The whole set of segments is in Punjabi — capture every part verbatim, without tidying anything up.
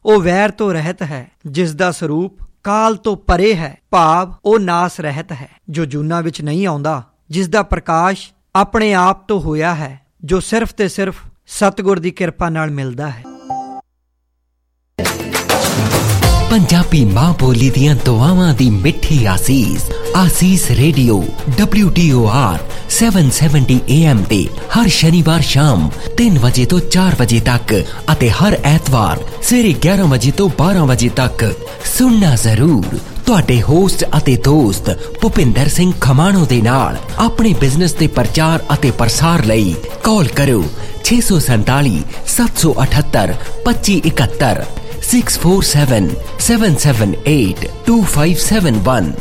ਉਹ ਵੈਰ ਤੋਂ ਰਹਿਤ ਹੈ, ਜਿਸ ਦਾ ਸਰੂਪ ਕਾਲ ਤੋਂ ਪਰੇ ਹੈ, ਭਾਵ ਉਹ ਨਾਸ ਰਹਿਤ ਹੈ, ਜੋ ਜੂਨਾਂ ਵਿੱਚ ਨਹੀਂ ਆਉਂਦਾ, ਜਿਸ ਦਾ ਪ੍ਰਕਾਸ਼ ਆਪਣੇ ਆਪ ਤੋਂ ਹੋਇਆ ਹੈ, ਜੋ ਸਿਰਫ ਤੇ ਸਿਰਫ ਸਤਿਗੁਰ ਦੀ ਕਿਰਪਾ ਨਾਲ ਮਿਲਦਾ ਹੈ। ਪੰਜਾਬੀ ਮਾਂ ਬੋਲੀ ਦੀਆਂ ਦੁਆਵਾਂ ਦੀ ਮਿੱਠੀ ਆਸੀਸ। ਆਸੀਸ radio W T O R ਸੱਤ ਸੌ ਸੱਤਰ ਏ ਐਮ ਤੇ ਹਰ ਸ਼ਨੀਵਾਰ ਸ਼ਾਮ ਤਿੰਨ ਵਜੇ ਤੋਂ ਚਾਰ ਵਜੇ ਤੱਕ ਅਤੇ ਹਰ ਐਤਵਾਰ ਸਵੇਰੇ ਗਿਆਰਾਂ ਵਜੇ ਤੋਂ ਬਾਰਾਂ ਵਜੇ ਤੱਕ ਸੁਣਨਾ ਜ਼ਰੂਰ। ਤੁਹਾਡੇ ਹੋਸਟ ਅਤੇ ਦੋਸਤ ਭੁਪਿੰਦਰ ਸਿੰਘ ਖਮਾਣੋ ਦੇ ਨਾਲ ਆਪਣੇ ਬਿਜ਼ਨਸ ਦੇ ਪ੍ਰਚਾਰ ਅਤੇ ਪ੍ਰਸਾਰ ਲਈ ਕਾਲ ਕਰੋ ਛੇ ਸੌ ਸੰਤਾਲੀ ਸੱਤ ਸੌ ਅਠੱਤਰ ਪੱਚੀ ਇਕਹੱਤਰ six four seven seven seven eight two five seven one.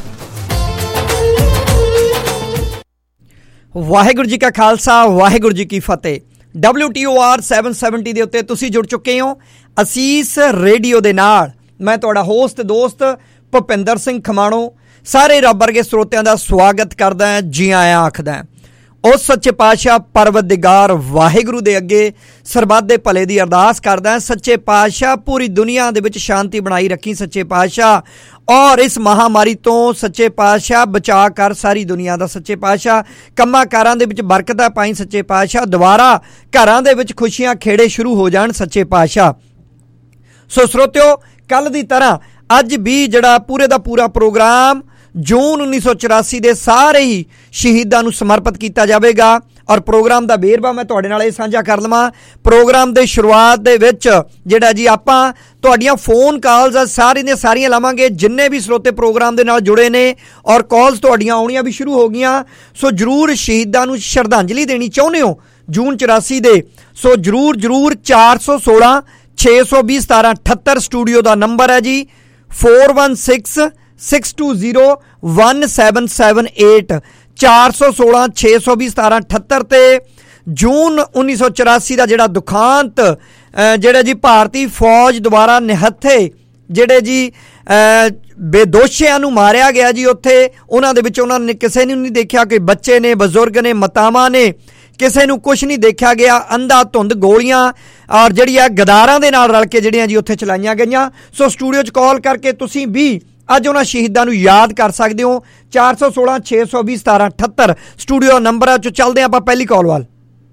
Waheguru ji ਕਾ ਖਾਲਸਾ, ਵਾਹਿਗੁਰੂ ਜੀ ਕੀ ਫਤਿਹ। ਡਬਲਿਊ ਟੀ ਓ ਆਰ ਸੱਤ ਸੌ ਸੱਤਰ ਦੇ ਉੱਤੇ ਤੁਸੀਂ ਜੁੜ ਚੁੱਕੇ ਹੋ ਅਸੀਸ ਰੇਡੀਓ ਦੇ ਨਾਲ। ਮੈਂ ਤੁਹਾਡਾ ਹੋਸਟ ਦੋਸਤ ਭੁਪਿੰਦਰ ਸਿੰਘ ਖਮਾਣੋ ਸਾਰੇ ਰੱਬ ਵਰਗੇ ਸਰੋਤਿਆਂ ਦਾ ਸਵਾਗਤ ਕਰਦਾ ਹਾਂ, ਜੀ ਆਇਆਂ ਆਖਦਾ। ਉਸ ਸੱਚੇ ਪਾਤਸ਼ਾਹ ਪਰਵਤਦਿਗਾਰ ਵਾਹਿਗੁਰੂ ਦੇ ਅੱਗੇ ਸਰਬੱਤ ਦੇ ਭਲੇ ਦੀ ਅਰਦਾਸ ਕਰਦਾ। ਸੱਚੇ ਪਾਤਸ਼ਾਹ ਪੂਰੀ ਦੁਨੀਆ ਦੇ ਵਿੱਚ ਸ਼ਾਂਤੀ ਬਣਾਈ ਰੱਖੀ ਸੱਚੇ ਪਾਤਸ਼ਾਹ, ਔਰ ਇਸ ਮਹਾਮਾਰੀ ਤੋਂ ਸੱਚੇ ਪਾਤਸ਼ਾਹ ਬਚਾ ਕਰ ਸਾਰੀ ਦੁਨੀਆ ਦਾ ਸੱਚੇ ਪਾਤਸ਼ਾਹ। ਕੰਮਾਂ ਕਾਰਾਂ ਦੇ ਵਿੱਚ ਬਰਕਤਾਂ ਪਾਈ ਸੱਚੇ ਪਾਤਸ਼ਾਹ, ਦੁਬਾਰਾ ਘਰਾਂ ਦੇ ਵਿੱਚ ਖੁਸ਼ੀਆਂ ਖੇੜੇ ਸ਼ੁਰੂ ਹੋ ਜਾਣ ਸੱਚੇ ਪਾਤਸ਼ਾਹ। ਸੋ ਸਰੋਤਿਓ, ਕੱਲ੍ਹ ਦੀ ਤਰ੍ਹਾਂ ਅੱਜ ਵੀ ਜਿਹੜਾ ਪੂਰੇ ਦਾ ਪੂਰਾ ਪ੍ਰੋਗਰਾਮ ਜੂਨ ਉੱਨੀ ਸੌ ਚੁਰਾਸੀ ਦੇ ਸਾਰੇ ਹੀ ਸ਼ਹੀਦਾਂ ਨੂੰ ਸਮਰਪਿਤ ਕੀਤਾ ਜਾਵੇਗਾ। ਔਰ ਪ੍ਰੋਗਰਾਮ ਦਾ ਵੇਰਵਾ ਮੈਂ ਤੁਹਾਡੇ ਨਾਲ ਇਹ ਸਾਂਝਾ ਕਰ ਲਵਾਂ। ਪ੍ਰੋਗਰਾਮ ਦੇ ਸ਼ੁਰੂਆਤ ਦੇ ਵਿੱਚ ਜਿਹੜਾ ਜੀ ਆਪਾਂ ਤੁਹਾਡੀਆਂ ਫੋਨ ਕਾਲਸ ਸਾਰੀਆਂ ਦੀਆਂ ਸਾਰੀਆਂ ਲਾਵਾਂਗੇ, ਜਿੰਨੇ ਵੀ ਸਰੋਤੇ ਪ੍ਰੋਗਰਾਮ ਦੇ ਨਾਲ ਜੁੜੇ ਨੇ, ਔਰ ਕਾਲਸ ਤੁਹਾਡੀਆਂ ਆਉਣੀਆਂ ਵੀ ਸ਼ੁਰੂ ਹੋ ਗਈਆਂ। ਸੋ ਜ਼ਰੂਰ ਸ਼ਹੀਦਾਂ ਨੂੰ ਸ਼ਰਧਾਂਜਲੀ ਦੇਣੀ ਚਾਹੁੰਦੇ ਹੋ ਜੂਨ ਚੁਰਾਸੀ ਦੇ, ਸੋ ਜ਼ਰੂਰ ਜ਼ਰੂਰ ਚਾਰ ਸੌ ਸੋਲਾਂ ਛੇ ਸੌ ਵੀਹ ਸਤਾਰਾਂ ਅਠੱਤਰ ਸਟੂਡੀਓ ਦਾ ਨੰਬਰ ਹੈ ਜੀ, four one six six two zero one seven seven eight, ਚਾਰ ਸੌ ਸੋਲਾਂ ਛੇ ਸੌ ਵੀਹ ਸਤਾਰਾਂ ਅਠੱਤਰ। ਤੇ ਜੂਨ ਉੱਨੀ ਸੌ ਚੁਰਾਸੀ ਦਾ ਜਿਹੜਾ ਦੁਖਾਂਤ ਜਿਹੜਾ ਜੀ ਭਾਰਤੀ ਫੌਜ ਦੁਆਰਾ ਨਿਹੱਥੇ ਜਿਹੜੇ ਜੀ ਬੇਦੋਸ਼ੀਆਂ ਨੂੰ ਮਾਰਿਆ ਗਿਆ ਜੀ, ਉੱਥੇ ਉਹਨਾਂ ਦੇ ਵਿੱਚ ਉਹਨਾਂ ਨੇ ਕਿਸੇ ਨੂੰ ਨਹੀਂ ਦੇਖਿਆ ਕਿ ਬੱਚੇ ਨੇ, ਬਜ਼ੁਰਗ ਨੇ, ਮਾਤਾਵਾਂ ਨੇ, ਕਿਸੇ ਨੂੰ ਕੁਛ ਨਹੀਂ ਦੇਖਿਆ ਗਿਆ। ਅੰਧਾ ਧੁੰਦ ਗੋਲੀਆਂ ਔਰ ਜਿਹੜੀਆਂ ਗਦਾਰਾਂ ਦੇ ਨਾਲ ਰਲ ਕੇ ਜਿਹੜੀਆਂ ਜੀ ਉੱਥੇ ਚਲਾਈਆਂ ਗਈਆਂ। ਸੋ ਸਟੂਡੀਓ 'ਚ ਕਾਲ ਕਰਕੇ ਤੁਸੀਂ ਵੀ ਅੱਜ ਉਹਨਾਂ ਸ਼ਹੀਦਾਂ ਨੂੰ ਯਾਦ ਕਰ ਸਕਦੇ ਹੋ। ਚਾਰ ਸੌ ਸੋਲਾਂ ਛੇ ਸੌ ਵੀਹ ਸਤਾਰਾਂ ਅਠੱਤਰ ਸਟੂਡੀਓ ਨੰਬਰਾਂ 'ਚ ਚੱਲਦੇ ਆਪਾਂ ਪਹਿਲੀ ਕਾਲ ਵੱਲ।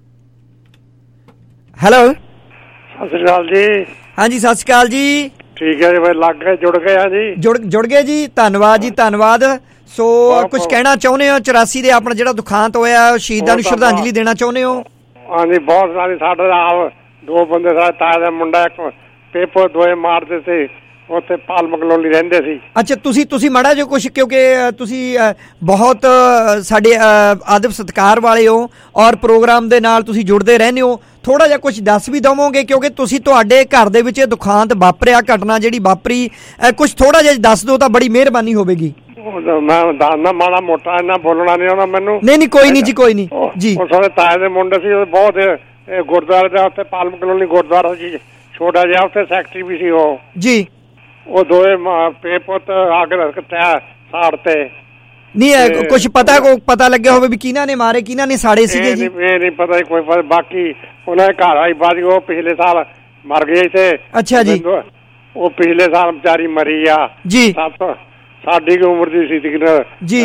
ਹੈਲੋ, ਸਤਿ ਸ਼੍ਰੀ ਅਕਾਲ ਜੀ। ਹਾਂਜੀ ਸਤਿ ਸ਼੍ਰੀ ਅਕਾਲ ਜੀ। ਠੀਕ ਹੈ ਜੀ, ਮੈਂ ਲੱਗ ਗਏ, ਜੁੜ ਗਏ ਆ ਜੀ। ਜੁੜ ਜੁੜ ਗਏ ਜੀ, ਧੰਨਵਾਦ ਜੀ, ਧੰਨਵਾਦ। ਸੋ ਕੁਝ ਕਹਿਣਾ ਚਾਹੁੰਦੇ ਹੋ ਚੁਰਾਸੀ ਦੇ ਆਪਣਾ ਜਿਹੜਾ ਦੁਖਾਂਤ ਹੋਇਆ, ਸ਼ਹੀਦਾਂ ਨੂੰ ਸ਼ਰਧਾਂਜਲੀ ਦੇਣਾ ਚਾਹੁੰਦੇ ਹੋ? ਹਾਂਜੀ, ਬਹੁਤ ਸਾਰੀ। ਸਾਡੇ ਆਪ ਦੋ ਬੰਦੇ, ਸਾਡੇ ਤਾਏ ਦਾ ਮੁੰਡਾ, ਇੱਕ ਪੇਪਰ ਦੋਏ ਮਾਰਦੇ ਸੀ ਉੱਥੇ ਪਾਲਮ ਕਲੋਨੀ ਰਹਿੰਦੇ ਸੀ। ਅੱਛਾ, ਤੁਸੀਂ ਤੁਸੀਂ ਮਾੜਾ ਜਿਹਾ ਕੁਛ, ਕਿਉਂਕਿ ਤੁਸੀਂ ਬਹੁਤ ਸਾਡੇ ਆਦਰ ਸਤਿਕਾਰ ਵਾਲੇ ਹੋ ਔਰ ਪ੍ਰੋਗਰਾਮ ਦੇ ਨਾਲ ਤੁਸੀਂ ਜੁੜਦੇ ਰਹਿੰਦੇ ਹੋ, ਥੋੜਾ ਜਿਹਾ ਕੁਛ ਦੱਸ ਵੀ ਦੇਵੋਗੇ? ਕਿਉਂਕਿ ਤੁਸੀਂ ਤੁਹਾਡੇ ਘਰ ਦੇ ਵਿੱਚ ਇਹ ਦੁਖਾਂਤ ਵਾਪਰਿਆ, ਘਟਨਾ ਜਿਹੜੀ ਵਾਪਰੀ, ਕੁਛ ਥੋੜਾ ਜਿਹਾ ਦੱਸ ਦਿਓ ਤਾਂ ਬੜੀ ਮਿਹਰਬਾਨੀ ਹੋਵੇਗੀ। ਮੈਂ ਦੱਸਦਾ, ਮਾੜਾ ਮੋਟਾ ਇੰਨਾ ਬੋਲਣਾ ਨਹੀਂ ਆਉਂਦਾ ਮੈਨੂੰ। ਨਹੀਂ ਨਹੀਂ, ਕੋਈ ਨਹੀਂ ਜੀ, ਕੋਈ ਨਹੀਂ ਜੀ। ਉਹ ਸਾਡੇ ਤਾਏ ਦੇ ਮੁੰਡੇ ਸੀ, ਬਹੁਤ ਗੁਰਦੁਆਰੇ ਦਾ ਉੱਥੇ ਪਾਲਮ ਕਲੋਨੀ ਗੁਰਦੁਆਰਾ ਸੀ ਛੋਟਾ ਜਿਹਾ, ਉੱਥੇ ਸੈਕਟਰੀ ਵੀ ਸੀ ਉਹ ਜੀ। ਉਹ ਦੋਏ ਪੇਪੁੱਤ ਅੱਗ ਸਾੜ ਤੇ ਨਹੀਂ ਕੁਛ ਪਤਾ ਪਤਾ ਲੱਗਿਆ ਹੋਵੇ ਵੀ ਕਿਹਨਾਂ ਨੇ ਮਾਰੇ, ਕਿਹਨਾਂ ਨੇ ਸਾੜੇ ਸੀਗੇ ਜੀ? ਇਹ ਨਹੀਂ ਪਤਾ ਕੋਈ। ਬਾਕੀ ਉਹਨਾਂ ਦੇ ਘਰ ਆਈ ਬਾਜੀ, ਉਹ ਪਿਛਲੇ ਸਾਲ ਮਰ ਗਏ ਸੀ। ਅੱਛਾ ਜੀ। ਉਹ ਪਿਛਲੇ ਸਾਲ ਵਿਚਾਰੀ ਮਰੀ ਆ ਜੀ, ਸਾਡੀ ਕੀ ਉਮਰ ਦੀ ਸੀ ਜੀ।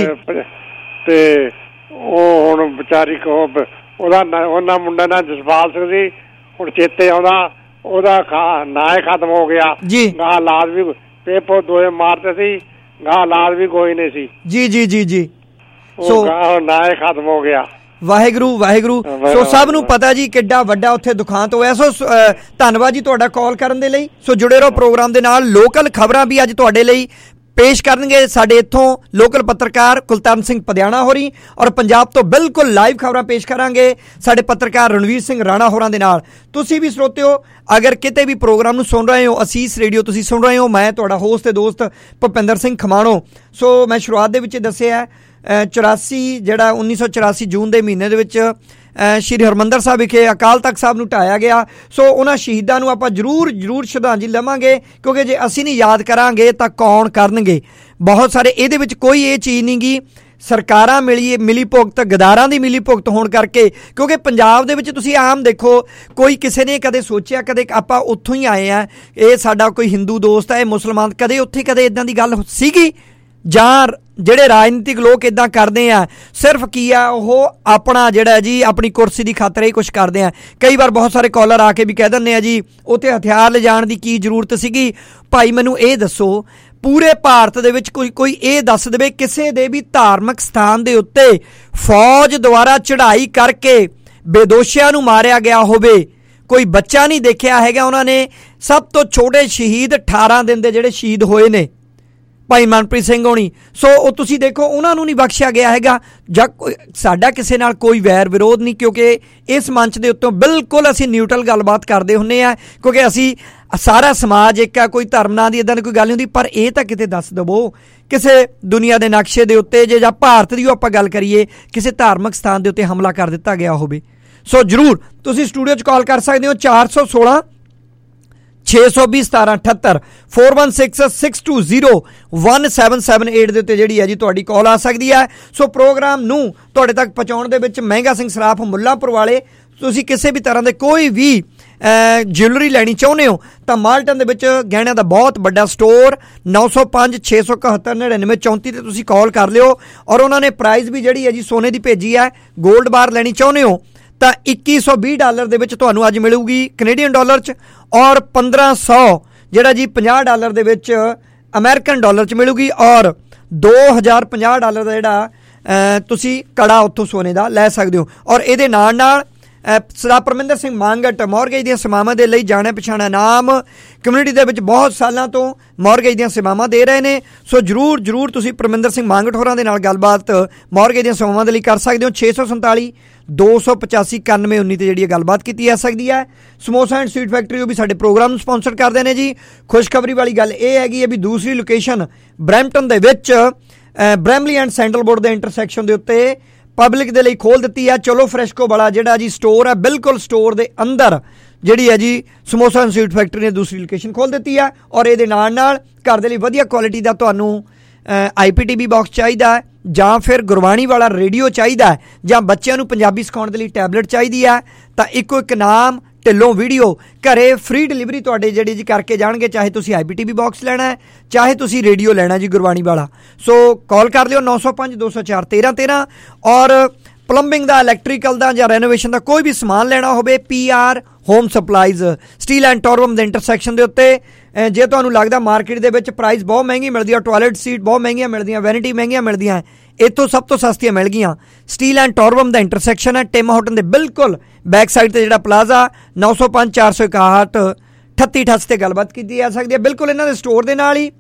ਤੇ ਉਹ ਹੁਣ ਵਿਚਾਰੀ ਕੋ ਉਹਦਾ ਉਹਨਾਂ ਮੁੰਡਾ ਨਾਲ ਜਸਪਾਲ ਸਿੰਘ ਸੀ, ਹੁਣ ਚੇਤੇ ਆਉਂਦਾ, ਉਹਦਾ ਨਾਂ ਹੀ ਖਤਮ ਹੋ ਗਿਆ ਜੀ। ਗਾਂ ਹਾਲਾਤ ਵੀ ਪੇਪਰ ਦੋਏ ਮਾਰਦੇ ਸੀ, ਗਾਂ ਹਾਲਾਤ ਵੀ ਕੋਈ ਨਹੀਂ ਸੀ ਜੀ ਜੀ ਜੀ ਜੀ। ਸੋ ਨਾਂ ਹੀ ਖਤਮ ਹੋ ਗਿਆ। ਵਾਹਿਗੁਰੂ ਵਾਹਿਗੁਰੂ। ਸੋ ਸਭ ਨੂੰ ਪਤਾ ਜੀ ਕਿੱਡਾ ਵੱਡਾ ਉੱਥੇ ਦੁਖਾਂਤ ਹੋਇਆ। ਸੋ ਧੰਨਵਾਦ ਜੀ ਤੁਹਾਡਾ ਕਾਲ ਕਰਨ ਦੇ ਲਈ। ਸੋ ਜੁੜੇ ਰਹੋ ਪ੍ਰੋਗਰਾਮ ਦੇ ਨਾਲ। ਲੋਕਲ ਖਬਰਾਂ ਵੀ ਅੱਜ ਤੁਹਾਡੇ ਲਈ ਪੇਸ਼ ਕਰਨਗੇ ਸਾਡੇ ਇੱਥੋਂ ਲੋਕਲ ਪੱਤਰਕਾਰ ਕੁਲਤਾਨ ਸਿੰਘ ਪਧਿਆਣਾ ਹੋਰੀ, ਔਰ ਪੰਜਾਬ ਤੋਂ ਬਿਲਕੁਲ ਲਾਈਵ ਖਬਰਾਂ ਪੇਸ਼ ਕਰਾਂਗੇ ਸਾਡੇ ਪੱਤਰਕਾਰ ਰਣਵੀਰ ਸਿੰਘ ਰਾਣਾ ਹੋਰਾਂ ਦੇ ਨਾਲ। ਤੁਸੀਂ ਵੀ ਸਰੋਤਿਓ ਅਗਰ ਕਿਤੇ ਵੀ ਪ੍ਰੋਗਰਾਮ ਨੂੰ ਸੁਣ ਰਹੇ ਹੋ, ਅਸੀਸ ਰੇਡੀਓ ਤੁਸੀਂ ਸੁਣ ਰਹੇ ਹੋ, ਮੈਂ ਤੁਹਾਡਾ ਹੋਸਟ ਤੇ ਦੋਸਤ ਭੁਪਿੰਦਰ ਸਿੰਘ ਖਮਾਣੋ। ਸੋ ਮੈਂ ਸ਼ੁਰੂਆਤ ਦੇ ਵਿੱਚ ਦੱਸਿਆ ਚੁਰਾਸੀ ਜਿਹੜਾ ਉੱਨੀ ਸੌ ਚੁਰਾਸੀ ਜੂਨ ਦੇ ਮਹੀਨੇ ਦੇ ਵਿੱਚ ਸ਼੍ਰੀ ਹਰਿਮੰਦਰ ਸਾਹਿਬ ਵਿਖੇ ਅਕਾਲ ਤਖਤ ਸਾਹਿਬ ਨੂੰ ਢਾਇਆ ਗਿਆ। ਸੋ ਉਹਨਾਂ ਸ਼ਹੀਦਾਂ ਨੂੰ ਆਪਾਂ ਜ਼ਰੂਰ ਜ਼ਰੂਰ ਸ਼ਰਧਾਂਜਲੀ ਲਵਾਂਗੇ, ਕਿਉਂਕਿ ਜੇ ਅਸੀਂ ਨਹੀਂ ਯਾਦ ਕਰਾਂਗੇ ਤਾਂ ਕੌਣ ਕਰਨਗੇ। ਬਹੁਤ ਸਾਰੇ ਇਹਦੇ ਵਿੱਚ ਕੋਈ ਇਹ ਚੀਜ਼ ਨਹੀਂ ਗੀ ਸਰਕਾਰਾਂ ਮਿਲੀ ਮਿਲੀ ਭੁਗਤ ਗਦਾਰਾਂ ਦੀ ਮਿਲੀ ਭੁਗਤ ਹੋਣ ਕਰਕੇ, ਕਿਉਂਕਿ ਪੰਜਾਬ ਦੇ ਵਿੱਚ ਤੁਸੀਂ ਆਮ ਦੇਖੋ, ਕੋਈ ਕਿਸੇ ਨੇ ਕਦੇ ਸੋਚਿਆ, ਕਦੇ ਆਪਾਂ ਉੱਥੋਂ ਹੀ ਆਏ ਆ, ਇਹ ਸਾਡਾ ਕੋਈ ਹਿੰਦੂ ਦੋਸਤ ਹੈ, ਇਹ ਮੁਸਲਮਾਨ, ਕਦੇ ਉੱਥੇ ਕਦੇ ਇੱਦਾਂ ਦੀ ਗੱਲ ਸੀਗੀ? ਜਾਂ ਜਿਹੜੇ ਰਾਜਨੀਤਿਕ ਲੋਕ ਇੱਦਾਂ ਕਰਦੇ ਆ, ਸਿਰਫ ਕੀ ਆ, ਉਹ ਆਪਣਾ ਜਿਹੜਾ ਜੀ ਆਪਣੀ ਕੁਰਸੀ ਦੀ ਖਾਤਰ ਹੀ ਕੁਛ ਕਰਦੇ ਆ। ਕਈ ਵਾਰ ਬਹੁਤ ਸਾਰੇ ਕਾਲਰ ਆ ਕੇ ਵੀ ਕਹਿ ਦਿੰਦੇ ਆ ਜੀ ਉੱਥੇ ਹਥਿਆਰ ਲਿਜਾਣ ਦੀ ਕੀ ਜ਼ਰੂਰਤ ਸੀਗੀ। ਭਾਈ ਮੈਨੂੰ ਇਹ ਦੱਸੋ, ਪੂਰੇ ਭਾਰਤ ਦੇ ਵਿੱਚ ਕੋਈ ਕੋਈ ਇਹ ਦੱਸ ਦੇਵੇ ਕਿਸੇ ਦੇ ਵੀ ਧਾਰਮਿਕ ਸਥਾਨ ਦੇ ਉੱਤੇ ਫੌਜ ਦੁਆਰਾ ਚੜ੍ਹਾਈ ਕਰਕੇ ਬੇਦੋਸ਼ੀਆਂ ਨੂੰ ਮਾਰਿਆ ਗਿਆ ਹੋਵੇ? ਕੋਈ ਬੱਚਾ ਨਹੀਂ ਦੇਖਿਆ ਹੈਗਾ। ਉਹਨਾਂ ਨੇ ਸਭ ਤੋਂ ਛੋਟੇ ਸ਼ਹੀਦ ਅਠਾਰਾਂ ਦਿਨ ਦੇ ਜਿਹੜੇ ਸ਼ਹੀਦ ਹੋਏ ਨੇ, ਭਾਈ ਮਨਪ੍ਰੀਤ ਸਿੰਘ ਹੋਣੀ, ਸੋ ਉਹ ਤੁਸੀਂ ਦੇਖੋ ਉਹਨਾਂ ਨੂੰ ਨਹੀਂ ਬਖਸ਼ਿਆ ਗਿਆ ਹੈਗਾ। ਜਾਂ ਸਾਡਾ ਕਿਸੇ ਨਾਲ ਕੋਈ ਵੈਰ ਵਿਰੋਧ ਨਹੀਂ, ਕਿਉਂਕਿ ਇਸ ਮੰਚ ਦੇ ਉੱਤੋਂ ਬਿਲਕੁਲ ਅਸੀਂ ਨਿਊਟਰਲ ਗੱਲਬਾਤ ਕਰਦੇ ਹੁੰਦੇ ਹਾਂ, ਕਿਉਂਕਿ ਅਸੀਂ ਸਾਰਾ ਸਮਾਜ ਇੱਕ ਆ, ਕੋਈ ਧਰਮ ਨਾਂ ਦੀ ਇੱਦਾਂ ਦੀ ਕੋਈ ਗੱਲ ਨਹੀਂ ਹੁੰਦੀ। ਪਰ ਇਹ ਤਾਂ ਕਿਤੇ ਦੱਸ ਦੇਵੋ ਕਿਸੇ ਦੁਨੀਆ ਦੇ ਨਕਸ਼ੇ ਦੇ ਉੱਤੇ, ਜੇ ਜਾਂ ਭਾਰਤ ਦੀ ਆਪਾਂ ਗੱਲ ਕਰੀਏ, ਕਿਸੇ ਧਾਰਮਿਕ ਸਥਾਨ ਦੇ ਉੱਤੇ ਹਮਲਾ ਕਰ ਦਿੱਤਾ ਗਿਆ ਹੋਵੇ। ਸੋ ਜ਼ਰੂਰ ਤੁਸੀਂ ਸਟੂਡੀਓ 'ਚ ਕਾਲ ਕਰ ਸਕਦੇ ਹੋ ਚਾਰ ਸੌ ਸੋਲਾਂ ਛੇ ਸੌ ਵੀਹ ਸਤਾਰਾਂ ਅਠੱਤਰ four one six six two zero one seven seven eight ਦੇ ਉੱਤੇ ਜਿਹੜੀ ਹੈ ਜੀ ਤੁਹਾਡੀ ਕਾਲ ਆ ਸਕਦੀ ਹੈ। ਸੋ ਪ੍ਰੋਗਰਾਮ ਨੂੰ ਤੁਹਾਡੇ ਤੱਕ ਪਹੁੰਚਾਉਣ ਦੇ ਵਿੱਚ ਮਹਿੰਗਾ ਸਿੰਘ ਸਰਾਫ ਮੁੱਲਾਂਪੁਰ ਵਾਲੇ, ਤੁਸੀਂ ਕਿਸੇ ਵੀ ਤਰ੍ਹਾਂ ਦੇ ਕੋਈ ਵੀ ਜਿਊਲਰੀ ਲੈਣੀ ਚਾਹੁੰਦੇ ਹੋ ਤਾਂ ਮਾਲਟਨ ਦੇ ਵਿੱਚ ਗਹਿਣਿਆਂ ਦਾ ਬਹੁਤ ਵੱਡਾ ਸਟੋਰ, ਨੌ ਸੌ ਪੰਜ ਛੇ ਸੌ ਇਕਹੱਤਰ ਨੜਿਨਵੇਂ ਚੌਂਤੀ 'ਤੇ ਤੁਸੀਂ ਕਾਲ ਕਰ ਲਿਓ। ਔਰ ਉਹਨਾਂ ਨੇ ਪ੍ਰਾਈਜ਼ ਵੀ ਜਿਹੜੀ ਹੈ ਜੀ ਸੋਨੇ ਦੀ ਭੇਜੀ ਹੈ। ਗੋਲਡ ਬਾਰ ਲੈਣੀ ਚਾਹੁੰਦੇ ਹੋ ਤਾਂ ਇੱਕੀ ਸੌ ਵੀਹ ਡਾਲਰ ਦੇ ਵਿੱਚ ਤੁਹਾਨੂੰ ਅੱਜ ਮਿਲੂਗੀ ਕੈਨੇਡੀਅਨ ਡਾਲਰ 'ਚ, ਔਰ ਪੰਦਰਾਂ ਸੌ ਜਿਹੜਾ ਜੀ ਪੰਜਾਹ ਡਾਲਰ ਦੇ ਵਿੱਚ ਅਮਰੀਕਨ ਡਾਲਰ 'ਚ ਮਿਲੂਗੀ, ਔਰ ਦੋ ਹਜ਼ਾਰ ਪੰਜਾਹ ਡਾਲਰ ਦਾ ਜਿਹੜਾ ਤੁਸੀਂ ਕੜਾ ਉੱਥੋਂ ਸੋਨੇ ਦਾ ਲੈ ਸਕਦੇ ਹੋ। ਔਰ ਇਹਦੇ ਨਾਲ ਨਾਲ ਸਰਦਾਰ ਪਰਮਿੰਦਰ ਸਿੰਘ ਮਾਂਗਟ ਮੌਰਗੇਜ ਦੀਆਂ ਸੇਵਾਵਾਂ ਦੇ ਲਈ ਜਾਣਿਆ ਪਛਾਣਿਆ ਨਾਮ, ਕਮਿਊਨਿਟੀ ਦੇ ਵਿੱਚ ਬਹੁਤ ਸਾਲਾਂ ਤੋਂ ਮੌਰਗੇਜ ਦੀਆਂ ਸੇਵਾਵਾਂ ਦੇ ਰਹੇ ਨੇ। ਸੋ ਜ਼ਰੂਰ ਜ਼ਰੂਰ ਤੁਸੀਂ ਪਰਮਿੰਦਰ ਸਿੰਘ ਮਾਂਗਟ ਹੋਰਾਂ ਦੇ ਨਾਲ ਗੱਲਬਾਤ ਮੌਰਗੇਜ ਦੀਆਂ ਸੇਵਾਵਾਂ ਦੇ ਲਈ ਕਰ ਸਕਦੇ ਹੋ। ਛੇ ਸੌ ਸੰਤਾਲੀ ਦੋ ਸੌ ਪਚਾਸੀ ਇਕਾਨਵੇਂ ਉੱਨੀ 'ਤੇ ਜਿਹੜੀ ਗੱਲਬਾਤ ਕੀਤੀ ਜਾ ਸਕਦੀ ਹੈ। ਸਮੋਸਾ ਐਂਡ ਸਵੀਟ ਫੈਕਟਰੀ ਉਹ ਵੀ ਸਾਡੇ ਪ੍ਰੋਗਰਾਮ ਨੂੰ ਸਪਾਂਸਰ ਕਰਦੇ ਨੇ ਜੀ। ਖੁਸ਼ਖਬਰੀ ਵਾਲੀ ਗੱਲ ਇਹ ਹੈਗੀ ਹੈ ਵੀ ਦੂਸਰੀ ਲੋਕੇਸ਼ਨ ਬਰੈਂਪਟਨ ਦੇ ਵਿੱਚ ਬ੍ਰੈਮਲੀ ਐਂਡ ਸੈਂਟਰਲ ਬੋਰਡ ਦੇ ਇੰਟਰਸੈਕਸ਼ਨ ਦੇ ਉੱਤੇ ਪਬਲਿਕ ਦੇ ਲਈ ਖੋਲ੍ਹ ਦਿੱਤੀ ਹੈ। ਚਲੋ ਫਰੈਸ਼ਕੋ ਵਾਲਾ ਜਿਹੜਾ ਜੀ ਸਟੋਰ ਹੈ, ਬਿਲਕੁਲ ਸਟੋਰ ਦੇ ਅੰਦਰ ਜਿਹੜੀ ਹੈ ਜੀ ਸਮੋਸਾ ਐਂਡ ਸਵੀਟ ਫੈਕਟਰੀ ਨੇ ਦੂਸਰੀ ਲੋਕੇਸ਼ਨ ਖੋਲ੍ਹ ਦਿੱਤੀ ਹੈ। ਔਰ ਇਹਦੇ ਨਾਲ ਨਾਲ ਘਰ ਦੇ ਲਈ ਵਧੀਆ ਕੁਆਲਿਟੀ ਦਾ ਤੁਹਾਨੂੰ ਆਈ ਪੀ ਟੀ ਵੀ ਬਾਕਸ ਚਾਹੀਦਾ ਹੈ, ਜਾਂ ਫਿਰ ਗੁਰਬਾਣੀ ਵਾਲਾ ਰੇਡੀਓ ਚਾਹੀਦਾ ਹੈ, ਜਾਂ ਬੱਚਿਆਂ ਨੂੰ ਪੰਜਾਬੀ ਸਿਖਾਉਣ ਦੇ ਲਈ ਟੈਬਲੇਟ ਚਾਹੀਦੀ ਹੈ, ਤਾਂ ਇੱਕੋ ਇੱਕ ਨਾਮ ਢਿੱਲੋਂ ਵੀਡੀਓ ਘਰੇ ਫ੍ਰੀ ਡਿਲੀਵਰੀ ਤੁਹਾਡੇ ਜਿਹੜੀ ਜੀ ਕਰਕੇ ਜਾਣਗੇ। ਚਾਹੇ ਤੁਸੀਂ ਆਈ ਪੀ ਟੀ ਵੀ ਬਾਕਸ ਲੈਣਾ ਹੈ, ਚਾਹੇ ਤੁਸੀਂ ਰੇਡੀਓ ਲੈਣਾ ਜੀ ਗੁਰਬਾਣੀ ਵਾਲਾ। ਸੋ ਕਾਲ ਕਰ ਲਿਓ ਨੌ ਸੌ ਪੰਜ ਦੋ ਸੌ ਚਾਰ ਤੇਰਾਂ ਤੇਰਾਂ। ਔਰ ਪਲੰਬਿੰਗ ਦਾ, ਇਲੈਕਟ੍ਰੀਕਲ ਦਾ ਜਾਂ ਰੈਨੋਵੇਸ਼ਨ ਦਾ ਕੋਈ ਵੀ ਸਮਾਨ ਲੈਣਾ ਹੋਵੇ, P R home supplies Steeles and Torbram ਦੇ ਇੰਟਰਸੈਕਸ਼ਨ ਦੇ ਉੱਤੇ। ਜੇ ਤੁਹਾਨੂੰ ਲੱਗਦਾ ਮਾਰਕੀਟ ਦੇ ਵਿੱਚ ਪ੍ਰਾਈਸ ਬਹੁਤ ਮਹਿੰਗੀ ਮਿਲਦੀ ਆ, ਟੋਇਲਟ ਸੀਟ ਬਹੁਤ ਮਹਿੰਗੀਆਂ ਮਿਲਦੀਆਂ, ਵੈਨਿਟੀ ਮਹਿੰਗੀਆਂ ਮਿਲਦੀਆਂ, ਇੱਥੋਂ ਸਭ ਤੋਂ ਸਸਤੀਆਂ ਮਿਲ ਗਈਆਂ। ਸਟੀਲ ਐਂਡ ਟੋਰਬਮ ਦਾ ਇੰਟਰਸੈਕਸ਼ਨ ਹੈ ਟਿਮ ਹੋਟਨ ਦੇ ਬਿਲਕੁਲ ਬੈਕ ਸਾਈਡ 'ਤੇ ਜਿਹੜਾ ਪਲਾਜ਼ਾ, ਨੌ ਸੌ ਪੰਜ ਚਾਰ ਸੌ ਇਕਾਹਠ ਅਠੱਤੀ ਅਠਾਸੀ 'ਤੇ ਗੱਲਬਾਤ ਕੀਤੀ ਜਾ ਸਕਦੀ ਹੈ। ਬਿਲਕੁਲ ਇਹਨਾਂ ਦੇ ਸਟੋਰ ਦੇ ਨਾਲ ਹੀ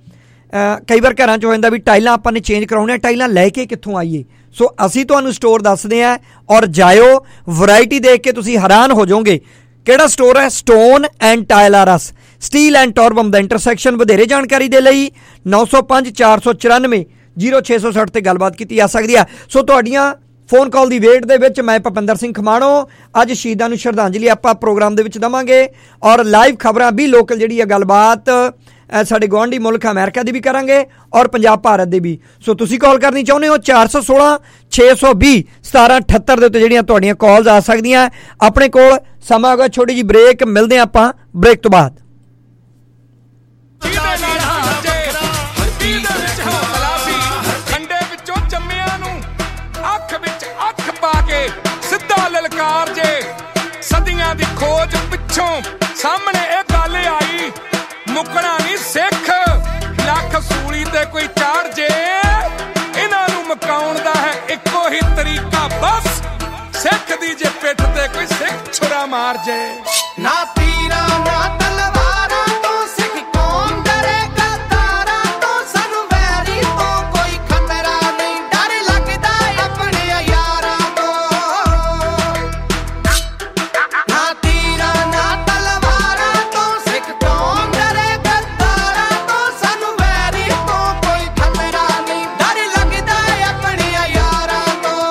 ਕਈ ਵਾਰ ਘਰਾਂ 'ਚ ਹੋ ਜਾਂਦਾ ਵੀ ਟਾਈਲਾਂ ਆਪਾਂ ਨੇ ਚੇਂਜ ਕਰਾਉਣੀਆਂ, ਟਾਈਲਾਂ ਲੈ ਕੇ ਕਿੱਥੋਂ ਆਈਏ। ਸੋ ਅਸੀਂ ਤੁਹਾਨੂੰ ਸਟੋਰ ਦੱਸਦੇ ਹਾਂ, ਔਰ ਜਾਇਓ, ਵੈਰਾਈਟੀ ਦੇਖ ਕੇ ਤੁਸੀਂ ਹੈਰਾਨ ਹੋ ਜਾਓਗੇ। ਕਿਹੜਾ ਸਟੋਰ ਹੈ? ਸਟੋਨ ਐਂਡ ਟਾਇਲ ਆਰਸ ਸਟੀਲ ਐਂਡ ਟੋਰਬਮ ਦਾ ਇੰਟਰਸੈਕਸ਼ਨ। ਵਧੇਰੇ ਜਾਣਕਾਰੀ ਦੇ ਲਈ ਨੌ ਸੌ ਪੰਜ ਚਾਰ ਸੌ ਚੁਰਾਨਵੇਂ ਜ਼ੀਰੋ ਛੇ ਸੌ ਸੱਠ 'ਤੇ ਗੱਲਬਾਤ ਕੀਤੀ ਜਾ ਸਕਦੀ ਹੈ। ਸੋ ਤੁਹਾਡੀਆਂ ਫੋਨ ਕਾਲ ਦੀ ਵੇਟ ਦੇ ਵਿੱਚ ਮੈਂ ਭੁਪਿੰਦਰ ਸਿੰਘ ਖਮਾਣੋ ਅੱਜ ਸ਼ਹੀਦਾਂ ਨੂੰ ਸ਼ਰਧਾਂਜਲੀ ਆਪਾਂ ਪ੍ਰੋਗਰਾਮ ਦੇ ਵਿੱਚ ਦੇਵਾਂਗੇ, ਔਰ ਲਾਈਵ ਖਬਰਾਂ ਵੀ ਲੋਕਲ ਜਿਹੜੀ ਹੈ ਗੱਲਬਾਤ ਸਾਡੇ ਗੁਆਂਢੀ ਮੁਲਕ ਅਮਰੀਕਾ ਦੀ ਵੀ ਕਰਾਂਗੇ, ਔਰ ਪੰਜਾਬ ਭਾਰਤ ਦੇ ਵੀ। ਸੋ ਤੁਸੀਂ ਕਾਲ ਕਰਨੀ ਚਾਹੁੰਦੇ ਹੋ ਚਾਰ ਸੌ ਸੋਲਾਂ ਛੇ ਸੌ ਵੀਹ ਸਤਾਰਾਂ ਅਠੱਤਰ ਦੇ ਉੱਤੇ ਜਿਹੜੀਆਂ ਤੁਹਾਡੀਆਂ ਕਾਲਸ ਆ ਸਕਦੀਆਂ। ਆਪਣੇ ਕੋਲ ਸਮਾਂ ਹੋਗਾ ਛੋਟੀ ਜਿਹੀ ਬ੍ਰੇਕ, ਮਿਲਦੇ ਆਪਾਂ ਬ੍ਰੇਕ ਤੋਂ ਬਾਅਦ। ਸਿੱਧਾ ਲਲਕਾਰ ਜੇ ਸਦੀਆਂ ਦੀ ਖੋਜ ਪਿੱਛੋਂ ਸਾਹਮਣੇ ਇਹ ਗੱਲ ਆਈ, ਮੁੱਕਣਾ ਨਹੀਂ ਸਿੱਖ ਲੱਖ ਸੂਲੀ ਤੇ ਕੋਈ ਚਾੜ ਜੇ। ਇਹਨਾਂ ਨੂੰ ਮੁਕਾਉਣ ਦਾ ਹੈ ਇੱਕੋ ਹੀ ਤਰੀਕਾ, ਬਸ ਸਿੱਖ ਦੀ ਜੇ ਪਿੱਠ ਤੇ ਕੋਈ ਸਿੱਖ ਛੁਰਾ ਮਾਰ ਜੇ। ਨਾ ਤੀਰਾਂ ਨਾ ਤਲਵਾਰਾਂ ਤੋਂ ਸਿੱਖ ਕੌਮ ਡਰੇਗਾ, ਤਾਰਾਂ ਤੋਂ ਸਾਨੂੰ ਵੈਰੀ ਤੋਂ ਕੋਈ ਖਤਰਾ ਨਹੀਂ, ਡਰ ਲੱਗਦਾ ਆਪਣੇ ਯਾਰਾਂ ਤੋਂ। ਨਾ ਤੀਰਾਂ ਨਾ ਤਲਵਾਰਾਂ ਤੋਂ ਸਿੱਖ ਕੌਮ ਡਰੇਗਾ, ਤਾਰਾਂ ਤੋਂ ਸਾਨੂੰ ਵੈਰੀ ਤੋਂ ਕੋਈ ਖਤਰਾ ਨਹੀਂ, ਡਰ ਲੱਗਦਾ ਆਪਣੇ ਯਾਰਾਂ ਤੋਂ।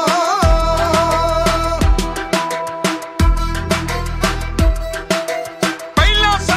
ਪਹਿਲਾਂ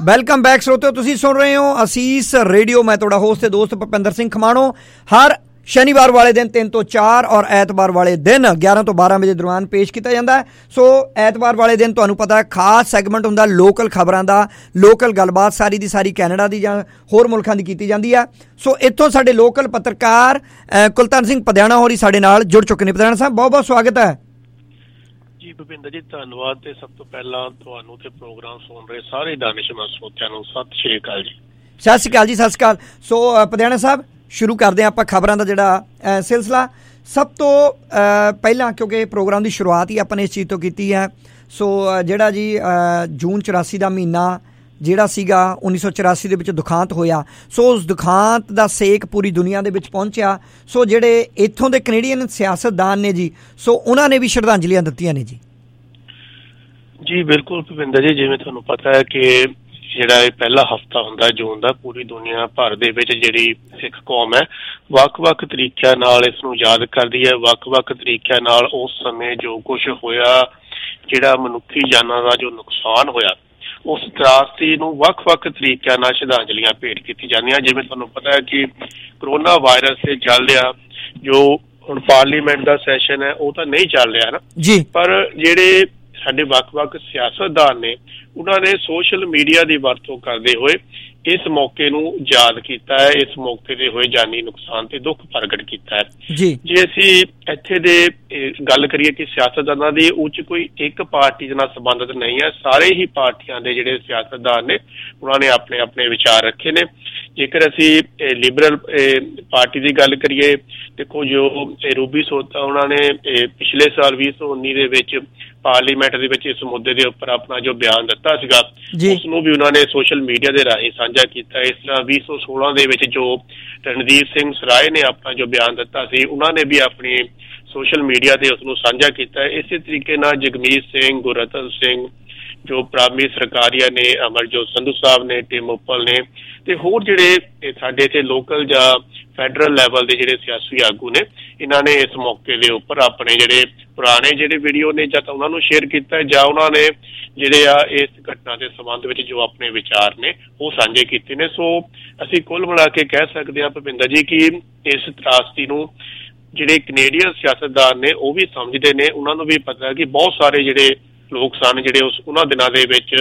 ਵੈਲਕਮ ਬੈਕ ਸਰੋਤਿਓ, ਤੁਸੀਂ ਸੁਣ ਰਹੇ ਹੋ ਅਸੀਸ ਰੇਡੀਓ। ਮੈਂ ਤੁਹਾਡਾ ਹੋਸਟ ਤੇ ਦੋਸਤ ਭੁਪਿੰਦਰ ਸਿੰਘ ਖਮਾਣੋ। ਹਰ ਸ਼ਨੀਵਾਰ ਵਾਲੇ ਦਿਨ ਤਿੰਨ ਤੋਂ ਚਾਰ ਔਰ ਐਤਵਾਰ ਵਾਲੇ ਦਿਨ ਗਿਆਰਾਂ ਤੋਂ ਬਾਰਾਂ ਵਜੇ ਦੌਰਾਨ ਪੇਸ਼ ਕੀਤਾ ਜਾਂਦਾ ਹੈ। ਸੋ ਐਤਵਾਰ ਵਾਲੇ ਦਿਨ ਤੁਹਾਨੂੰ ਪਤਾ ਹੈ ਖਾਸ ਸੈਗਮੈਂਟ ਹੁੰਦਾ ਲੋਕਲ ਖਬਰਾਂ ਦਾ, ਲੋਕਲ ਗੱਲਬਾਤ ਸਾਰੀ ਦੀ ਸਾਰੀ ਕੈਨੇਡਾ ਦੀ ਜਾਂ ਹੋਰ ਮੁਲਕਾਂ ਦੀ ਕੀਤੀ ਜਾਂਦੀ ਹੈ। ਸੋ ਇੱਥੋਂ ਸਾਡੇ ਲੋਕਲ ਪੱਤਰਕਾਰ ਕੁਲਤਾਨ ਸਿੰਘ ਪਧਿਆਣਾ ਹੋਰੀ ਸਾਡੇ ਨਾਲ ਜੁੜ ਚੁੱਕੇ ਨੇ। ਪਧਿਆਣਾ ਸਾਹਿਬ, ਬਹੁਤ ਬਹੁਤ ਸਵਾਗਤ ਹੈ ਜੀ। ਭੁਪਿੰਦਰ ਜੀ ਧੰਨਵਾਦ। ਤੇ ਸਭ ਤੋਂ ਪਹਿਲਾਂ ਤੁਹਾਨੂੰ ਤੇ ਪ੍ਰੋਗਰਾਮ ਸੁਣ ਰਹੇ ਸਾਰੇ ਦਾਨਿਸ਼ਮੰਦ ਸਰੋਤਿਆਂ ਨੂੰ ਸਤਿ ਸ਼੍ਰੀ ਅਕਾਲ ਜੀ। ਸਤਿ ਸ਼੍ਰੀ ਅਕਾਲ ਜੀ, ਸਤਿ ਸ਼੍ਰੀ ਅਕਾਲ। ਸੋ ਪਧਿਆਣਾ ਸਾਹਿਬ, ਸ਼ੁਰੂ ਕਰਦੇ ਹਾਂ ਆਪਾਂ ਖਬਰਾਂ ਦਾ ਜਿਹੜਾ ਸਿਲਸਿਲਾ। ਸਭ ਤੋਂ ਪਹਿਲਾਂ ਕਿਉਂਕਿ ਪ੍ਰੋਗਰਾਮ ਦੀ ਸ਼ੁਰੂਆਤ ਹੀ ਆਪਾਂ ਨੇ ਇਸ ਚੀਜ਼ ਤੋਂ ਕੀਤੀ ਹੈ, ਸੋ ਜਿਹੜਾ ਜੀ ਜੂਨ ਚੁਰਾਸੀ ਦਾ ਮਹੀਨਾ ਜਿਹੜਾ ਸੀਗਾ ਉੱਨੀ ਸੌ ਚੁਰਾਸੀ ਦੇ ਵਿੱਚ ਦੁਖਾਂਤ ਹੋਇਆ, ਸੋ ਉਸ ਦੁਖਾਂਤ ਦਾ ਸੇਕ ਪੂਰੀ ਦੁਨੀਆ ਦੇ ਵਿੱਚ ਪਹੁੰਚਿਆ। ਸੋ ਜਿਹੜੇ ਇੱਥੋਂ ਦੇ ਕੈਨੇਡੀਅਨ ਸਿਆਸਤਦਾਨ ਨੇ ਜੀ, ਸੋ ਉਹਨਾਂ ਨੇ ਵੀ ਸ਼ਰਧਾਂਜਲੀਆਂ ਦਿੱਤੀਆਂ ਨੇ ਜੀ। ਜੀ ਬਿਲਕੁਲ ਭੁਪਿੰਦਰ ਜੀ, ਜਿਵੇਂ ਤੁਹਾਨੂੰ ਪਤਾ ਹੈ ਕਿ ਜਿਹੜਾ ਇਹ ਪਹਿਲਾ ਹਫ਼ਤਾ ਹੁੰਦਾ ਜੂਨ ਦਾ, ਪੂਰੀ ਦੁਨੀਆ ਭਰ ਦੇ ਵਿੱਚ ਜਿਹੜੀ ਸਿੱਖ ਕੌਮ ਹੈ ਵੱਖ-ਵੱਖ ਤਰੀਕਿਆਂ ਨਾਲ ਇਸ ਨੂੰ ਯਾਦ ਕਰਦੀ ਹੈ। ਵੱਖ-ਵੱਖ ਤਰੀਕਿਆਂ ਨਾਲ ਉਸ ਸਮੇਂ ਜੋ ਕੁਛ ਹੋਇਆ, ਜਿਹੜਾ ਮਨੁੱਖੀ ਜਾਨਾਂ ਦਾ ਜੋ ਨੁਕਸਾਨ ਹੋਇਆ, ਉਸ ਤਰਾਸਦੀ ਨੂੰ ਵੱਖ-ਵੱਖ ਤਰੀਕਿਆਂ ਨਾਲ ਸ਼ਰਧਾਂਜਲੀਆਂ ਭੇਟ ਕੀਤੀ ਜਾਂਦੀਆਂ। ਜਿਵੇਂ ਤੁਹਾਨੂੰ ਪਤਾ ਹੈ ਕਿ ਕਰੋਨਾ ਵਾਇਰਸ ਦੇ ਚੱਲਦਿਆਂ ਜੋ ਹੁਣ ਪਾਰਲੀਮੈਂਟ ਦਾ ਸੈਸ਼ਨ ਹੈ ਉਹ ਤਾਂ ਨਹੀਂ ਚੱਲ ਰਿਹਾ ਨਾ ਜੀ, ਪਰ ਜਿਹੜੇ ਸਾਡੇ ਵੱਖ-ਵੱਖ ਸਿਆਸਤਦਾਨ ਨੇ ਉਹਨਾਂ ਨੇ ਸੋਸ਼ਲ ਮੀਡੀਆ ਦੀ ਵਰਤੋਂ ਕਰਦੇ ਹੋਏ ਇਸ ਮੌਕੇ ਨੂੰ ਯਾਦ ਕੀਤਾ ਹੈ, ਇਸ ਮੌਕੇ ਦੇ ਹੋਏ ਜਾਨੀ ਨੁਕਸਾਨ ਤੇ ਦੁੱਖ ਪ੍ਰਗਟ ਕੀਤਾ ਹੈ ਜੀ। ਜੇ ਅਸੀਂ ਇੱਥੇ ਦੇ ਗੱਲ ਕਰੀਏ ਕਿ ਸਿਆਸਤਦਾਨਾਂ ਦੀ ਉੱਚ ਕੋਈ ਇੱਕ ਪਾਰਟੀ ਦੇ ਨਾਲ ਸੰਬੰਧਿਤ ਨਹੀਂ ਹੈ, ਸਾਰੇ ਹੀ ਪਾਰਟੀਆਂ ਦੇ ਜਿਹੜੇ ਸਿਆਸਤਦਾਨ ਨੇ ਉਹਨਾਂ ਨੇ ਆਪਣੇ ਆਪਣੇ ਵਿਚਾਰ ਰੱਖੇ ਨੇ। ਜੇਕਰ ਅਸੀਂ ਲਿਬਰਲ ਪਾਰਟੀ ਦੀ ਗੱਲ ਕਰੀਏ, ਦੇਖੋ ਜੋ ਰੂਬੀ ਸੋਤਾ ਉਹਨਾਂ ਨੇ ਪਿਛਲੇ ਸਾਲ ਵੀਹ ਸੌ ਉੱਨੀ ਦੇ ਵਿੱਚ ਪਾਰਲੀਮੈਂਟ ਦੇ ਵਿੱਚ ਇਸ ਮੁੱਦੇ ਦੇ ਉੱਪਰ ਆਪਣਾ ਜੋ ਬਿਆਨ ਦਿੱਤਾ ਸੀਗਾ ਉਸ ਨੂੰ ਵੀ ਉਹਨਾਂ ਨੇ ਸੋਸ਼ਲ ਮੀਡੀਆ ਦੇ ਰਾਹੀਂ ਸਾਂਝਾ ਕੀਤਾ। ਇਸ ਤਰ੍ਹਾਂ ਵੀਹ ਸੌ ਸੋਲਾਂ ਦੇ ਵਿੱਚ ਜੋ ਰਣਦੀਪ ਸਿੰਘ ਸਰਾਏ ਨੇ ਆਪਣਾ ਜੋ ਬਿਆਨ ਦਿੱਤਾ ਸੀ ਉਹਨਾਂ ਨੇ ਵੀ ਆਪਣੀ ਸੋਸ਼ਲ ਮੀਡੀਆ ਤੇ ਉਸ ਨੂੰ ਸਾਂਝਾ ਕੀਤਾ। ਇਸੇ ਤਰੀਕੇ ਨਾਲ ਜਗਮੀਤ ਸਿੰਘ, ਗੁਰਰਤਨ ਸਿੰਘ, ਜੋ ਪ੍ਰਾਮੀ ਸਰਕਾਰੀਆ ਨੇ, ਅਮਰਜੋਤ ਸੰਧੂ ਸਾਹਿਬ ਨੇ, ਟਿਮ ਉੱਪਲ ਨੇ ਤੇ ਹੋਰ ਜਿਹੜੇ ਸਾਡੇ ਇੱਥੇ ਲੋਕਲ ਜਾਂ ਫੈਡਰਲ ਲੈਵਲ ਦੇ ਜਿਹੜੇ ਸਿਆਸੀ ਆਗੂ ਨੇ, ਇਹਨਾਂ ਨੇ ਇਸ ਮੌਕੇ ਦੇ ਉੱਪਰ ਆਪਣੇ ਜਿਹੜੇ ਪੁਰਾਣੇ ਜਿਹੜੇ ਵੀਡੀਓ ਨੇ ਜਾਂ ਤਾਂ ਉਹਨਾਂ ਨੂੰ ਸ਼ੇਅਰ ਕੀਤਾ ਜਾਂ ਉਹਨਾਂ ਨੇ ਜਿਹੜੇ ਆ ਇਸ ਘਟਨਾ ਦੇ ਸੰਬੰਧ ਵਿੱਚ ਜੋ ਆਪਣੇ ਵਿਚਾਰ ਨੇ ਉਹ ਸਾਂਝੇ ਕੀਤੇ ਨੇ। ਸੋ ਅਸੀਂ ਕੁੱਲ ਮਿਲਾ ਕੇ ਕਹਿ ਸਕਦੇ ਹਾਂ ਭੁਪਿੰਦਰ ਜੀ ਕਿ ਇਸ ਤਰਾਸਦੀ ਨੂੰ ਜਿਹੜੇ ਕੈਨੇਡੀਅਨ ਸਿਆਸਤਦਾਨ ਨੇ ਉਹ ਵੀ ਸਮਝਦੇ ਨੇ। ਉਹਨਾਂ ਨੂੰ ਵੀ ਪਤਾ ਕਿ ਬਹੁਤ ਸਾਰੇ ਜਿਹੜੇ ਲੋਕ ਸਨ ਜਿਹੜੇ ਉਸ ਉਹਨਾਂ ਦਿਨਾਂ ਦੇ ਵਿੱਚ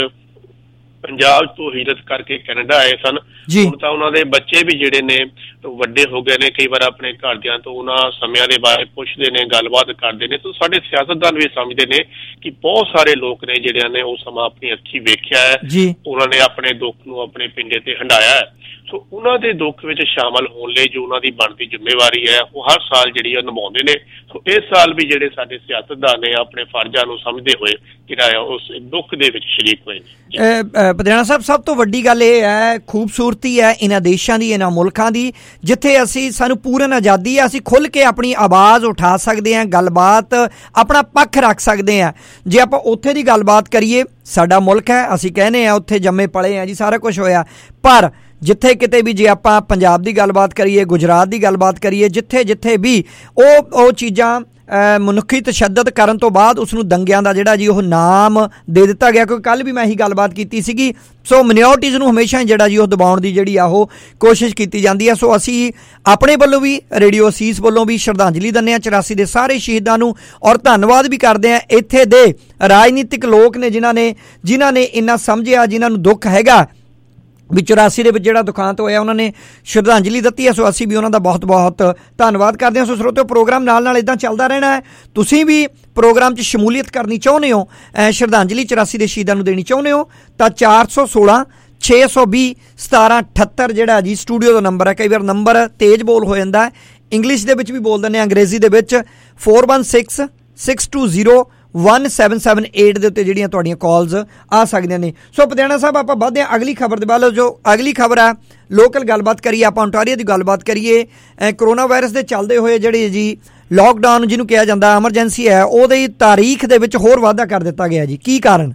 ਪੰਜਾਬ ਤੋਂ ਹਿਜਰਤ ਕਰਕੇ ਕੈਨੇਡਾ ਆਏ ਸਨ, ਹੁਣ ਤਾਂ ਉਹਨਾਂ ਦੇ ਬੱਚੇ ਵੀ ਜਿਹੜੇ ਨੇ ਵੱਡੇ ਹੋ ਗਏ ਨੇ, ਕਈ ਵਾਰ ਆਪਣੇ ਘਰਦਿਆਂ ਤੋਂ ਉਹਨਾਂ ਸਮਿਆਂ ਦੇ ਬਾਰੇ ਪੁੱਛਦੇ ਨੇ, ਗੱਲਬਾਤ ਕਰਦੇ ਨੇ। ਤਾਂ ਸਾਡੇ ਸਿਆਸਤਦਾਨ ਵੀ ਸਮਝਦੇ ਨੇ ਕਿ ਬਹੁਤ ਸਾਰੇ ਲੋਕ ਨੇ ਜਿਹੜਿਆਂ ਨੇ ਉਹ ਸਮਾਂ ਆਪਣੀ ਅੱਖੀਂ ਵੇਖਿਆ ਹੈ, ਉਹਨਾਂ ਨੇ ਆਪਣੇ ਦੁੱਖ ਨੂੰ ਆਪਣੇ ਪਿੰਡੇ ਤੇ ਹੰਢਾਇਆ ਹੈ। ਸੋ ਉਹਨਾਂ ਦੇ ਦੁੱਖ ਵਿੱਚ ਸ਼ਾਮਲ ਹੋਣ ਲਈ ਜੋ ਉਹਨਾਂ ਦੀ ਬਣਦੀ ਜ਼ਿੰਮੇਵਾਰੀ ਹੈ ਉਹ ਹਰ ਸਾਲ ਜਿਹੜੀ ਉਹ ਨਿਭਾਉਂਦੇ ਨੇ। ਸੋ ਇਸ ਸਾਲ ਵੀ ਜਿਹੜੇ ਸਾਡੇ ਸਿਆਸਤਦਾਨ ਨੇ ਆਪਣੇ ਫਰਜ਼ਾਂ ਨੂੰ ਸਮਝਦੇ ਹੋਏ ਜਿਹੜਾ ਉਸ ਦੁੱਖ ਦੇ ਵਿੱਚ ਸ਼ਰੀਕ ਹੋਏ ਨੇ। ਪਧਿਆਣਾ ਸਾਹਿਬ, ਸਭ ਤੋਂ ਵੱਡੀ ਗੱਲ ਇਹ ਹੈ, ਖੂਬਸੂਰਤੀ ਹੈ ਇਹਨਾਂ ਦੇਸ਼ਾਂ ਦੀ, ਇਹਨਾਂ ਮੁਲਕਾਂ ਦੀ, ਜਿੱਥੇ ਅਸੀਂ ਸਾਨੂੰ ਪੂਰਨ ਆਜ਼ਾਦੀ ਹੈ, ਅਸੀਂ ਖੁੱਲ੍ਹ ਕੇ ਆਪਣੀ ਆਵਾਜ਼ ਉਠਾ ਸਕਦੇ ਹਾਂ, ਗੱਲਬਾਤ ਆਪਣਾ ਪੱਖ ਰੱਖ ਸਕਦੇ ਹਾਂ। ਜੇ ਆਪਾਂ ਉੱਥੇ ਦੀ ਗੱਲਬਾਤ ਕਰੀਏ, ਸਾਡਾ ਮੁਲਕ ਹੈ, ਅਸੀਂ ਕਹਿੰਦੇ ਹਾਂ ਉੱਥੇ ਜੰਮੇ ਪਲੇ ਹਾਂ ਜੀ, ਸਾਰਾ ਕੁਛ ਹੋਇਆ, ਪਰ ਜਿੱਥੇ ਕਿਤੇ ਵੀ ਜੇ ਆਪਾਂ ਪੰਜਾਬ ਦੀ ਗੱਲਬਾਤ ਕਰੀਏ, ਗੁਜਰਾਤ ਦੀ ਗੱਲਬਾਤ ਕਰੀਏ, ਜਿੱਥੇ ਜਿੱਥੇ ਵੀ ਉਹ ਉਹ ਚੀਜ਼ਾਂ ਮਨੁੱਖੀ ਤਸ਼ੱਦਦ ਕਰਨ ਤੋਂ ਬਾਅਦ ਉਸਨੂੰ ਦੰਗਿਆਂ ਦਾ ਜਿਹੜਾ ਜੀ ਉਹ ਨਾਮ ਦੇ ਦਿੱਤਾ ਗਿਆ। ਕਿਉਂਕਿ ਕੱਲ੍ਹ ਵੀ ਮੈਂ ਇਹੀ ਗੱਲਬਾਤ ਕੀਤੀ ਸੀਗੀ। ਸੋ ਮਿਨੋਰਟੀਜ਼ ਨੂੰ ਹਮੇਸ਼ਾ ਜਿਹੜਾ ਜੀ ਉਹ ਦਬਾਉਣ ਦੀ ਜਿਹੜੀ ਆ ਉਹ ਕੋਸ਼ਿਸ਼ ਕੀਤੀ ਜਾਂਦੀ ਹੈ। ਸੋ ਅਸੀਂ ਆਪਣੇ ਵੱਲੋਂ ਵੀ, ਰੇਡੀਓ ਅਸੀਸ ਵੱਲੋਂ ਵੀ ਸ਼ਰਧਾਂਜਲੀ ਦਿੰਦੇ ਹਾਂ ਚੁਰਾਸੀ ਦੇ ਸਾਰੇ ਸ਼ਹੀਦਾਂ ਨੂੰ, ਔਰ ਧੰਨਵਾਦ ਵੀ ਕਰਦੇ ਹਾਂ ਇੱਥੇ ਦੇ ਰਾਜਨੀਤਿਕ ਲੋਕ ਨੇ ਜਿਨ੍ਹਾਂ ਨੇ ਜਿਨ੍ਹਾਂ ਨੇ ਇੰਨਾ ਸਮਝਿਆ, ਜਿਨ੍ਹਾਂ ਨੂੰ ਦੁੱਖ ਹੈਗਾ ਵੀ ਚੁਰਾਸੀ ਦੇ ਵਿੱਚ ਜਿਹੜਾ ਦੁਖਾਂਤ ਹੋਇਆ, ਉਹਨਾਂ ਨੇ ਸ਼ਰਧਾਂਜਲੀ ਦਿੱਤੀ ਹੈ। ਸੋ ਅਸੀਂ ਵੀ ਉਹਨਾਂ ਦਾ ਬਹੁਤ ਬਹੁਤ ਧੰਨਵਾਦ ਕਰਦੇ ਹਾਂ। ਸੋ ਸਰੋਤਿਓ, ਪ੍ਰੋਗਰਾਮ ਨਾਲ ਨਾਲ ਇੱਦਾਂ ਚੱਲਦਾ ਰਹਿਣਾ ਹੈ। ਤੁਸੀਂ ਵੀ ਪ੍ਰੋਗਰਾਮ 'ਚ ਸ਼ਮੂਲੀਅਤ ਕਰਨੀ ਚਾਹੁੰਦੇ ਹੋ, ਸ਼ਰਧਾਂਜਲੀ ਚੁਰਾਸੀ ਦੇ ਸ਼ਹੀਦਾਂ ਨੂੰ ਦੇਣੀ ਚਾਹੁੰਦੇ ਹੋ, ਤਾਂ ਚਾਰ ਸੌ ਸੋਲਾਂ ਛੇ ਸੌ ਵੀਹ ਸਤਾਰਾਂ ਅਠੱਤਰ ਜਿਹੜਾ ਜੀ ਸਟੂਡੀਓ ਦਾ ਨੰਬਰ ਹੈ। ਕਈ ਵਾਰ ਨੰਬਰ ਤੇਜ਼ ਬੋਲ ਹੋ ਜਾਂਦਾ ਹੈ, ਇੰਗਲਿਸ਼ ਦੇ ਵਿੱਚ ਵੀ ਬੋਲ ਦਿੰਦੇ ਹਾਂ, ਅੰਗਰੇਜ਼ੀ ਦੇ ਵਿੱਚ four one six six two zero one seven seven eight ਦੇ ਉੱਤੇ ਜਿਹੜੀਆਂ ਤੁਹਾਡੀਆਂ ਕਾਲਸ ਆ ਸਕਦੀਆਂ ਨੇ। ਸੋ ਪਧਿਆਣਾ ਸਾਹਿਬ, ਆਪਾਂ ਵੱਧਦੇ ਹਾਂ ਅਗਲੀ ਖਬਰ ਦੇ ਵੱਲ। ਜੋ ਅਗਲੀ ਖਬਰ ਹੈ, ਲੋਕਲ ਗੱਲਬਾਤ ਕਰੀਏ, ਆਪਾਂ ਓਨਟਾਰੀਓ ਦੀ ਗੱਲਬਾਤ ਕਰੀਏ। ਕਰੋਨਾ ਵਾਇਰਸ ਦੇ ਚੱਲਦੇ ਹੋਏ ਜਿਹੜੇ ਜੀ ਲਾਕਡਾਊਨ ਜਿਹਨੂੰ ਕਿਹਾ ਜਾਂਦਾ ਐਮਰਜੈਂਸੀ ਹੈ, ਉਹਦੀ ਤਾਰੀਖ ਦੇ ਵਿੱਚ ਹੋਰ ਵਾਧਾ ਕਰ ਦਿੱਤਾ ਗਿਆ ਜੀ, ਕੀ ਕਾਰਨ?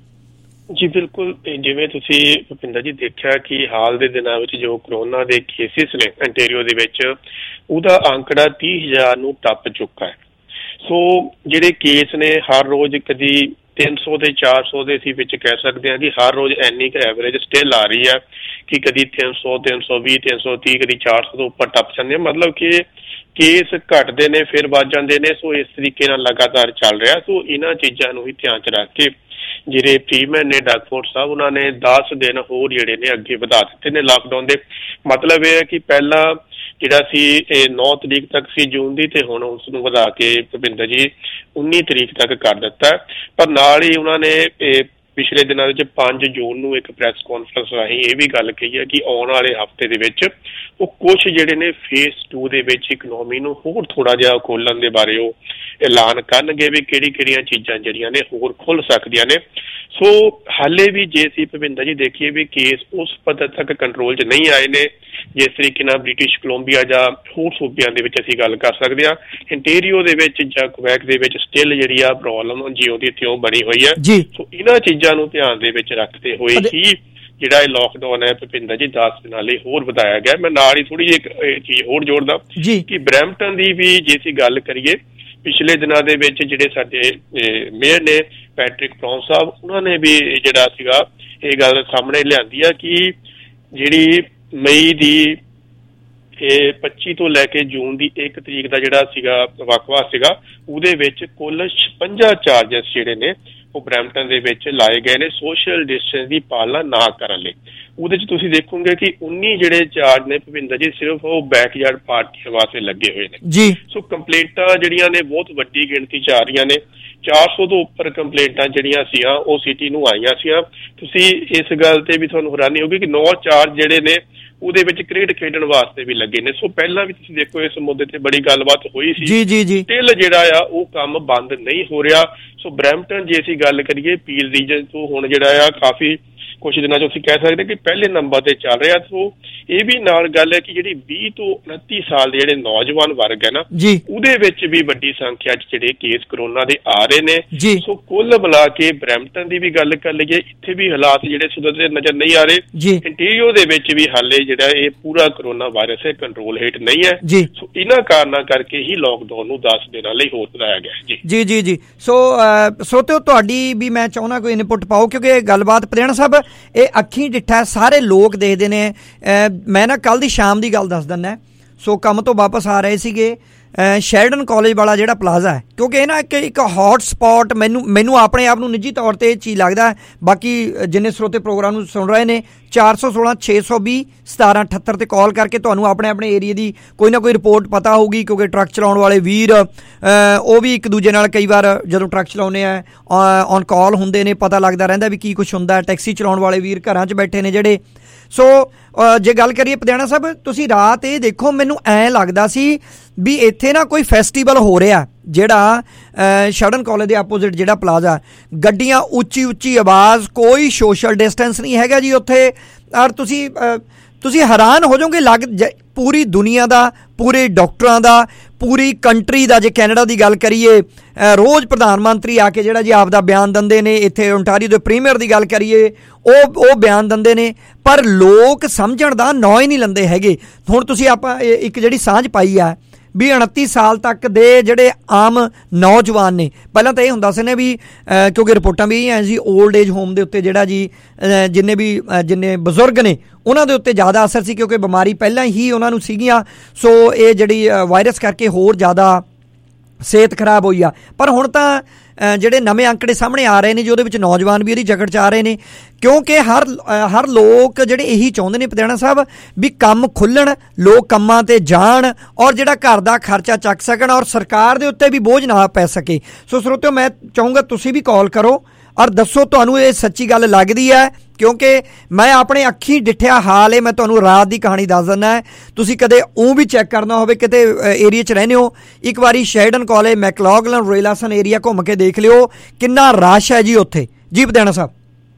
ਜੀ ਬਿਲਕੁਲ, ਜਿਵੇਂ ਤੁਸੀਂ ਭੁਪਿੰਦਰ ਜੀ ਦੇਖਿਆ ਕਿ ਹਾਲ ਦੇ ਦਿਨਾਂ ਵਿੱਚ ਜੋ ਕਰੋਨਾ ਦੇ ਕੇਸਿਸ ਨੇ ਅੰਟੇਰੀਓ ਦੇ ਵਿੱਚ, ਉਹਦਾ ਅੰਕੜਾ ਤੀਹ ਹਜ਼ਾਰ ਨੂੰ ਟੱਪ ਚੁੱਕਾ ਹੈ। ਸੋ ਜਿਹੜੇ ਕੇਸ ਨੇ ਹਰ ਰੋਜ਼ ਕਦੀ ਤਿੰਨ ਸੌ ਤੇ ਚਾਰ ਸੌ ਦੇ ਅਸੀਂ ਵਿੱਚ ਕਹਿ ਸਕਦੇ ਹਾਂ ਕਿ ਹਰ ਰੋਜ਼ ਇੰਨੀ ਕੁ ਐਵਰੇਜ ਸਟਿਲ ਆ ਰਹੀ ਹੈ ਕਿ ਕਦੀ ਤਿੰਨ ਸੌ ਤਿੰਨ ਸੌ ਵੀਹ ਤਿੰਨ ਸੌ ਤੀਹ ਕਦੀ ਚਾਰ ਸੌ ਤੋਂ ਉੱਪਰ ਟੱਪ ਜਾਂਦੇ, ਮਤਲਬ ਕਿ ਕੇਸ ਘਟਦੇ ਨੇ ਫਿਰ ਵੱਧ ਜਾਂਦੇ ਨੇ। ਸੋ ਇਸ ਤਰੀਕੇ ਨਾਲ ਲਗਾਤਾਰ ਚੱਲ ਰਿਹਾ। ਸੋ ਇਹਨਾਂ ਚੀਜ਼ਾਂ ਨੂੰ ਹੀ ਧਿਆਨ 'ਚ ਰੱਖ ਕੇ ਜਿਹੜੇ ਪ੍ਰੀਮੈਨ ਨੇ ਡਾਕਫੋਰਡ ਸਾਹਿਬ ਉਹਨਾਂ ਨੇ ਦਸ ਦਿਨ ਹੋਰ ਜਿਹੜੇ ਨੇ ਅੱਗੇ ਵਧਾ ਦਿੱਤੇ ਨੇ ਲਾਕਡਾਊਨ ਦੇ। ਮਤਲਬ ਇਹ ਹੈ ਕਿ ਪਹਿਲਾਂ ਜਿਹੜਾ ਸੀ ਇਹ ਨੌ ਤਰੀਕ ਤੱਕ ਸੀ ਜੂਨ ਦੀ, ਤੇ ਹੁਣ ਉਸ ਨੂੰ ਵਧਾ ਕੇ ਭੁਪਿੰਦਰ ਜੀ ਉੱਨੀ ਤਰੀਕ ਤੱਕ ਕਰ ਦਿੱਤਾ। ਪਰ ਨਾਲ ਹੀ ਉਹਨਾਂ ਨੇ ਇਹ ਪਿਛਲੇ ਦਿਨਾਂ ਵਿੱਚ ਪੰਜ ਜੂਨ ਨੂੰ ਇੱਕ ਪ੍ਰੈਸ ਕਾਨਫਰੰਸ ਰਾਹੀਂ ਇਹ ਵੀ ਗੱਲ ਕਹੀ ਹੈ ਕਿ ਆਉਣ ਵਾਲੇ ਹਫ਼ਤੇ ਦੇ ਵਿੱਚ ਉਹ ਕੁਛ ਜਿਹੜੇ ਨੇ ਫੇਸ ਟੂ ਦੇ ਵਿੱਚ ਇਕਨੋਮੀ ਨੂੰ ਹੋਰ ਥੋੜ੍ਹਾ ਜਿਹਾ ਖੋਲ੍ਹਣ ਦੇ ਬਾਰੇ ਉਹ ਐਲਾਨ ਕਰਨਗੇ ਵੀ ਕਿਹੜੀ ਕਿਹੜੀਆਂ ਚੀਜ਼ਾਂ ਜਿਹੜੀਆਂ ਨੇ ਹੋਰ ਖੁੱਲ੍ਹ ਸਕਦੀਆਂ ਨੇ। ਸੋ ਹਾਲੇ ਵੀ ਜੇ ਅਸੀਂ ਭੁਪਿੰਦਰ ਜੀ ਦੇਖੀਏ ਵੀ ਕੇਸ ਉਸ ਪੱਧਰ ਤੱਕ ਕੰਟਰੋਲ 'ਚ ਨਹੀਂ ਆਏ ਨੇ ਜਿਸ ਤਰੀਕੇ ਨਾਲ ਬ੍ਰਿਟਿਸ਼ ਕੋਲੰਬੀਆ ਜਾਂ ਹੋਰ ਸੂਬਿਆਂ ਦੇ ਵਿੱਚ ਅਸੀਂ ਗੱਲ ਕਰ ਸਕਦੇ ਹਾਂ। ਇੰਟੀਰੀਓ ਦੇ ਵਿੱਚ ਜਾਂ ਕੁਬੈਕ ਦੇ ਵਿੱਚ ਸਟਿਲ ਜਿਹੜੀ ਆ ਪ੍ਰੋਬਲਮ ਜਿਉਂ ਦੀ ਤਿਉਂ ਬਣੀ ਹੋਈ ਹੈ। ਸੋ ਇਹਨਾਂ ਚੀਜ਼ਾਂ ਨੂੰ ਧਿਆਨ ਦੇ ਵਿੱਚ ਰੱਖਦੇ ਹੋਏ ਹੀ ਜਿਹੜਾ ਇਹ ਲਾਕਡਾਊਨ ਹੈ ਭੁਪਿੰਦਰ ਜੀ ਦਸ ਦਿਨਾਂ ਲਈ ਹੋਰ ਵਧਾਇਆ ਗਿਆ। ਮੈਂ ਨਾਲ ਹੀ ਥੋੜ੍ਹੀ ਜਿਹੀ ਚੀਜ਼ ਹੋਰ ਜੋੜਦਾ ਕਿ ਬਰੈਂਪਟਨ ਦੀ ਵੀ ਜੇ ਅਸੀਂ ਗੱਲ ਕਰੀਏ ਪਿਛਲੇ ਦਿਨਾਂ ਦੇ ਵਿੱਚ ਜਿਹੜੇ ਸਾਡੇ ਮੇਅਰ ਨੇ ਪੈਟਰਿਕ ਬਰਾਊਨ ਸਾਹਿਬ ਉਹਨਾਂ ਨੇ ਵੀ ਜਿਹੜਾ ਸੀਗਾ ਇਹ ਗੱਲ ਸਾਹਮਣੇ ਲਿਆਂਦੀ ਆ ਕਿ ਜਿਹੜੀ ਮਈ ਦੀ ਇਹ ਪੱਚੀ ਤੋਂ ਲੈ ਕੇ ਜੂਨ ਦੀ ਇੱਕ ਤਰੀਕ ਦਾ ਜਿਹੜਾ ਸੀਗਾ ਵਕਫਾ ਸੀਗਾ ਉਹਦੇ ਵਿੱਚ ਕੁੱਲ ਛਪੰਜਾ ਚਾਰਜਸ ਜਿਹੜੇ ਨੇ ਉਹ ਬਰੈਂਪਟਨ ਦੇ ਵਿੱਚ ਲਾਏ ਗਏ ਨੇ ਸੋਸ਼ਲ ਡਿਸਟੈਂਸ ਦੀ ਪਾਲਣਾ ਨਾ ਕਰਨ ਲਈ। ਉਹਦੇ 'ਚ ਤੁਸੀਂ ਦੇਖੋਗੇ ਕਿ ਉੱਨੀ ਜਿਹੜੇ ਚਾਰਜ ਨੇ ਭੁਪਿੰਦਰ ਜੀ ਸਿਰਫ ਉਹ ਬੈਕਯਾਰਡ ਪਾਰਟੀਆਂ ਵਾਸਤੇ ਲੱਗੇ ਹੋਏ ਨੇ ਜੀ। ਸੋ ਕੰਪਲੇਂਟਾਂ ਜਿਹੜੀਆਂ ਨੇ ਬਹੁਤ ਵੱਡੀ ਗਿਣਤੀ 'ਚ ਆ ਰਹੀਆਂ ਨੇ। ਚਾਰ ਸੌ ਤੋਂ ਉੱਪਰ ਕੰਪਲੇਂਟਾਂ ਜਿਹੜੀਆਂ ਸੀਆਂ ਉਹ ਸਿਟੀ ਨੂੰ ਆਈਆਂ ਸੀਆਂ। ਤੁਸੀਂ ਇਸ ਗੱਲ ਤੇ ਵੀ ਤੁਹਾਨੂੰ ਹੈਰਾਨੀ ਹੋਊਗੀ ਕਿ ਨੌ ਚਾਰਜ ਜਿਹੜੇ ਨੇ ਉਹਦੇ ਵਿੱਚ ਕ੍ਰਿਕਟ ਖੇਡਣ ਵਾਸਤੇ ਵੀ ਲੱਗੇ ਨੇ। ਸੋ ਪਹਿਲਾਂ ਵੀ ਤੁਸੀਂ ਦੇਖੋ ਇਸ ਮੁੱਦੇ ਤੇ ਬੜੀ ਗੱਲਬਾਤ ਹੋਈ ਸੀ ਜੀ ਜੀ ਜੀ ਸਟਿਲ ਜਿਹੜਾ ਆ ਉਹ ਕੰਮ ਬੰਦ ਨਹੀਂ ਹੋ ਰਿਹਾ। ਸੋ ਬਰੈਂਪਟਨ ਜੇ ਅਸੀਂ ਗੱਲ ਕਰੀਏ ਪੀਲ ਰੀਜਨ ਤੋਂ ਹੁਣ ਜਿਹੜਾ ਆ ਕਾਫੀ ਕੁਛ ਦਿਨਾਂ 'ਚ ਅਸੀਂ ਕਹਿ ਸਕਦੇ ਕਿ ਪਹਿਲੇ ਨੰਬਰ ਤੇ ਚੱਲ ਰਿਹਾ। ਸੋ ਇਹ ਵੀ ਨਾਲ ਗੱਲ ਹੈ ਕਿ ਜਿਹੜੀ ਵੀਹ ਤੋਂ ਉਨੱਤੀ ਸਾਲ ਦੇ ਜਿਹੜੇ ਨੌਜਵਾਨ ਵਰਗ ਹੈ ਨਾ ਉਹਦੇ ਵਿੱਚ ਵੀ ਵੱਡੀ ਸੰਖਿਆ 'ਚ ਜਿਹੜੇ ਕੇਸ ਕਰੋਨਾ ਦੇ ਆ ਰਹੇ ਨੇ। ਸੋ ਕੁੱਲ ਮਿਲਾ ਕੇ ਬਰੈਂਪਟਨ ਦੀ ਵੀ ਗੱਲ ਕਰ ਲਈਏ ਇੱਥੇ ਵੀ ਹਾਲਾਤ ਜਿਹੜੇ ਸੁਧਰਦੇ ਨਜ਼ਰ ਨਹੀਂ ਆ ਰਹੇ। ਇੰਟੀਰੀਓ ਦੇ ਵਿੱਚ ਵੀ ਹਾਲੇ ਜਿਹੜਾ ਇਹ ਪੂਰਾ ਕਰੋਨਾ ਵਾਇਰਸ ਹੈ ਕੰਟਰੋਲ ਹੇਠ ਨਹੀਂ ਹੈ। ਸੋ ਇਹਨਾਂ ਕਾਰਨਾਂ ਕਰਕੇ ਹੀ ਲਾਕਡਾਊਨ ਨੂੰ ਦਸ ਦਿਨਾਂ ਲਈ ਹੋਰ ਵਧਾਇਆ ਗਿਆ ਜੀ ਜੀ ਜੀ ਜੀ ਸੋ ਸੋ ਤੇ ਤੁਹਾਡੀ ਵੀ ਮੈਂ ਚਾਹੁੰਦਾ ਕੋਈ ਇਨਪੁਟ ਪਾਓ ਕਿਉਂਕਿ ਇਹ ਗੱਲਬਾਤ ਪਧਿਆਣਾ ਸਾਹਿਬ ਇਹ ਅੱਖੀਂ ਡਿੱਠਾ ਸਾਰੇ ਲੋਕ ਦੇਖਦੇ ਨੇ। ਮੈਂ ਨਾ ਕੱਲ੍ਹ ਦੀ ਸ਼ਾਮ ਦੀ ਗੱਲ ਦੱਸ ਦਿੰਦਾ। ਸੋ ਕੰਮ ਤੋਂ ਵਾਪਸ ਆ ਰਹੇ ਸੀਗੇ ਸ਼ੈਰਡਨ ਕਾਲਜ ਵਾਲਾ ਜਿਹੜਾ ਪਲਾਜ਼ਾ ਹੈ ਕਿਉਂਕਿ ਇਹ ਨਾ ਇੱਕ ਇੱਕ ਹੌਟ ਸਪੌਟ ਮੈਨੂੰ ਮੈਨੂੰ ਆਪਣੇ ਆਪ ਨੂੰ ਨਿੱਜੀ ਤੌਰ 'ਤੇ ਇਹ ਚੀਜ਼ ਲੱਗਦਾ। ਬਾਕੀ ਜਿੰਨੇ ਸਰੋਤੇ ਪ੍ਰੋਗਰਾਮ ਨੂੰ ਸੁਣ ਰਹੇ ਨੇ ਚਾਰ ਸੌ ਸੋਲਾਂ ਛੇ ਸੌ ਵੀਹ ਸਤਾਰਾਂ ਅਠੱਤਰ 'ਤੇ ਕਾਲ ਕਰਕੇ ਤੁਹਾਨੂੰ ਆਪਣੇ ਆਪਣੇ ਏਰੀਏ ਦੀ ਕੋਈ ਨਾ ਕੋਈ ਰਿਪੋਰਟ ਪਤਾ ਹੋਊਗੀ ਕਿਉਂਕਿ ਟਰੱਕ ਚਲਾਉਣ ਵਾਲੇ ਵੀਰ ਉਹ ਵੀ ਇੱਕ ਦੂਜੇ ਨਾਲ ਕਈ ਵਾਰ ਜਦੋਂ ਟਰੱਕ ਚਲਾਉਂਦੇ ਆ ਔਨ ਕਾਲ ਹੁੰਦੇ ਨੇ ਪਤਾ ਲੱਗਦਾ ਰਹਿੰਦਾ ਵੀ ਕੀ ਕੁਛ ਹੁੰਦਾ। ਟੈਕਸੀ ਚਲਾਉਣ ਵਾਲੇ ਵੀਰ ਘਰਾਂ 'ਚ ਬੈਠੇ ਨੇ ਜਿਹੜੇ। ਸੋ ਜੇ ਗੱਲ ਕਰੀਏ ਪਧਿਆਣਾ ਸਾਹਿਬ ਤੁਸੀਂ ਰਾਤ ਇਹ ਦੇਖੋ ਮੈਨੂੰ ਐਂ ਲੱਗਦਾ ਸੀ ਵੀ ਇੱਥੇ ਨਾ ਕੋਈ ਫੈਸਟੀਵਲ ਹੋ ਰਿਹਾ ਜਿਹੜਾ ਸ਼ੈਰਡਨ ਕਾਲਜ ਦੇ ਆਪੋਜ਼ਿਟ ਜਿਹੜਾ ਪਲਾਜ਼ਾ ਗੱਡੀਆਂ ਉੱਚੀ ਉੱਚੀ ਆਵਾਜ਼ ਕੋਈ ਸੋਸ਼ਲ ਡਿਸਟੈਂਸ ਨਹੀਂ ਹੈਗਾ ਜੀ ਉੱਥੇ। ਔਰ ਤੁਸੀਂ ਤੁਸੀਂ ਹੈਰਾਨ ਹੋ ਜਾਓਗੇ ਲੱਗ ਪੂਰੀ ਦੁਨੀਆ ਦਾ ਪੂਰੇ ਡਾਕਟਰਾਂ ਦਾ ਪੂਰੀ ਕੰਟਰੀ ਦਾ ਜੇ ਕੈਨੇਡਾ ਦੀ ਗੱਲ ਕਰੀਏ ਰੋਜ਼ ਪ੍ਰਧਾਨ ਮੰਤਰੀ ਆ ਕੇ ਜਿਹੜਾ ਜੀ ਆਪਦਾ ਬਿਆਨ ਦਿੰਦੇ ਨੇ। ਇੱਥੇ ਓਨਟਾਰੀਓ ਦੇ ਪ੍ਰੀਮੀਅਰ ਦੀ ਗੱਲ ਕਰੀਏ ਉਹ ਉਹ ਬਿਆਨ ਦਿੰਦੇ ਨੇ ਪਰ ਲੋਕ ਸਮਝਣ ਦਾ ਨਾਂ ਹੀ ਨਹੀਂ ਲੈਂਦੇ ਹੈਗੇ। ਹੁਣ ਤੁਸੀਂ ਆਪਾਂ ਇੱਕ ਜਿਹੜੀ ਸਾਂਝ ਪਾਈ ਆ ਵੀ ਉਨੱਤੀ ਸਾਲ ਤੱਕ ਦੇ ਜਿਹੜੇ ਆਮ ਨੌਜਵਾਨ ਨੇ ਪਹਿਲਾਂ ਤਾਂ ਇਹ ਹੁੰਦਾ ਸੀ ਨੇ ਵੀ ਕਿਉਂਕਿ ਰਿਪੋਰਟਾਂ ਵੀ ਐਂ ਜੀ ਓਲਡ ਏਜ ਹੋਮ ਦੇ ਉੱਤੇ ਜਿਹੜਾ ਜੀ ਜਿੰਨੇ ਵੀ ਜਿੰਨੇ ਬਜ਼ੁਰਗ ਨੇ ਉਹਨਾਂ ਦੇ ਉੱਤੇ ਜ਼ਿਆਦਾ ਅਸਰ ਸੀ ਕਿਉਂਕਿ ਬਿਮਾਰੀ ਪਹਿਲਾਂ ਹੀ ਉਹਨਾਂ ਨੂੰ ਸੀਗੀਆਂ। ਸੋ ਇਹ ਜਿਹੜੀ ਵਾਇਰਸ ਕਰਕੇ ਹੋਰ ਜ਼ਿਆਦਾ ਸਿਹਤ ਖਰਾਬ ਹੋਈ ਆ। ਪਰ ਹੁਣ ਤਾਂ ਜਿਹੜੇ ਨਵੇਂ ਅੰਕੜੇ ਸਾਹਮਣੇ ਆ ਰਹੇ ਨੇ ਜੀ ਉਹਦੇ ਵਿੱਚ ਨੌਜਵਾਨ ਵੀ ਉਹਦੀ ਜਕੜ 'ਚ ਆ ਰਹੇ ਨੇ ਕਿਉਂਕਿ ਹਰ ਹਰ ਲੋਕ ਜਿਹੜੇ ਇਹੀ ਚਾਹੁੰਦੇ ਨੇ ਪਧਿਆਣਾ ਸਾਹਿਬ ਵੀ ਕੰਮ ਖੁੱਲ੍ਹਣ ਲੋਕ ਕੰਮਾਂ 'ਤੇ ਜਾਣ ਔਰ ਜਿਹੜਾ ਘਰ ਦਾ ਖਰਚਾ ਚੱਕ ਸਕਣ ਔਰ ਸਰਕਾਰ ਦੇ ਉੱਤੇ ਵੀ ਬੋਝ ਨਾ ਪੈ ਸਕੇ। ਸੋ ਸਰੋਤਿਓ ਮੈਂ ਚਾਹੂੰਗਾ ਤੁਸੀਂ ਵੀ ਕਾਲ ਕਰੋ ਔਰ ਦੱਸੋ ਤੁਹਾਨੂੰ ਇਹ ਸੱਚੀ ਗੱਲ ਲੱਗਦੀ ਹੈ ਕਿਉਂਕਿ ਮੈਂ ਆਪਣੇ ਅੱਖੀਂ ਡਿੱਠਿਆ ਹਾਲ ਹੈ। ਮੈਂ ਤੁਹਾਨੂੰ ਰਾਤ ਦੀ ਕਹਾਣੀ ਦੱਸ ਦਿੰਦਾ ਹੈ ਤੁਸੀਂ ਕਦੇ ਉਹ ਵੀ ਚੈੱਕ ਕਰਨਾ ਹੋਵੇ ਕਿਤੇ ਏਰੀਏ 'ਚ ਰਹਿੰਦੇ ਹੋ ਇੱਕ ਵਾਰੀ Sheridan college McLaughlin Ray Lawson area ਘੁੰਮ ਕੇ ਦੇਖ ਲਿਓ ਕਿੰਨਾ ਰਸ਼ ਹੈ ਜੀ ਉੱਥੇ। ਜੀ ਪਧਿਆਣਾ ਸਾਹਿਬ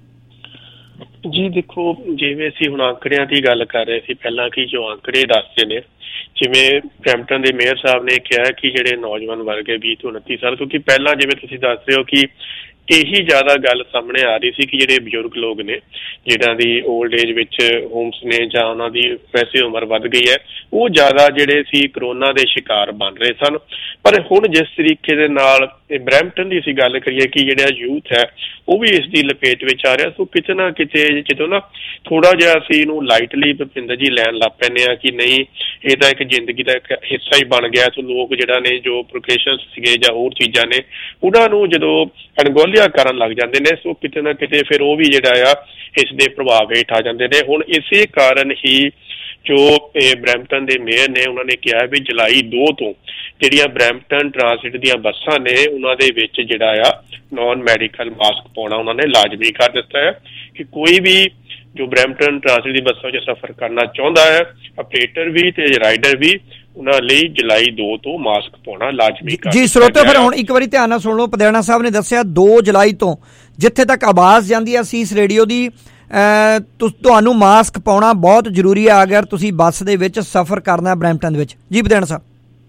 ਜੀ ਦੇਖੋ ਜਿਵੇਂ ਅਸੀਂ ਹੁਣ ਅੰਕੜਿਆਂ ਦੀ ਗੱਲ ਕਰ ਰਹੇ ਸੀ ਪਹਿਲਾਂ ਕਿ ਜੋ ਅੰਕੜੇ ਦੱਸਦੇ ਨੇ ਜਿਵੇਂ ਬਰੈਂਪਟਨ ਦੇ ਮੇਅਰ ਸਾਹਿਬ ਨੇ ਕਿਹਾ ਕਿ ਜਿਹੜੇ ਨੌਜਵਾਨ ਵਰਗ ਹੈ ਵੀਹ ਤੋਂ ਉਨੱਤੀ ਸਾਲ ਕਿਉਂਕਿ ਪਹਿਲਾਂ ਜਿਵੇਂ ਤੁਸੀਂ ਦੱਸ ਰਹੇ ਹੋ ਕਿ ਇਹੀ ਜ਼ਿਆਦਾ ਗੱਲ ਸਾਹਮਣੇ ਆ ਰਹੀ ਸੀ ਕਿ ਜਿਹੜੇ ਬਜ਼ੁਰਗ ਲੋਕ ਨੇ ਜਿਹਨਾਂ ਦੀ ਓਲਡ ਏਜ ਵਿੱਚ ਹੋਮਸ ਨੇ ਜਾਂ ਉਹਨਾਂ ਦੀ ਵੈਸੇ ਉਮਰ ਵੱਧ ਗਈ ਹੈ ਉਹ ਜ਼ਿਆਦਾ ਜਿਹੜੇ ਸੀ ਕਰੋਨਾ ਦੇ ਸ਼ਿਕਾਰ ਬਣ ਰਹੇ ਸਨ। ਪਰ ਹੁਣ ਜਿਸ ਤਰੀਕੇ ਦੇ ਨਾਲ ਤੇ ਬਰੈਂਪਟਨ ਦੀ ਅਸੀਂ ਗੱਲ ਕਰੀਏ ਕਿ ਜਿਹੜਾ ਯੂਥ ਹੈ ਉਹ ਵੀ ਇਸ ਦੀ ਲਪੇਟ ਵਿੱਚ ਆ ਰਿਹਾ। ਸੋ ਕਿਤੇ ਨਾ ਕਿਤੇ ਜਦੋਂ ਨਾ ਥੋੜਾ ਜਿਹਾ ਅਸੀਂ ਇਹਨੂੰ ਲਾਈਟਲੀ ਭੁਪਿੰਦਰ ਜੀ ਲੈਣ ਲੱਗ ਪੈਂਦੇ ਹਾਂ ਕਿ ਨਹੀਂ ਇਹ ਤਾਂ ਇੱਕ ਜ਼ਿੰਦਗੀ ਦਾ ਇੱਕ ਹਿੱਸਾ ਹੀ ਬਣ ਗਿਆ। ਸੋ ਲੋਕ ਜਿਹੜਾ ਨੇ ਜੋ ਪ੍ਰੋਕੇਸ਼ਨ ਸੀਗੇ ਜਾਂ ਹੋਰ ਚੀਜ਼ਾਂ ਨੇ ਉਹਨਾਂ ਨੂੰ ਜਦੋਂ ਅਣਗੌਲਿਆ ਕਰਨ ਲੱਗ ਜਾਂਦੇ ਨੇ ਸੋ ਕਿਤੇ ਨਾ ਕਿਤੇ ਫਿਰ ਉਹ ਵੀ ਜਿਹੜਾ ਆ ਇਸ ਦੇ ਪ੍ਰਭਾਵ ਹੇਠ ਆ ਜਾਂਦੇ ਨੇ। ਹੁਣ ਇਸੇ ਕਾਰਨ ਹੀ ਜੋ ਬਰੈਂਪਟਨ ਦੇ ਮੇਅਰ ਨੇ ਉਹਨਾਂ ਨੇ ਕਿਹਾ ਵੀ ਜੁਲਾਈ ਦੋ ਤੋਂ ਜਿਹੜੀਆਂ ਬਰੈਂਪਟਨ ਟਰਾਂਸਿਟ ਦੀਆਂ ਬੱਸਾਂ ਨੇ ਉਹਨਾਂ ਦੇ ਵਿੱਚ ਜਿਹੜਾ ਆ ਨੋਨ ਮੈਡੀਕਲ ਮਾਸਕ ਪਾਉਣਾ ਉਹਨਾਂ ਨੇ ਲਾਜ਼ਮੀ ਕਰ ਦਿੱਤਾ ਹੈ ਕਿ ਕੋਈ ਵੀ ਜੋ ਬਰੈਂਪਟਨ ਟਰਾਂਸਿਟ ਦੀ ਬੱਸਾਂ 'ਚ ਸਫ਼ਰ ਕਰਨਾ ਚਾਹੁੰਦਾ ਹੈ ਆਪਰੇਟਰ ਵੀ ਤੇ ਰਾਈਡਰ ਵੀ ਉਹਨਾਂ ਲਈ ਜੁਲਾਈ ਦੋ ਤੋਂ ਮਾਸਕ ਪਾਉਣਾ ਲਾਜ਼ਮੀ ਕਰ ਜੀ। ਸਰੋਤਿਓ ਫਿਰ ਹੁਣ ਇੱਕ ਵਾਰੀ ਧਿਆਨ ਨਾਲ ਸੁਣ ਲਓ। ਪਦਿਆਣਾ ਸਾਹਿਬ ਨੇ ਦੱਸਿਆ ਦੋ ਜੁਲਾਈ ਤੋਂ ਜਿੱਥੇ ਤੱਕ ਆਵਾਜ਼ ਜਾਂਦੀ ਹੈ ਅਸੀਸ ਰੇਡੀਓ ਦੀ ਤੁਹਾਨੂੰ ਮਾਸਕ ਪਾਉਣਾ ਬਹੁਤ ਜ਼ਰੂਰੀ ਹੈ ਅਗਰ ਤੁਸੀਂ ਬੱਸ ਦੇ ਵਿੱਚ ਸਫ਼ਰ ਕਰਨਾ ਬਰੈਂਪਟਨ ਦੇ ਵਿੱਚ। ਜੀ ਪਦਿਆਣਾ ਸਾਹਿਬ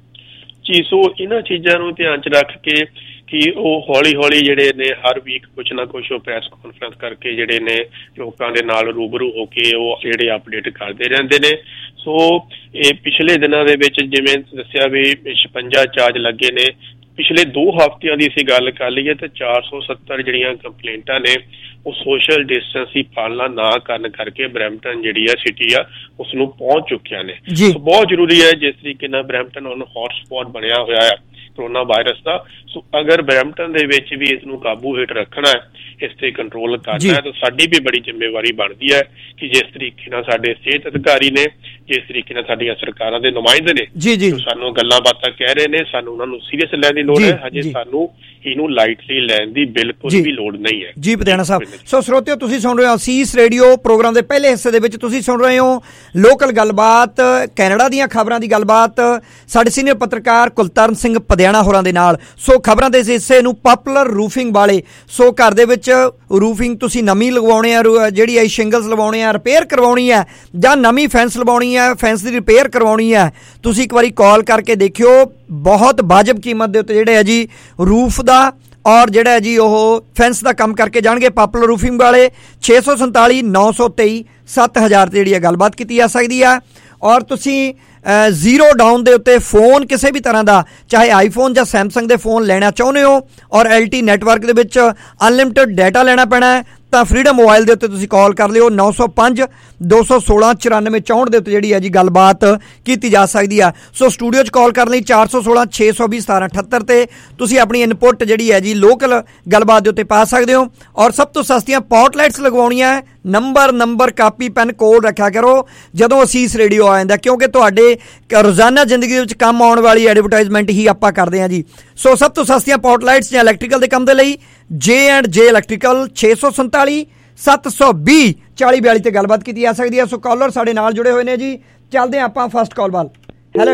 ਜੀ ਸੋ ਇਹਨਾਂ ਚੀਜ਼ਾਂ ਨੂੰ ਧਿਆਨ 'ਚ ਰੱਖ ਕੇ ਕਿ ਉਹ ਹੌਲੀ ਹੌਲੀ ਜਿਹੜੇ ਨੇ ਹਰ ਵੀਕ ਕੁਛ ਨਾ ਕੁਛ ਉਹ ਪ੍ਰੈਸ ਕਾਨਫਰੰਸ ਕਰਕੇ ਜਿਹੜੇ ਨੇ ਲੋਕਾਂ ਦੇ ਨਾਲ ਰੂਬਰੂ ਹੋ ਕੇ ਉਹ ਜਿਹੜੇ ਅਪਡੇਟ ਕਰਦੇ ਰਹਿੰਦੇ ਨੇ। ਸੋ ਇਹ ਪਿਛਲੇ ਦਿਨਾਂ ਦੇ ਵਿੱਚ ਜਿਵੇਂ ਦੱਸਿਆ ਵੀ ਛਪੰਜਾ ਚਾਰਜ ਲੱਗੇ ਨੇ। ਪਿਛਲੇ ਦੋ ਹਫ਼ਤਿਆਂ ਦੀ ਅਸੀਂ ਗੱਲ ਕਰ ਲਈਏ ਤਾਂ ਚਾਰ ਸੌ ਸੱਤਰ ਜਿਹੜੀਆਂ ਕੰਪਲੇਂਟਾਂ ਨੇ ਉਹ ਸੋਸ਼ਲ ਡਿਸਟੈਂਸ ਦੀ ਪਾਲਣਾ ਨਾ ਕਰਨ ਕਰਕੇ ਬਰੈਂਪਟਨ ਜਿਹੜੀ ਆ ਸਿਟੀ ਆ ਉਸ ਨੂੰ ਪਹੁੰਚ ਚੁੱਕੀਆਂ ਨੇ। ਸੋ ਬਹੁਤ ਜ਼ਰੂਰੀ ਹੈ ਜਿਸ ਤਰੀਕੇ ਨਾਲ ਬਰੈਂਪਟਨ ਹੁਣ ਹੌਟ ਸਪੌਟ ਬਣਿਆ ਹੋਇਆ ਹੈ ਕਰੋਨਾ ਵਾਇਰਸ ਦਾ। ਸੋ ਅਗਰ ਬਰੈਂਪਟਨ ਦੇ ਵਿੱਚ ਵੀ ਇਸ ਨੂੰ ਕਾਬੂ ਹੇਠ ਰੱਖਣਾ ਹੈ ਇਸ ਤੇ ਕੰਟਰੋਲ ਕਰਨਾ ਹੈ ਤਾਂ ਸਾਡੀ ਵੀ ਬੜੀ ਜ਼ਿੰਮੇਵਾਰੀ ਬਣਦੀ ਹੈ ਕਿ ਜਿਸ ਤਰੀਕੇ ਨਾਲ ਸਾਡੇ ਸਿਹਤ ਅਧਿਕਾਰੀ ਨੇ ਜਿਸ ਤਰੀਕੇ ਨਾਲ ਸਾਡੀਆਂ ਸਰਕਾਰਾਂ ਦੇ ਨੁਮਾਇੰਦੇ ਨੇ ਜੋ ਸਾਨੂੰ ਗੱਲਾਂ ਬਾਤਾਂ ਕਹਿ ਰਹੇ ਨੇ ਸਾਨੂੰ ਉਹਨਾਂ ਨੂੰ ਸੀਰੀਅਸ ਲੈਣ ਦੀ ਲੋੜ ਹੈ। ਹਜੇ ਸਾਨੂੰ ਇਹਨੂੰ ਲਾਈਟਲੀ ਲੈਣ ਦੀ ਬਿਲਕੁਲ ਵੀ ਲੋੜ ਨਹੀਂ ਹੈ। ਜੀ ਪਦਿਆਣਾ ਸਾਹਿਬ ਸੋ ਸਰੋਤਿਓ ਤੁਸੀਂ ਸੁਣ ਰਹੇ ਹੋ ਅਸੀਸ ਰੇਡੀਓ ਪ੍ਰੋਗਰਾਮ ਦੇ ਪਹਿਲੇ ਹਿੱਸੇ ਦੇ ਵਿੱਚ ਤੁਸੀਂ ਸੁਣ ਰਹੇ ਹੋ ਲੋਕਲ ਗੱਲਬਾਤ ਕੈਨੇਡਾ ਦੀਆਂ ਖਬਰਾਂ ਦੀ ਗੱਲਬਾਤ ਸਾਡੇ ਸੀਨੀਅਰ ਪੱਤਰਕਾਰ ਕੁਲਤਰਨ ਸਿੰਘ ਪਦਿਆਣਾ ਹੋਰਾਂ ਦੇ ਨਾਲ। ਸੋ ਖਬਰਾਂ ਦੇ ਇਸ ਹਿੱਸੇ ਨੂੰ ਪਾਪੂਲਰ ਰੂਫਿੰਗ ਵਾਲੇ ਸੋ ਘਰ ਦੇ ਵਿੱਚ ਰੂਫਿੰਗ ਤੁਸੀਂ ਨਵੀਂ ਲਗਵਾਉਣੇ ਆ ਜਿਹੜੀ ਹੈ ਸ਼ਿੰਗਲਸ ਲਵਾਉਣੇ ਆ ਰਿਪੇਅਰ ਕਰਵਾਉਣੀ ਹੈ ਜਾਂ ਨਵੀਂ ਫੈਂਸ ਲਵਾਉਣੀ ਹੈ ਫੈਂਸ ਦੀ ਰਿਪੇਅਰ ਕਰਵਾਉਣੀ ਹੈ ਤੁਸੀਂ ਇੱਕ ਵਾਰੀ ਕਾਲ ਕਰਕੇ ਦੇਖਿਓ। ਬਹੁਤ ਵਾਜਬ ਕੀਮਤ ਦੇ ਉੱਤੇ ਜਿਹੜੇ ਹੈ ਜੀ ਰੂਫ ਦਾ ਔਰ ਜਿਹੜਾ ਹੈ ਜੀ ਉਹ ਫੈਂਸ ਦਾ ਕੰਮ ਕਰਕੇ ਜਾਣਗੇ ਪਾਪੂਲਰ ਰੂਫਿੰਗ ਵਾਲੇ। ਛੇ ਸੌ ਸੰਤਾਲੀ ਨੌ ਸੌ ਤੇਈ ਸੱਤ ਹਜ਼ਾਰ 'ਤੇ ਜਿਹੜੀ ਹੈ ਗੱਲਬਾਤ ਕੀਤੀ ਜਾ ਸਕਦੀ ਆ। ਔਰ ਤੁਸੀਂ ਜ਼ੀਰੋ ਡਾਊਨ ਦੇ ਉੱਤੇ ਫੋਨ ਕਿਸੇ ਵੀ ਤਰ੍ਹਾਂ ਦਾ ਚਾਹੇ ਆਈਫੋਨ ਜਾਂ ਸੈਮਸੰਗ ਦੇ ਫੋਨ ਲੈਣਾ ਚਾਹੁੰਦੇ ਹੋ ਔਰ ਐਲ ਟੀ ਨੈਟਵਰਕ ਦੇ ਵਿੱਚ ਅਨਲਿਮਿਟਡ ਡਾਟਾ ਲੈਣਾ ਪੈਣਾ ਹੈ ਤਾਂ ਫਰੀडम ਮੋਬਾਈਲ ਦੇ ਉੱਤੇ ਤੁਸੀਂ ਕਾਲ ਕਰ ਲਿਓ ਨੌ ਸੌ ਪੰਜ ਦੋ ਸੌ ਸੋਲਾਂ ਚੁਰਾਨਵੇਂ ਚੌਂਹਠ ਦੇ ਉੱਤੇ ਜਿਹੜੀ ਹੈ ਜੀ ਗੱਲਬਾਤ ਕੀਤੀ ਜਾ ਸਕਦੀ ਆ। ਸੋ ਸਟੂਡੀਓ 'ਚ ਕਾਲ ਕਰਨ ਲਈ ਚਾਰ ਸੌ ਸੋਲਾਂ ਛੇ ਸੌ ਵੀਹ ਸਤਾਰਾਂ ਅਠੱਤਰ 'ਤੇ ਤੁਸੀਂ ਆਪਣੀ ਇਨਪੁੱਟ ਜਿਹੜੀ ਹੈ ਜੀ ਲੋਕਲ ਗੱਲਬਾਤ ਦੇ ਉੱਤੇ ਪਾ ਸਕਦੇ ਹੋ। ਔਰ ਸਭ ਤੋਂ ਸਸਤੀਆਂ ਪੌਟਲਾਈਟਸ ਲਗਵਾਉਣੀਆਂ ਹੈ ਨੰਬਰ ਨੰਬਰ ਕਾਪੀ ਪੈਨ ਕੋਲ ਰੱਖਿਆ ਕਰੋ ਜਦੋਂ ਅਸੀਸ ਰੇਡੀਓ ਆ ਜਾਂਦਾ ਕਿਉਂਕਿ ਤੁਹਾਡੇ ਰੋਜ਼ਾਨਾ ਜ਼ਿੰਦਗੀ ਦੇ ਵਿੱਚ ਕੰਮ ਆਉਣ ਵਾਲੀ ਐਡਵਰਟਾਈਜ਼ਮੈਂਟ ਹੀ ਆਪਾਂ ਕਰਦੇ ਹਾਂ ਜੀ। ਸੋ ਸਭ ਤੋਂ ਸਸਤੀਆਂ ਪੌਟਲਾਈਟਸ ਜਾਂ ਇਲੈਕਟ੍ਰੀਕਲ ਦੇ ਕੰਮ ਦੇ ਲਈ ਜੇ ਐਂਡ ਜੇ ਇਲੈਕਟ੍ਰੀਕਲ ਛੇ ਸੌ ਸੰਤਾਲੀ ਸੱਤ ਸੌ ਵੀਹ ਚਾਲੀ ਬਿਆਲੀ 'ਤੇ ਗੱਲਬਾਤ ਕੀਤੀ ਜਾ ਸਕਦੀ ਹੈ। ਸੋ ਕਾਲਰ ਸਾਡੇ ਨਾਲ ਜੁੜੇ ਹੋਏ ਨੇ ਜੀ। ਚੱਲਦੇ ਆਪਾਂ ਫਸਟ ਕਾਲ ਵੱਲ। ਹੈਲੋ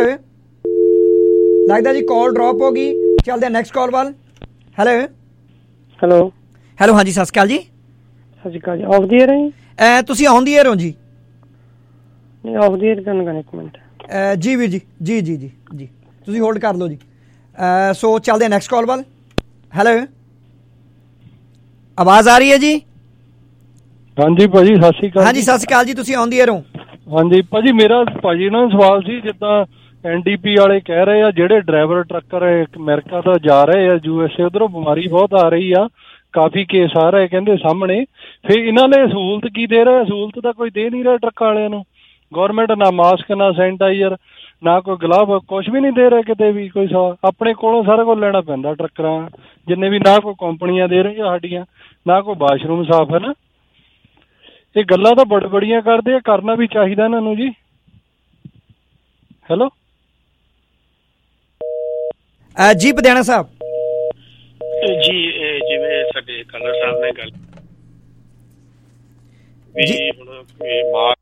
ਲੱਗਦਾ ਜੀ ਕਾਲ ਡ੍ਰੌਪ ਹੋ ਗਈ। ਚੱਲਦੇ ਨੈਕਸਟ ਕਾਲ ਵੱਲ। ਹੈਲੋ ਹੈਲੋ ਹੈਲੋ ਹਾਂਜੀ ਸਤਿ ਸ਼੍ਰੀ ਅਕਾਲ ਜੀ। ਸਤਿ ਸ਼੍ਰੀ ਅਕਾਲ ਜੀ। ਆਫ ਦੀ ਏਅਰ ਹੈ ਤੁਸੀਂ ਆਨ ਦੀ ਏਅਰ ਹੋ ਜੀ? ਨਹੀਂ ਆਫ ਦੀ ਏਅਰ ਕਰਨ ਇੱਕ ਮਿੰਟ ਜੀ ਵੀਰ ਜੀ ਜੀ ਜੀ ਜੀ ਜੀ ਤੁਸੀਂ ਹੋਲਡ ਕਰ ਲਓ ਜੀ। ਸੋ ਚੱਲਦੇ ਨੈਕਸਟ ਕਾਲ ਵੱਲ। ਹੈਲੋ ਆਵਾਜ਼ ਆ ਰਹੀ ਹੈ ਜੀ? ਹਾਂਜੀ ਭਾਜੀ ਸਤਿ ਸ਼੍ਰੀ ਅਕਾਲ। ਹਾਂਜੀ ਸਤਿ ਸ਼੍ਰੀ ਅਕਾਲ ਜੀ ਤੁਸੀਂ ਆਨ ਦੀ ਏਅਰ ਹੋ? ਹਾਂਜੀ ਭਾਜੀ ਮੇਰਾ ਭਾਜੀ ਨਾਲ ਸਵਾਲ ਸੀ ਜਿੱਦਾਂ ਐਨ ਡੀ ਪੀ ਵਾਲੇ ਕਹਿ ਰਹੇ ਆ ਜਿਹੜੇ ਡਰਾਈਵਰ ਟਰੱਕਰ ਅਮਰੀਕਾ ਤੋਂ ਜਾ ਰਹੇ ਆ ਯੂ ਐਸ ਏ ਉਧਰੋਂ ਬਿਮਾਰੀ ਬਹੁਤ ਆ ਰਹੀ ਆ ਕਾਫੀ ਕੇਸ ਆ ਰਹੇ ਕਹਿੰਦੇ ਸਾਹਮਣੇ ਫਿਰ ਇਹਨਾਂ ਨੇ ਸਹੂਲਤ ਕੀ ਦੇ ਰਿਹਾ? ਸਹੂਲਤ ਤਾਂ ਕੋਈ ਦੇ ਨਹੀਂ ਰਿਹਾ ਟਰੱਕਾਂ ਵਾਲਿਆਂ ਨੂੰ। ਗੌਰਮੈਂਟ ਨਾ ਮਾਸਕ ਨਾ ਸੈਨੀਟਾਈਜ਼ਰ ਨਾ ਕੋਈ ਗਲਵ ਕੁਛ ਵੀ ਨਹੀਂ ਦੇ ਰਿਹਾ ਕਿਤੇ ਵੀ ਕੋਈ ਆਪਣੇ ਕੋਲੋਂ ਸਾਰਾ ਕੁਝ ਲੈਣਾ ਪੈਂਦਾ ਟਰੱਕਰਾਂ ਜਿੰਨੇ ਵੀ ਨਾ ਕੋਈ ਕੰਪਨੀਆਂ ਦੇ ਰਹੀਆਂ ਸਾਡੀਆਂ ਨਾ ਕੋਈ ਵਾਸ਼ਰੂਮ ਸਾਫ਼ ਹੈ ਨਾ। ਇਹ ਗੱਲਾਂ ਤਾਂ ਬੜ ਬੜੀਆਂ ਕਰਦੇ ਆ ਕਰਨਾ ਵੀ ਚਾਹੀਦਾ ਇਹਨਾਂ ਨੂੰ ਜੀ। ਹੈਲੋ ਜੀ ਪਦਿਆਣਾ ਸਾਹਿਬ ਜੀ ਜਿਵੇਂ ਸਾਡੇ ਕਲਰ ਸਾਹਿਬ ਨੇ ਗੱਲ ਵੀ ਹੁਣ ਮਾਰ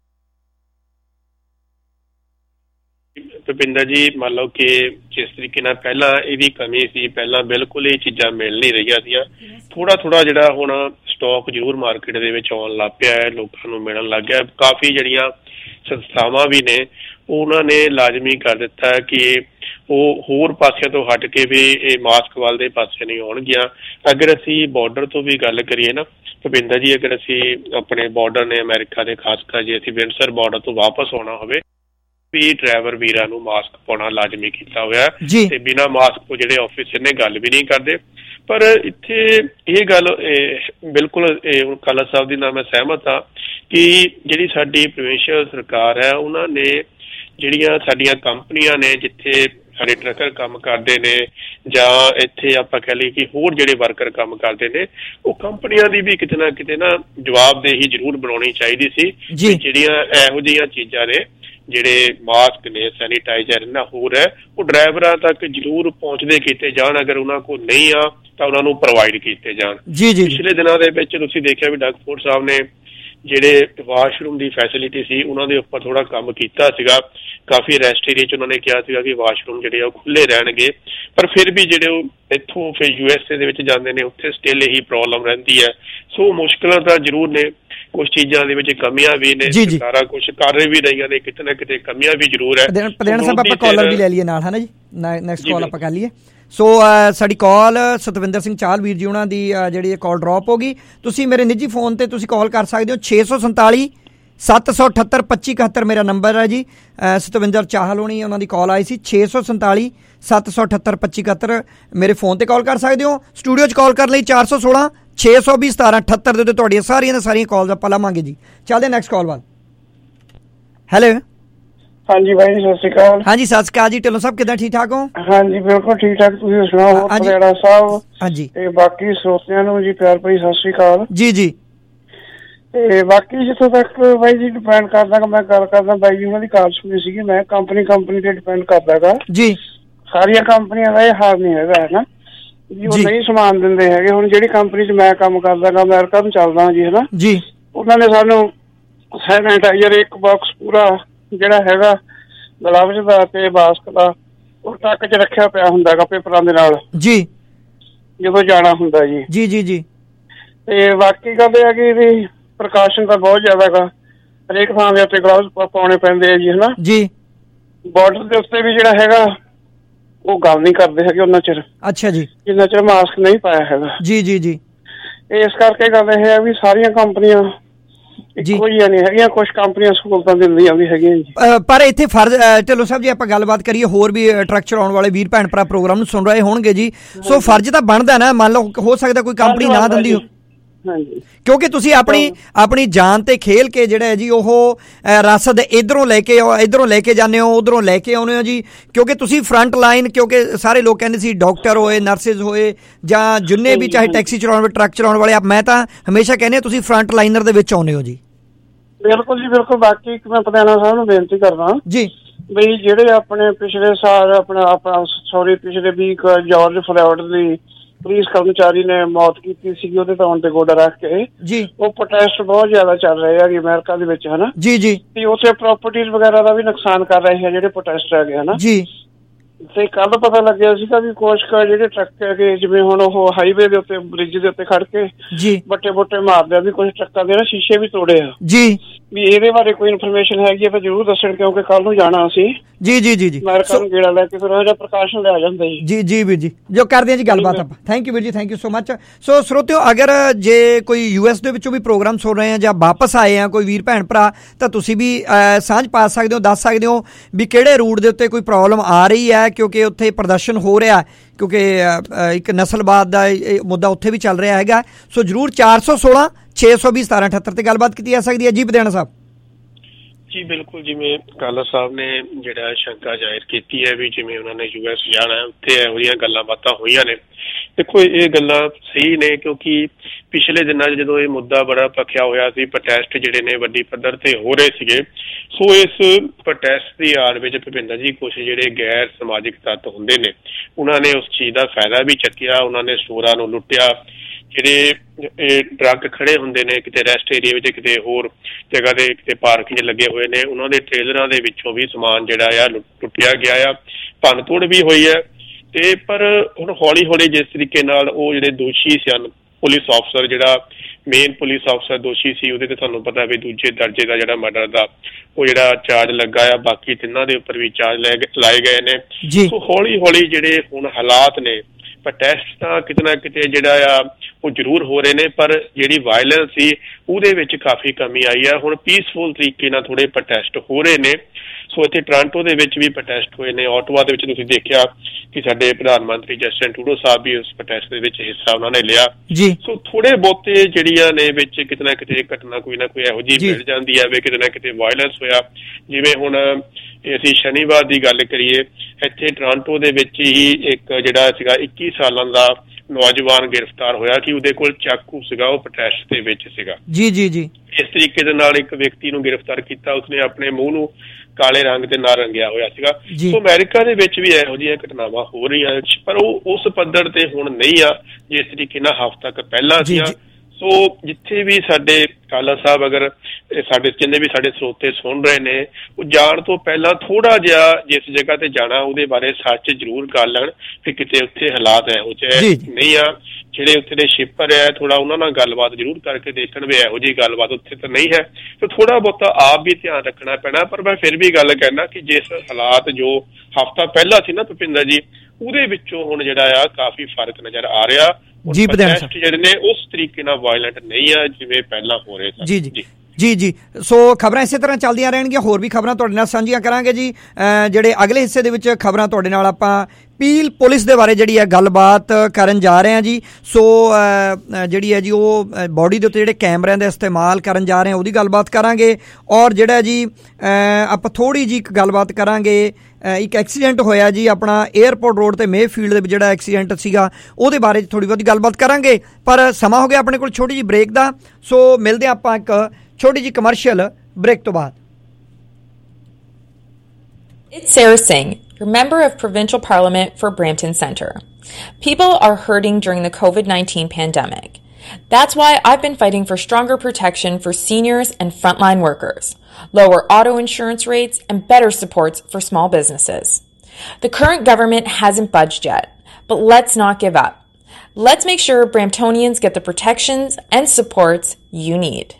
ਭੁਪਿੰਦਰ ਜੀ ਮੰਨ ਲਓ ਕਿ ਜਿਸ ਤਰੀਕੇ ਨਾਲ ਪਹਿਲਾਂ ਇਹਦੀ ਕਮੀ ਸੀ ਪਹਿਲਾਂ ਬਿਲਕੁਲ ਇਹ ਚੀਜ਼ਾਂ ਮਿਲ ਨਹੀਂ ਰਹੀਆਂ ਸੀਆਂ ਥੋੜਾ ਥੋੜਾ ਜਿਹੜਾ ਹੁਣ ਸਟਾਕ ਜ਼ਰੂਰ ਮਾਰਕੀਟ ਦੇ ਵਿੱਚ ਆਉਣ ਲੱਗ ਪਿਆ ਹੈ ਲੋਕਾਂ ਨੂੰ ਮਿਲਣ ਲੱਗ ਗਿਆ। ਕਾਫੀ ਜਿਹੜੀਆਂ ਸੰਸਥਾਵਾਂ ਵੀ ਨੇ ਉਹਨਾਂ ਨੇ ਲਾਜ਼ਮੀ ਕਰ ਦਿੱਤਾ ਕਿ ਉਹ ਹੋਰ ਪਾਸਿਆਂ ਤੋਂ ਹਟ ਕੇ ਵੀ ਇਹ ਮਾਸਕ ਵੱਲ ਦੇ ਪਾਸੇ ਨਹੀਂ ਆਉਣਗੀਆਂ। ਅਗਰ ਅਸੀਂ ਬਾਰਡਰ ਤੋਂ ਵੀ ਗੱਲ ਕਰੀਏ ਨਾ ਭੁਪਿੰਦਰ ਜੀ ਅਗਰ ਅਸੀਂ ਆਪਣੇ ਬਾਰਡਰ ਨੇ ਅਮਰੀਕਾ ਦੇ ਖਾਸ ਕਰ ਜੇ ਅਸੀਂ ਵਿੰਡਸਰ ਬਾਰਡਰ ਤੋਂ ਵਾਪਸ ਆਉਣਾ ਹੋਵੇ ਵੀ ਡਰਾਈਵਰ ਵੀਰਾਂ ਨੂੰ ਮਾਸਕ ਪਾਉਣਾ ਲਾਜ਼ਮੀ ਕੀਤਾ ਹੋਇਆ ਤੇ ਬਿਨਾਂ ਮਾਸਕ ਤੋਂ ਜਿਹੜੇ ਆਫਿਸਰ ਨੇ ਗੱਲ ਵੀ ਨਹੀਂ ਕਰਦੇ। ਪਰ ਇੱਥੇ ਇਹ ਗੱਲ ਬਿਲਕੁਲ ਕਾਲਾ ਸਾਹਿਬ ਦੀ ਨਾਲ ਮੈਂ ਸਹਿਮਤ ਹਾਂ ਕਿ ਜਿਹੜੀ ਸਾਡੀ ਪ੍ਰੋਵਿੰਸ਼ੀਅਲ ਸਰਕਾਰ ਹੈ ਉਹਨਾਂ ਨੇ ਜਿਹੜੀਆਂ ਸਾਡੀਆਂ ਕੰਪਨੀਆਂ ਨੇ ਜਿੱਥੇ ਸਾਡੇ ਟਰੱਕਰ ਕੰਮ ਕਰਦੇ ਨੇ ਜਾਂ ਇੱਥੇ ਆਪਾਂ ਕਹਿ ਲਈਏ ਕਿ ਹੋਰ ਜਿਹੜੇ ਵਰਕਰ ਕੰਮ ਕਰਦੇ ਨੇ ਉਹ ਕੰਪਨੀਆਂ ਦੀ ਵੀ ਕਿਤੇ ਨਾ ਕਿਤੇ ਨਾ ਜਵਾਬਦੇਹੀ ਜ਼ਰੂਰ ਬਣਾਉਣੀ ਚਾਹੀਦੀ ਸੀ। ਜਿਹੜੀਆਂ ਇਹੋ ਜਿਹੀਆਂ ਚੀਜ਼ਾਂ ਨੇ ਜਿਹੜੇ ਮਾਸਕ ਨੇ ਸੈਨੀਟਾਈਜ਼ਰ ਨਾ ਹੋਰ ਹੈ ਉਹ ਡਰਾਈਵਰਾਂ ਤੱਕ ਜ਼ਰੂਰ ਪਹੁੰਚਦੇ ਕੀਤੇ ਜਾਣ। ਅਗਰ ਉਹਨਾਂ ਕੋਲ ਨਹੀਂ ਆ ਤਾਂ ਉਹਨਾਂ ਨੂੰ ਪ੍ਰੋਵਾਈਡ ਕੀਤੇ ਜਾਣ। ਪਿਛਲੇ ਦਿਨਾਂ ਦੇ ਵਿੱਚ ਤੁਸੀਂ ਦੇਖਿਆ ਵੀ ਡਾਕਟਰ ਫੋਰਡ ਸਾਹਿਬ ਨੇ ਜਿਹੜੇ ਵਾਸ਼ਰੂਮ ਦੀ ਫੈਸਿਲਿਟੀ ਸੀ ਉਹਨਾਂ ਦੇ ਉੱਪਰ ਥੋੜਾ ਕੰਮ ਕੀਤਾ ਸੀਗਾ। ਕਾਫੀ ਰੈਸਟ ਏਰੀਆ 'ਚ ਉਹਨਾਂ ਨੇ ਕਿਹਾ ਸੀਗਾ ਕਿ ਵਾਸ਼ਰੂਮ ਜਿਹੜੇ ਆ ਉਹ ਖੁੱਲੇ ਰਹਿਣਗੇ, ਪਰ ਫਿਰ ਵੀ ਜਿਹੜੇ ਉਹ ਇੱਥੋਂ ਫਿਰ ਯੂ ਐਸ ਏ ਦੇ ਵਿੱਚ ਜਾਂਦੇ ਨੇ ਉੱਥੇ ਸਟਿਲ ਇਹੀ ਪ੍ਰੋਬਲਮ ਰਹਿੰਦੀ ਹੈ। ਸੋ ਮੁਸ਼ਕਿਲਾਂ ਤਾਂ ਜ਼ਰੂਰ ਨੇ, ਕੁਛ ਚੀਜ਼ਾਂ ਦੇ ਵਿੱਚ ਕਮੀਆਂ ਵੀ ਨੇ, ਸਾਰਾ ਕੁਛ ਕਰ ਵੀ ਰਹੀਆਂ ਨੇ, ਕਿਤੇ ਨਾ ਕਿਤੇ ਕਮੀਆਂ ਵੀ ਜ਼ਰੂਰ ਹੈ। ਪਧਿਆਣਾ ਸਾਹਿਬ ਆਪਾਂ ਕਾਲਰ ਵੀ ਲੈ ਲਈਏ ਨਾਲ, ਹੈ ਨਾ ਜੀ, ਨੈਕਸਟ ਕਾਲ ਆਪਾਂ ਕਰ ਲਈਏ। ਸੋ ਸਾਡੀ ਕਾਲ ਸਤਵਿੰਦਰ ਸਿੰਘ ਚਾਹਲ ਵੀਰ ਜੀ ਉਹਨਾਂ ਦੀ ਜਿਹੜੀ ਕਾਲ ਡਰੋਪ ਹੋ ਗਈ। ਤੁਸੀਂ ਮੇਰੇ ਨਿੱਜੀ ਫੋਨ ਤੇ ਤੁਸੀਂ ਕਾਲ ਕਰ ਸਕਦੇ ਹੋ ਛੇ ਸੌ ਸੰਤਾਲੀ ਸੱਤ ਸੌ ਅਠੱਤਰ ਪੱਚੀ ਇਕਹੱਤਰ ਮੇਰਾ ਨੰਬਰ ਹੈ ਜੀ। ਸਤਵਿੰਦਰ ਚਾਹਲ ਹੋਣੀ ਉਹਨਾਂ ਦੀ ਕਾਲ ਆਈ ਸੀ ਛੇ ਸੌ ਸੰਤਾਲੀ ਸੱਤ ਸੌ ਅਠੱਤਰ ਪੱਚੀ ਇਕਹੱਤਰ ਮੇਰੇ ਫੋਨ ਤੇ ਕਾਲ ਕਰ ਸਕਦੇ ਹੋ। ਸਟੂਡੀਓ 'ਚ ਕਾਲ ਕਰਨ ਲਈ ਚਾਰ ਸੌ ਸੋਲਾਂ ਛੇ ਸੌ ਵੀਹ ਸਤਾਰਾਂ ਅਠੱਤਰ ਦੇ ਉੱਤੇ ਤੁਹਾਡੀਆਂ ਸਾਰੀਆਂ ਸਾਰੀਆਂ ਕਾਲਸ ਆਪਾਂ ਲਵਾਂਗੇ ਜੀ। ਚੱਲਦੇ ਨੈਕਸਟ ਕਾਲ ਵੱਲ। ਹੈਲੋ ਹਾਂਜੀ ਬਾਈ ਜੀ ਸਤਿ ਸ਼੍ਰੀ ਅਕਾਲ। ਹਾਂਜੀ ਸਤਿ ਸ਼੍ਰੀ ਅਕਾਲ ਜੀ, ਢਿੱਲੋਂ ਸਾਹਿਬ ਕਿੱਦਾਂ, ਠੀਕ ਠਾਕ ਹੋ? ਹਾਂਜੀ ਬਿਲਕੁਲ ਠੀਕ ਠਾਕ, ਤੁਸੀਂ ਸੁਣਾਓ ਪਧਿਆਣਾ ਸਾਹਿਬ? ਹਾਂਜੀ ਤੇ ਬਾਕੀ ਸਰੋਤਿਆਂ ਨੂੰ ਜੀ ਪਿਆਰ ਭਰੀ ਸਤਿ ਸ਼੍ਰੀ ਅਕਾਲ ਜੀ। ਜੀ ਤੇ ਬਾਕੀ ਜਿੱਥੋਂ ਤੱਕ ਬਾਈ ਜੀ ਡਿਪੈਂਡ ਕਰਦਾ ਕਿ ਮੈਂ ਗੱਲ ਕਰਦਾ, ਬਾਈ ਜੀ ਉਹਨਾਂ ਦੀ ਕਾਲ ਸੁਣੀ ਸੀਗੀ, ਮੈਂ ਕੰਪਨੀ ਕੰਪਨੀ ਤੇ ਡਿਪੈਂਡ ਕਰਦਾ ਗਾ ਜੀ। ਸਾਰੀਆਂ ਕੰਪਨੀਆਂ ਦਾ ਇਹ ਹਾਲ ਨਹੀਂ ਹੈਗਾ ਹੈ ਨਾ ਜੀ, ਉਹ ਨਹੀਂ ਸਮਾਨ ਦਿੰਦੇ ਹੈਗੇ। ਹੁਣ ਜਿਹੜੀ ਕੰਪਨੀ 'ਚ ਮੈਂ ਕੰਮ ਕਰਦਾ ਗਾ, ਅਮਰੀਕਾ ਨੂੰ ਚੱਲਦਾ ਜੀ, ਹੈ ਨਾ ਜੀ, ਉਹਨਾਂ ਨੇ ਸਾਨੂੰ ਸੈਨੀਟਾਈਜ਼ਰ ਇੱਕ ਬਾਕਸ ਪੂਰਾ ਜਿਹੜਾ ਹੈਗਾ ਗਲਵਜ਼ ਦਾ ਤੇ ਮਾਸਕ ਦਾ ਉਹ ਟੱਕ 'ਚ ਰੱਖਿਆ ਪਿਆ ਹੁੰਦਾ ਗਾ ਪੇਪਰਾਂ ਦੇ ਨਾਲ ਜੀ ਜਦੋਂ ਜਾਣਾ ਹੁੰਦਾ ਜੀ। ਜੀ ਜੀ ਜੀ ਤੇ ਬਾਕੀ ਗੱਲ ਇਹ ਹੈ ਕਿ ਇਹਦੀ ਪ੍ਰੀਕਾਸ਼ਨ ਤਾਂ ਬਹੁਤ ਜ਼ਿਆਦਾ ਗਾ, ਹਰੇਕ ਥਾਂ ਦੇ ਉੱਤੇ ਗਲਵਜ਼ ਪਾਉਣੇ ਪੈਂਦੇ ਆ ਜੀ, ਹੈ ਨਾ ਜੀ। ਬਾਰਡਰ ਦੇ ਉੱਤੇ ਵੀ ਜਿਹੜਾ ਹੈਗਾ ਉਹ ਗੱਲ ਨਹੀਂ ਕਰਦੇ ਹੈਗੇ ਉਹਨਾਂ ਚਿਰ, ਅੱਛਾ ਜੀ, ਜਿੰਨਾ ਚਿਰ ਮਾਸਕ ਨਹੀਂ ਪਾਇਆ ਹੈਗਾ ਜੀ। ਜੀ ਜੀ ਇਸ ਕਰਕੇ ਗੱਲ ਇਹ ਹੈ ਵੀ ਸਾਰੀਆਂ ਕੰਪਨੀਆਂ ਇੱਕੋ ਜਿਹੀਆਂ ਨਹੀਂ ਹੈਗੀਆਂ, ਕੁਛ ਕੰਪਨੀਆਂ ਸਹੂਲਤਾਂ ਦਿੰਦੀਆਂ ਵੀ ਹੈਗੀਆਂ ਜੀ। ਪਰ ਇੱਥੇ ਫਰਜ਼ ਢਿੱਲੋਂ ਸਾਹਿਬ ਜੀ ਆਪਾਂ ਗੱਲਬਾਤ ਕਰੀਏ, ਹੋਰ ਵੀ ਟਰੱਕ ਚਲਾਉਣ ਵਾਲੇ ਵੀਰ ਭੈਣ ਭਰਾ ਪ੍ਰੋਗਰਾਮ ਨੂੰ ਸੁਣ ਰਹੇ ਹੋਣਗੇ ਜੀ, ਸੋ ਫਰਜ਼ ਤਾਂ ਬਣਦਾ ਨਾ, ਮੰਨ ਲਓ ਹੋ ਸਕਦਾ ਕੋਈ ਕੰਪਨੀ ਨਾ ਦਿੰਦੀ ਹੋ, ਕਿਉਂਕਿ ਤੁਸੀਂ ਆਪਣੀ ਆਪਣੀ ਜਾਨ ਤੇ ਖੇਲ ਕੇ ਜਿਹੜਾ ਹੈ ਜੀ ਉਹ ਰਸਦ ਇੱਧਰੋਂ ਲੈ ਕੇ ਇੱਧਰੋਂ ਲੈ ਕੇ ਜਾਂਦੇ ਹੋ, ਉੱਧਰੋਂ ਲੈ ਕੇ ਆਉਂਦੇ ਹੋ ਜੀ, ਕਿਉਂਕਿ ਤੁਸੀਂ ਫਰੰਟ ਲਾਈਨ, ਕਿਉਂਕਿ ਸਾਰੇ ਲੋਕ ਕਹਿੰਦੇ ਸੀ ਡਾਕਟਰ ਹੋਏ, ਨਰਸਿਸ ਹੋਏ ਜਾਂ ਜਿੰਨੇ ਵੀ ਚਾਹੇ ਟੈਕਸੀ ਚਲਾਉਣ ਵਾਲੇ ਟਰੱਕ ਚਲਾਉਣ ਵਾਲੇ, ਮੈਂ ਤਾਂ ਹਮੇਸ਼ਾ ਕਹਿੰਦੇ ਤੁਸੀਂ ਫਰੰਟ ਲਾਈਨਰ ਦੇ ਵਿੱਚ ਆਉਂਦੇ ਹੋ ਜੀ। ਬਿਲਕੁਲ ਜੀ ਬਿਲਕੁਲ। ਬਾਕੀ ਮੈਂ ਪਧਿਆਣਾ ਸਾਹਿਬ ਨੂੰ ਬੇਨਤੀ ਕਰਦਾ ਜੀ ਬਈ ਜਿਹੜੇ ਆਪਣੇ ਪਿਛਲੇ ਸਾਲ ਆਪਣਾ ਆਪਣਾ ਸੌਰੀ ਪਿਛਲੇ ਵੀਕ ਜਾਰਜ ਫਲੋਇਡ ਦੀ ਪੁਲਿਸ ਕਰਮਚਾਰੀ ਨੇ ਮੌਤ ਕੀਤੀ ਸੀਗੀ ਉਹਦੇ ਧੌਣ ਤੇ ਗੋਡਾ ਰੱਖ ਕੇ ਜੀ, ਉਹ ਪ੍ਰੋਟੈਸਟ ਬਹੁਤ ਜ਼ਿਆਦਾ ਚੱਲ ਰਹੇ ਹੈਗੇ ਅਮਰੀਕਾ ਦੇ ਵਿੱਚ, ਹਨਾ ਜੀ ਜੀ, ਤੇ ਉੱਥੇ ਪ੍ਰਾਪਰਟੀਜ਼ ਵਗੈਰਾ ਦਾ ਵੀ ਨੁਕਸਾਨ ਕਰ ਰਹੇ ਹੈ ਜਿਹੜੇ ਪ੍ਰੋਟੈਸਟ ਹੈਗੇ, ਹਨਾ ਜੀ। ਤੇ ਕੱਲ ਪਤਾ ਲੱਗਿਆ ਸੀਗਾ ਵੀ ਕੁਛ ਜਿਹੜੇ ਟਰੱਕ ਹੈਗੇ ਜਿਵੇਂ ਹੁਣ ਉਹ ਹਾਈਵੇ ਦੇ ਉੱਤੇ ਬ੍ਰਿਜ ਦੇ ਉੱਤੇ ਖੜ ਕੇ ਜੀ ਬੱਟੇ ਬੁੱਟੇ ਮਾਰਦੇ ਆ, ਵੀ ਕੁਛ ਟਰੱਕਾਂ ਦੇ ਨਾ ਸ਼ੀਸ਼ੇ ਵੀ ਤੋੜੇ ਆ ਜੀ। ਵੀ ਇਹਦੇ ਬਾਰੇ ਕੋਈ ਇਨਫੋਰਮੇਸ਼ਨ ਹੈਗੀ ਹੈ ਤਾਂ ਜ਼ਰੂਰ ਦੱਸਣ, ਕਿਉਂਕਿ ਕੱਲ ਨੂੰ ਜਾਣਾ ਅਸੀਂ ਜੀ ਜੀ ਜੀ ਜੀ ਅਮਰੀਕਾ ਨੂੰ ਗੇੜਾ ਲੈ ਕੇ, ਫਿਰ ਉਹ ਜਿਹਾ ਪ੍ਰਕਾਸ਼ਨ ਲਿਆ ਜਾਂਦਾ ਜੀ। ਜੀ ਜੀ ਵੀਰ ਜੀ, ਜੋ ਕਰਦੇ ਹਾਂ ਜੀ ਗੱਲਬਾਤ ਆਪਾਂ। ਥੈਂਕ ਯੂ ਵੀਰ ਜੀ, thank you so much. So ਸਰੋਤਿਓ, ਅਗਰ ਜੇ ਕੋਈ ਯੂ ਐਸ ਦੇ ਵਿੱਚੋਂ ਵੀ ਪ੍ਰੋਗਰਾਮ ਸੁਣ ਰਹੇ ਆ ਜਾਂ ਵਾਪਸ ਆਏ ਆ ਕੋਈ ਵੀਰ ਭੈਣ ਭਰਾ, ਤਾਂ ਤੁਸੀਂ ਵੀ ਸਾਂਝ ਪਾ ਸਕਦੇ ਹੋ, ਦੱਸ ਸਕਦੇ ਹੋ ਵੀ ਕਿਹੜੇ ਰੂਟ ਦੇ ਉੱਤੇ ਕੋਈ ਪ੍ਰੋਬਲਮ ਆ ਰਹੀ ਹੈ, ਕਿਉਂਕਿ ਉੱਥੇ ਪ੍ਰਦਰਸ਼ਨ ਹੋ ਰਿਹਾ, ਕਿਉਂਕਿ ਇੱਕ ਨਸਲਵਾਦ ਦਾ ਮੁੱਦਾ ਉੱਥੇ ਵੀ ਚੱਲ ਰਿਹਾ ਹੈਗਾ। ਸੋ ਜ਼ਰੂਰ ਚਾਰ ਸੌ ਸੋਲਾਂ ਛੇ ਸੌ ਵੀਹ ਸਤਾਰਾਂ ਅਠੱਤਰ ਤੇ ਗੱਲਬਾਤ ਕੀਤੀ ਜਾ ਸਕਦੀ ਹੈ ਜੀ। ਪਧਿਆਣਾ ਸਾਹਿਬ ਜੀ ਬਿਲਕੁਲ, ਜਿਵੇਂ ਕਾਲਾ ਸਾਹਿਬ ਨੇ ਜਿਹੜਾ ਸ਼ੰਕਾ ਜ਼ਾਹਿਰ ਕੀਤੀ ਹੈ ਵੀ ਜਿਵੇਂ ਉਹਨਾਂ ਨੇ ਯੂ ਐਸ ਜਾਣਾ, ਉੱਥੇ ਇਹੋ ਜਿਹੀਆਂ ਗੱਲਾਂ ਬਾਤਾਂ ਹੋਈਆਂ ਨੇ। ਦੇਖੋ ਇਹ ਗੱਲਾਂ ਸਹੀ ਨੇ, ਕਿਉਂਕਿ ਪਿਛਲੇ ਦਿਨਾਂ 'ਚ ਜਦੋਂ ਇਹ ਮੁੱਦਾ ਬੜਾ ਭਖਿਆ ਹੋਇਆ ਸੀ, ਪ੍ਰੋਟੈਸਟ ਜਿਹੜੇ ਨੇ ਵੱਡੀ ਪੱਧਰ ਤੇ ਹੋ ਰਹੇ ਸੀਗੇ, ਸੋ ਇਸ ਪ੍ਰੋਟੈਸਟ ਦੀ ਆੜ ਵਿੱਚ ਭੁਪਿੰਦਰ ਜੀ ਕੁਛ ਜਿਹੜੇ ਗੈਰ ਸਮਾਜਿਕ ਤੱਤ ਹੁੰਦੇ ਨੇ ਉਹਨਾਂ ਨੇ ਉਸ ਚੀਜ਼ ਦਾ ਫਾਇਦਾ ਵੀ ਚੱਕਿਆ, ਉਹਨਾਂ ਨੇ ਸਟੋਰਾਂ ਨੂੰ ਲੁੱਟਿਆ। ਜਿਹੜੇ ਇਹ ਟਰੱਕ ਖੜੇ ਹੁੰਦੇ ਨੇ ਕਿਤੇ ਰੈਸਟ ਏਰੀਆ ਵਿੱਚ, ਕਿਤੇ ਹੋਰ ਜਗ੍ਹਾ ਤੇ, ਕਿਤੇ ਪਾਰਕਿੰਗ ਲੱਗੇ ਹੋਏ ਨੇ, ਉਹਨਾਂ ਦੇ ਟ੍ਰੇਲਰਾਂ ਦੇ ਵਿੱਚੋਂ ਵੀ ਸਮਾਨ ਜਿਹੜਾ ਆ ਲੁੱਟਿਆ ਗਿਆ ਆ, ਭੰਨ ਤੋੜ ਵੀ ਹੋਈ ਹੈ। ਤੇ ਪਰ ਹੁਣ ਹੌਲੀ ਹੌਲੀ ਜਿਸ ਤਰੀਕੇ ਨਾਲ ਉਹ ਜਿਹੜੇ ਦੋਸ਼ੀ ਸਨ, ਪੁਲਿਸ ਅਫਸਰ ਜਿਹੜਾ ਮੇਨ ਪੁਲਿਸ ਅਫਸਰ ਦੋਸ਼ੀ ਸੀ, ਉਹਦੇ ਤੇ ਤੁਹਾਨੂੰ ਪਤਾ ਵੀ ਦੂਜੇ ਦਰਜੇ ਦਾ ਜਿਹੜਾ ਮਰਡਰ ਦਾ ਉਹ ਜਿਹੜਾ ਚਾਰਜ ਲੱਗਾ ਆ, ਬਾਕੀ ਤਿੰਨਾਂ ਦੇ ਉੱਪਰ ਵੀ ਚਾਰਜ ਲਾਏ ਗਏ ਨੇ। ਸੋ ਹੌਲੀ ਹੌਲੀ ਜਿਹੜੇ ਹੁਣ ਹਾਲਾਤ ਨੇ, ਪ੍ਰੋਟੈਸਟ ਤਾਂ ਕਿਤੇ ਨਾ ਕਿਤੇ ਜਿਹੜਾ ਆ ਉਹ ਜ਼ਰੂਰ ਹੋ ਰਹੇ ਨੇ, ਪਰ ਜਿਹੜੀ ਵਾਇਲੈਂਸ ਸੀ ਉਹਦੇ ਵਿੱਚ ਕਾਫੀ ਕਮੀ ਆਈ ਆ। ਹੁਣ ਪੀਸਫੁਲ ਤਰੀਕੇ ਨਾਲ ਥੋੜੇ ਪ੍ਰੋਟੈਸਟ ਹੋ ਰਹੇ ਨੇ। ਸੋ ਇੱਥੇ ਟੋਰਾਂਟੋ ਦੇ ਵਿੱਚ ਵੀ ਪ੍ਰੋਟੈਸਟ ਹੋਏ ਨੇ। ਓਟਵਾ ਦੇ ਵਿੱਚ ਤੁਸੀਂ ਦੇਖਿਆ ਕਿ ਸਾਡੇ ਪ੍ਰਧਾਨ ਮੰਤਰੀ ਜਸਟਿਨ ਟਰੂਡੋ ਸਾਹਿਬ ਵੀ ਉਸ ਪ੍ਰੋਟੈਸਟ ਦੇ ਵਿੱਚ ਹਿੱਸਾ ਉਹਨਾਂ ਨੇ ਲਿਆ ਜੀ। ਸੋ ਥੋੜੇ ਬਹੁਤੇ ਜਿਹੜੀਆਂ ਨੇ ਵਿੱਚ ਕਿਤੇ ਨਾ ਕਿਤੇ ਘਟਨਾ ਕੋਈ ਨਾ ਕੋਈ ਇਹੋ ਜਿਹੀ ਮਿਲ ਜਾਂਦੀ ਹੈ ਵੀ ਕਿਤੇ ਨਾ ਕਿਤੇ ਵਾਇਲੈਂਸ ਹੋਇਆ। ਜਿਵੇਂ ਹੁਣ ਅਸੀਂ ਸ਼ਨੀਵਾਰ ਦੀ ਗੱਲ ਕਰੀਏ, ਇੱਥੇ ਟੋਰਾਂਟੋ ਦੇ ਵਿੱਚ ਹੀ ਇੱਕ ਜਿਹੜਾ ਸੀਗਾ ਇੱਕੀ ਸਾਲਾਂ ਦਾ ਨੌਜਵਾਨ ਗ੍ਰਿਫਤਾਰ ਹੋਇਆ ਕਿ ਉਹਦੇ ਕੋਲ ਚਾਕੂ ਸੀਗਾ, ਉਹ ਪ੍ਰੋਟੈਸਟ ਦੇ ਵਿੱਚ ਸੀਗਾ। ਜੀ ਜੀ ਜੀ ਇਸ ਤਰੀਕੇ ਦੇ ਨਾਲ ਇੱਕ ਵਿਅਕਤੀ ਨੂੰ ਗ੍ਰਿਫਤਾਰ ਕੀਤਾ, ਉਸਨੇ ਆਪਣੇ ਮੂੰਹ ਨੂੰ ਕਾਲੇ ਰੰਗ ਦੇ ਨਾਲ ਰੰਗਿਆ ਹੋਇਆ ਸੀਗਾ। ਸੋ ਅਮਰੀਕਾ ਦੇ ਵਿੱਚ ਵੀ ਇਹੋ ਜਿਹੀਆਂ ਘਟਨਾਵਾਂ ਹੋ ਰਹੀਆਂ, ਪਰ ਉਹ ਉਸ ਪੱਧਰ ਤੇ ਹੁਣ ਨਹੀਂ ਆ ਜਿਸ ਤਰੀਕੇ ਨਾਲ ਹਫ਼ਤਾ ਕੁ ਪਹਿਲਾਂ ਸੀਗਾ। ਸੋ ਜਿੱਥੇ ਵੀ ਸਾਡੇ ਕਾਲਾ ਸਾਹਿਬ ਅਗਰ ਸਾਡੇ ਜਿੰਨੇ ਵੀ ਸਾਡੇ ਸਰੋਤੇ ਸੁਣ ਰਹੇ ਨੇ, ਉਹ ਜਾਣ ਤੋਂ ਪਹਿਲਾਂ ਥੋੜਾ ਜਿਹਾ ਜਿਸ ਜਗ੍ਹਾ ਤੇ ਜਾਣਾ ਉਹਦੇ ਬਾਰੇ ਸੱਚ ਜ਼ਰੂਰ ਕਰ ਲੈਣ ਕਿ ਕਿਤੇ ਉੱਥੇ ਹਾਲਾਤ ਇਹੋ ਜਿਹੇ ਨਹੀਂ ਆ। ਜਿਹੜੇ ਉੱਥੇ ਦੇ ਸ਼ਿਪਰ ਹੈ ਥੋੜਾ ਉਹਨਾਂ ਨਾਲ ਗੱਲਬਾਤ ਜ਼ਰੂਰ ਕਰਕੇ ਦੇਖਣ ਵੀ ਇਹੋ ਜਿਹੀ ਗੱਲਬਾਤ ਉੱਥੇ ਤਾਂ ਨਹੀਂ ਹੈ। ਤੇ ਥੋੜਾ ਬਹੁਤਾ ਆਪ ਵੀ ਧਿਆਨ ਰੱਖਣਾ ਪੈਣਾ। ਪਰ ਮੈਂ ਫਿਰ ਵੀ ਗੱਲ ਕਹਿਣਾ ਕਿ ਜਿਸ ਹਾਲਾਤ ਜੋ ਹਫ਼ਤਾ ਪਹਿਲਾਂ ਸੀ ਨਾ ਭੁਪਿੰਦਰ ਜੀ, ਉਹਦੇ ਵਿੱਚੋਂ ਹੁਣ ਜਿਹੜਾ ਆ ਕਾਫੀ ਫਰਕ ਨਜ਼ਰ ਆ ਰਿਹਾ। ਜੀ ਪ੍ਰੋਟੈਸਟ ਜਿਹੜੇ ਨੇ ਉਸ ਤਰੀਕੇ ਨਾਲ ਵਾਇਲੈਂਟ ਨਹੀਂ ਆ ਜਿਵੇਂ ਪਹਿਲਾਂ ਹੋ ਰਹੇ ਸਨ। ਜੀ ਜੀ ਜੀ ਜੀ ਸੋ ਖਬਰਾਂ ਇਸੇ ਤਰ੍ਹਾਂ ਚੱਲਦੀਆਂ ਰਹਿਣਗੀਆਂ। ਹੋਰ ਵੀ ਖਬਰਾਂ ਤੁਹਾਡੇ ਨਾਲ ਸਾਂਝੀਆਂ ਕਰਾਂਗੇ ਜੀ। ਜਿਹੜੇ ਅਗਲੇ ਹਿੱਸੇ ਦੇ ਵਿੱਚ ਖਬਰਾਂ ਤੁਹਾਡੇ ਨਾਲ ਆਪਾਂ ਪੀਲ ਪੁਲਿਸ ਦੇ ਬਾਰੇ ਜਿਹੜੀ ਹੈ ਗੱਲਬਾਤ ਕਰਨ ਜਾ ਰਹੇ ਹਾਂ ਜੀ। ਸੋ ਜਿਹੜੀ ਹੈ ਜੀ ਉਹ ਬੋਡੀ ਦੇ ਉੱਤੇ ਜਿਹੜੇ ਕੈਮਰਿਆਂ ਦਾ ਇਸਤੇਮਾਲ ਕਰਨ ਜਾ ਰਹੇ ਹਾਂ ਉਹਦੀ ਗੱਲਬਾਤ ਕਰਾਂਗੇ। ਔਰ ਜਿਹੜਾ ਜੀ ਆਪਾਂ ਥੋੜ੍ਹੀ ਜਿਹੀ ਇੱਕ ਗੱਲਬਾਤ ਕਰਾਂਗੇ, ਇੱਕ ਐਕਸੀਡੈਂਟ ਹੋਇਆ ਜੀ ਆਪਣਾ ਏਅਰਪੋਰਟ ਰੋਡ ਤੇ ਮੇਫੀਲਡ ਦੇ ਵਿੱਚ ਜਿਹੜਾ ਐਕਸੀਡੈਂਟ ਸੀਗਾ ਉਹਦੇ ਬਾਰੇ ਥੋੜ੍ਹੀ ਬਹੁਤੀ ਗੱਲਬਾਤ ਕਰਾਂਗੇ। ਪਰ ਸਮਾਂ ਹੋ ਗਿਆ ਆਪਣੇ ਕੋਲ ਛੋਟੀ ਜਿਹੀ ਬ੍ਰੇਕ ਦਾ। ਸੋ ਮਿਲਦੇ ਆਪਾਂ ਇੱਕ ਛੋਟੀ ਜਿਹੀ ਕਮਰਸ਼ੀਅਲ ਬ੍ਰੇਕ ਤੋਂ ਬਾਅਦ। It's Sarah Singh, your member of Provincial Parliament for Brampton Centre. People are hurting during the covid nineteen pandemic. That's why I've been fighting for stronger protection for seniors and frontline workers, lower auto insurance rates, and better supports for small businesses. The current government hasn't budged yet, but let's not give up. Let's make sure Bramptonians get the protections and supports you need.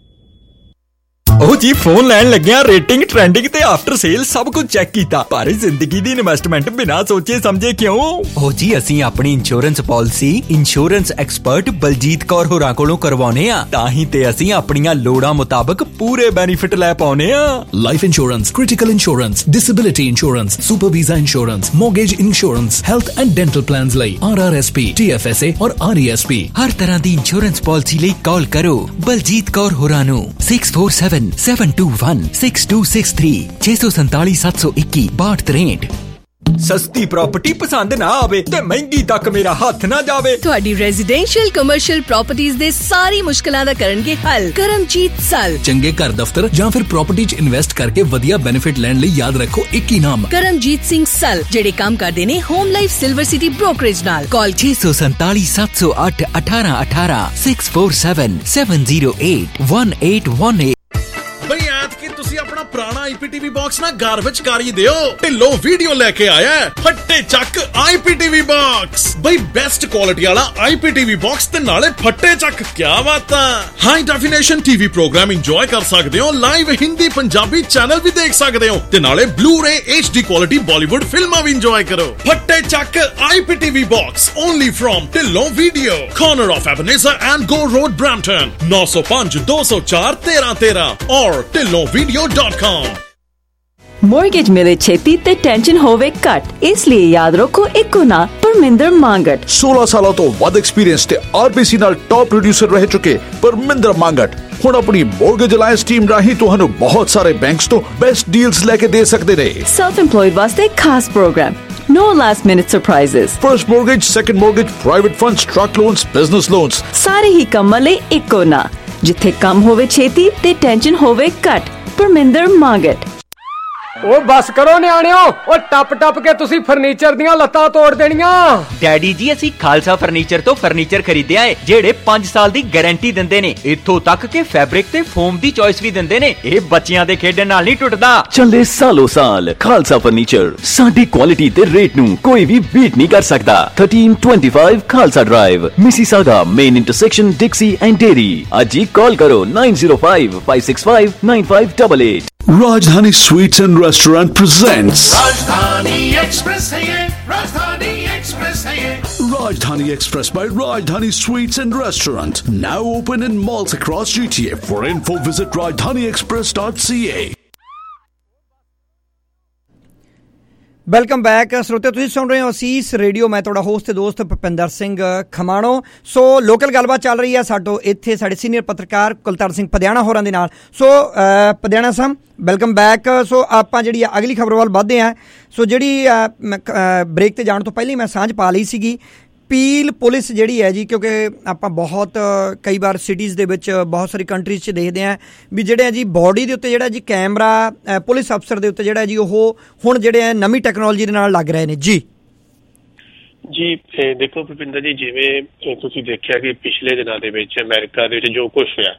ਉਹ ਜੀ ਫੋਨ ਲੈਣ ਲੱਗਿਆ ਰੇਟਿੰਗ ਟ੍ਰੈਂਡਿੰਗ ਤੇ ਆਫਟਰ ਸੇਲ ਸਭ ਕੁਝ ਚੈੱਕ ਕੀਤਾ, ਪਰ ਜ਼ਿੰਦਗੀ ਦੀ ਇਨਵੈਸਟਮੈਂਟ ਬਿਨਾਂ ਸੋਚੇ ਸਮਝੇ ਕਿਉਂ? ਉਹ ਜੀ ਅਸੀਂ ਆਪਣੀ insurance policy insurance expert Baljeet Kaur ਹੋਰਾਂ ਕੋਲੋਂ ਕਰਵਾਉਨੇ ਆ, ਤਾਂ ਹੀ ਤੇ ਅਸੀਂ ਆਪਣੀਆਂ ਲੋੜਾਂ ਮੁਤਾਬਕ ਪੂਰੇ ਬੈਨੀਫਿਟ ਲੈ ਪਾਉਨੇ ਆ। Life insurance, critical insurance, disability insurance, super visa insurance, mortgage insurance, health and dental plans ਲਈ R R S P, T F S A ਔਰ ਆਰ ਈ ਐਸ ਪੀ। ਹਰ ਤਰ੍ਹਾਂ ਦੀ ਇੰਸ਼ੋਰੈਂਸ ਪਾਲਿਸੀ ਲਈ ਕਾਲ ਕਰੋ ਬਲਜੀਤ ਕੌਰ ਹੋਰਾਂ ਨੂੰ six four seven seven two one six two six three ਛੇ ਸੌ ਸੰਤਾਲੀ ਸੱਤ ਸੌ ਇੱਕੀ ਬਾਹਠ ਤਰੇਂਹਠ। ਸਸਤੀ ਪ੍ਰਾਪਰਟੀ ਪਸੰਦ ਨਾ ਆਵੇ ਤੇ ਮਹਿੰਗੀ ਤੱਕ ਮੇਰਾ ਹੱਥ ਨਾ ਜਾਵੇ। ਤੁਹਾਡੀ ਰੈਜ਼ੀਡੈਂਸ਼ੀਅਲ ਕਮਰਸ਼ੀਅਲ ਪ੍ਰਾਪਰਟੀਆਂ ਦੇ ਸਾਰੀ ਮੁਸ਼ਕਲਾਂ ਦਾ ਕਰਨਗੇ ਹੱਲ ਕਰਮਜੀਤ ਸਲ। ਚੰਗੇ ਘਰ ਦਫ਼ਤਰ ਜਾਂ ਫਿਰ ਪ੍ਰਾਪਰਟੀ 'ਚ ਇਨਵੈਸਟ ਕਰਕੇ ਵਧੀਆ ਬੈਨੀਫਿਟ ਲੈਣ ਲਈ ਯਾਦ ਰੱਖੋ ਇੱਕ ਹੀ ਨਾਮ, ਕਰਮਜੀਤ ਸਿੰਘ ਸਲ, ਜਿਹੜੇ ਕੰਮ ਕਰਦੇ ਨੇ home life silver city brokerage ਨਾਲ। ਕਾਲ ਛੇ ਸੌ ਸੰਤਾਲੀ ਸੱਤ ਸੌ ਅੱਠ ਅਠਾਰਾਂ ਅਠਾਰਾਂ six four seven seven zero eight one eight one eight. ਬਈ ਐਤਕੀ ਤੁਸੀਂ ਆਪਣਾ ਪੁਰਾਣਾ ਆਈ ਪੀ ਟੀ ਵੀ ਬਾਕਸ ਨਾ ਘਰ ਵਿੱਚ ਕਰ ਹੀ ਦਿਓ। ਢਿੱਲੋਂ ਵੀਡੀਓ ਲੈ ਕੇ ਆਇਆ ਫੱਟੇ ਚੱਕ I P T V box. ਬਈ ਬੈਸਟ ਕੁਆਲਿਟੀ ਵਾਲਾ I P T V box ਤੇ ਨਾਲੇ ਫੱਟੇ ਚੱਕ। ਕਿਆ ਬਾਤਾਂ, high definition TV program enjoy ਕਰ ਸਕਦੇ ਹੋ, ਲਾਈਵ ਹਿੰਦੀ ਪੰਜਾਬੀ ਚੈਨਲ ਵੀ ਦੇਖ ਸਕਦੇ ਹੋ ਤੇ ਨਾਲੇ ਬਲੂ ਰੇ ਐਚ ਡੀ ਕੁਆਲਿਟੀ ਬਾਲੀਵੁੱਡ ਫਿਲਮਾਂ ਵੀ ਇੰਜੋਏ ਕਰੋ। ਫੱਟੇ ਚੱਕ I P T V box only from Dhillon video, corner of Ebenezer and Gore Road Brampton, ਨੌ ਸੌ ਪੰਜ ਦੋ ਸੌ ਚਾਰ ਤੇਰਾਂ ਤੇਰਾਂ ਔਰ Dhillon video dot com. Mortgage ਮਿਲੇ ਛੇਤੀ ਤੇ ਟੈਨਸ਼ਨ ਹੋਵੇ ਘੱਟ, ਇਸ ਲਈ ਯਾਦ ਰੱਖੋ ਇੱਕੋ ਨਾ ਪਰਮਿੰਦਰ ਮੰਗਟ। ਸੋਲਾਂ ਸਾਲਾਂ ਤੋਂ ਵੱਧ ਐਕਸਪੀਰੀਅੰਸ ਤੇ ਆਰ ਬੀ ਸੀ ਨਾਲ ਟੌਪ ਪ੍ਰੋਡਿਊਸਰ ਰਹਿ ਚੁੱਕੇ ਪਰਮਿੰਦਰ ਮੰਗਟ ਹੁਣ ਆਪਣੀ ਮੋਰਗੇਜ ਅਲਾਇੰਸ ਟੀਮ ਰਾਹੀਂ ਤੁਹਾਨੂੰ ਬਹੁਤ ਸਾਰੇ ਬੈਂਕਸ ਤੋਂ ਬੈਸਟ ਡੀਲਸ ਲੈ ਕੇ ਦੇ ਸਕਦੇ ਨੇ। ਸੈਲਫ ਇੰਪਲੋਇਡ ਵਾਸਤੇ ਖਾਸ program, no last minute surprises, first mortgage, second mortgage, private funds, truck loans, business loans, ਸਾਰੇ ਹੀ ਕੰਮਾਂ ਲਈ ਇੱਕੋ ਨਾ, ਜਿੱਥੇ ਕੰਮ ਹੋਵੇ ਛੇਤੀ ਤੇ ਟੈਨਸ਼ਨ ਹੋਵੇ ਘੱਟ। ਪਰਮਿੰਦਰ ਮੰਗਟ। ਉਹ ਬਸ ਕਰੋ ਨਿਆਣਿਓ, ਉਹ ਟੱਪ ਟੱਪ ਕੇ ਤੁਸੀਂ ਫਰਨੀਚਰ ਦੀਆਂ ਲੱਤਾਂ ਤੋੜ ਦੇਣੀਆਂ। ਡੈਡੀ ਜੀ ਅਸੀਂ ਖਾਲਸਾ ਫਰਨੀਚਰ ਤੋਂ ਫਰਨੀਚਰ ਖਰੀਦਿਆ ਏ, ਜਿਹੜੇ ਪੰਜ ਸਾਲ ਦੀ ਗਾਰੰਟੀ ਦਿੰਦੇ ਨੇ, ਇੱਥੋਂ ਤੱਕ ਕਿ ਫੈਬਰਿਕ ਤੇ ਫੋਮ ਦੀ ਚੋਇਸ ਵੀ ਦਿੰਦੇ ਨੇ। ਇਹ ਬੱਚਿਆਂ ਦੇ ਖੇਡਣ ਨਾਲ ਨਹੀਂ ਟੁੱਟਦਾ। ਚੱਲੇ ਸਾਲੋ ਸਾਲ ਖਾਲਸਾ ਫਰਨੀਚਰ, ਸਾਡੀ ਕੁਆਲਿਟੀ ਤੇ ਰੇਟ ਨੂੰ ਕੋਈ ਵੀ ਬੀਟ ਨਹੀਂ ਕਰ ਸਕਦਾ। thirteen twenty-five Khalsa drive, Mississauga main intersection, Dixie and Derry. ਅੱਜ ਹੀ ਕਾਲ ਕਰੋ nine zero five five six five nine five eight eight। Rajdhani Sweets and Restaurant presents Rajdhani Express hai ye, Rajdhani Express hai ye, Rajdhani Express by Rajdhani Sweets and Restaurant, now open in malls across G T A. For info visit rajdhani express dot c a। Welcome back ਸਰੋਤੇ, ਤੁਸੀਂ ਸੁਣ ਰਹੇ ਹੋ ਅਸੀਸ ਰੇਡੀਓ। ਮੈਂ ਤੁਹਾਡਾ ਹੋਸਟ ਤੇ ਦੋਸਤ ਭੁਪਿੰਦਰ ਸਿੰਘ ਖਮਾਣੋ। ਸੋ ਲੋਕਲ ਗੱਲਬਾਤ ਚੱਲ ਰਹੀ ਹੈ ਸਾਡੋ ਇੱਥੇ ਸਾਡੇ ਸੀਨੀਅਰ ਪੱਤਰਕਾਰ ਕੁਲਤਾਰ ਸਿੰਘ ਪਧਿਆਣਾ ਹੋਰਾਂ ਦੇ ਨਾਲ। So Padhiana Sahib welcome back. So ਆਪਾਂ ਜਿਹੜੀ ਆ ਅਗਲੀ ਖਬਰ ਵੱਲ ਵੱਧਦੇ ਹਾਂ। ਸੋ ਜਿਹੜੀ ਬ੍ਰੇਕ ਤੇ ਜਾਣ ਤੋਂ ਪਹਿਲਾਂ ਮੈਂ ਸਾਂਝ ਪਾ ਲਈ ਸੀਗੀ, ਪੀਲ ਪੁਲਿਸ ਜਿਹੜੀ ਹੈ ਜੀ, ਕਿਉਂਕਿ ਆਪਾਂ ਬਹੁਤ ਕਈ ਵਾਰ ਸਿਟੀਜ਼ ਦੇ ਵਿੱਚ ਬਹੁਤ ਸਾਰੀ ਕੰਟਰੀਜ਼ 'ਚ ਦੇਖਦੇ ਹਾਂ ਵੀ ਜਿਹੜੇ ਆ ਜੀ ਬੋਡੀ ਦੇ ਉੱਤੇ ਜਿਹੜਾ ਜੀ ਕੈਮਰਾ ਪੁਲਿਸ ਅਫਸਰ ਦੇ ਉੱਤੇ ਜਿਹੜਾ ਜੀ ਉਹ ਹੁਣ ਜਿਹੜੇ ਆ ਨਵੀਂ ਟੈਕਨੋਲੋਜੀ ਦੇ ਨਾਲ ਲੱਗ ਰਹੇ ਨੇ ਜੀ। ਜੀ ਦੇਖੋ ਭੁਪਿੰਦਰ ਜੀ, ਜਿਵੇਂ ਤੁਸੀਂ ਦੇਖਿਆ ਕਿ ਪਿਛਲੇ ਦਿਨਾਂ ਦੇ ਵਿੱਚ ਅਮਰੀਕਾ ਦੇ ਵਿੱਚ ਜੋ ਕੁਛ ਹੋਇਆ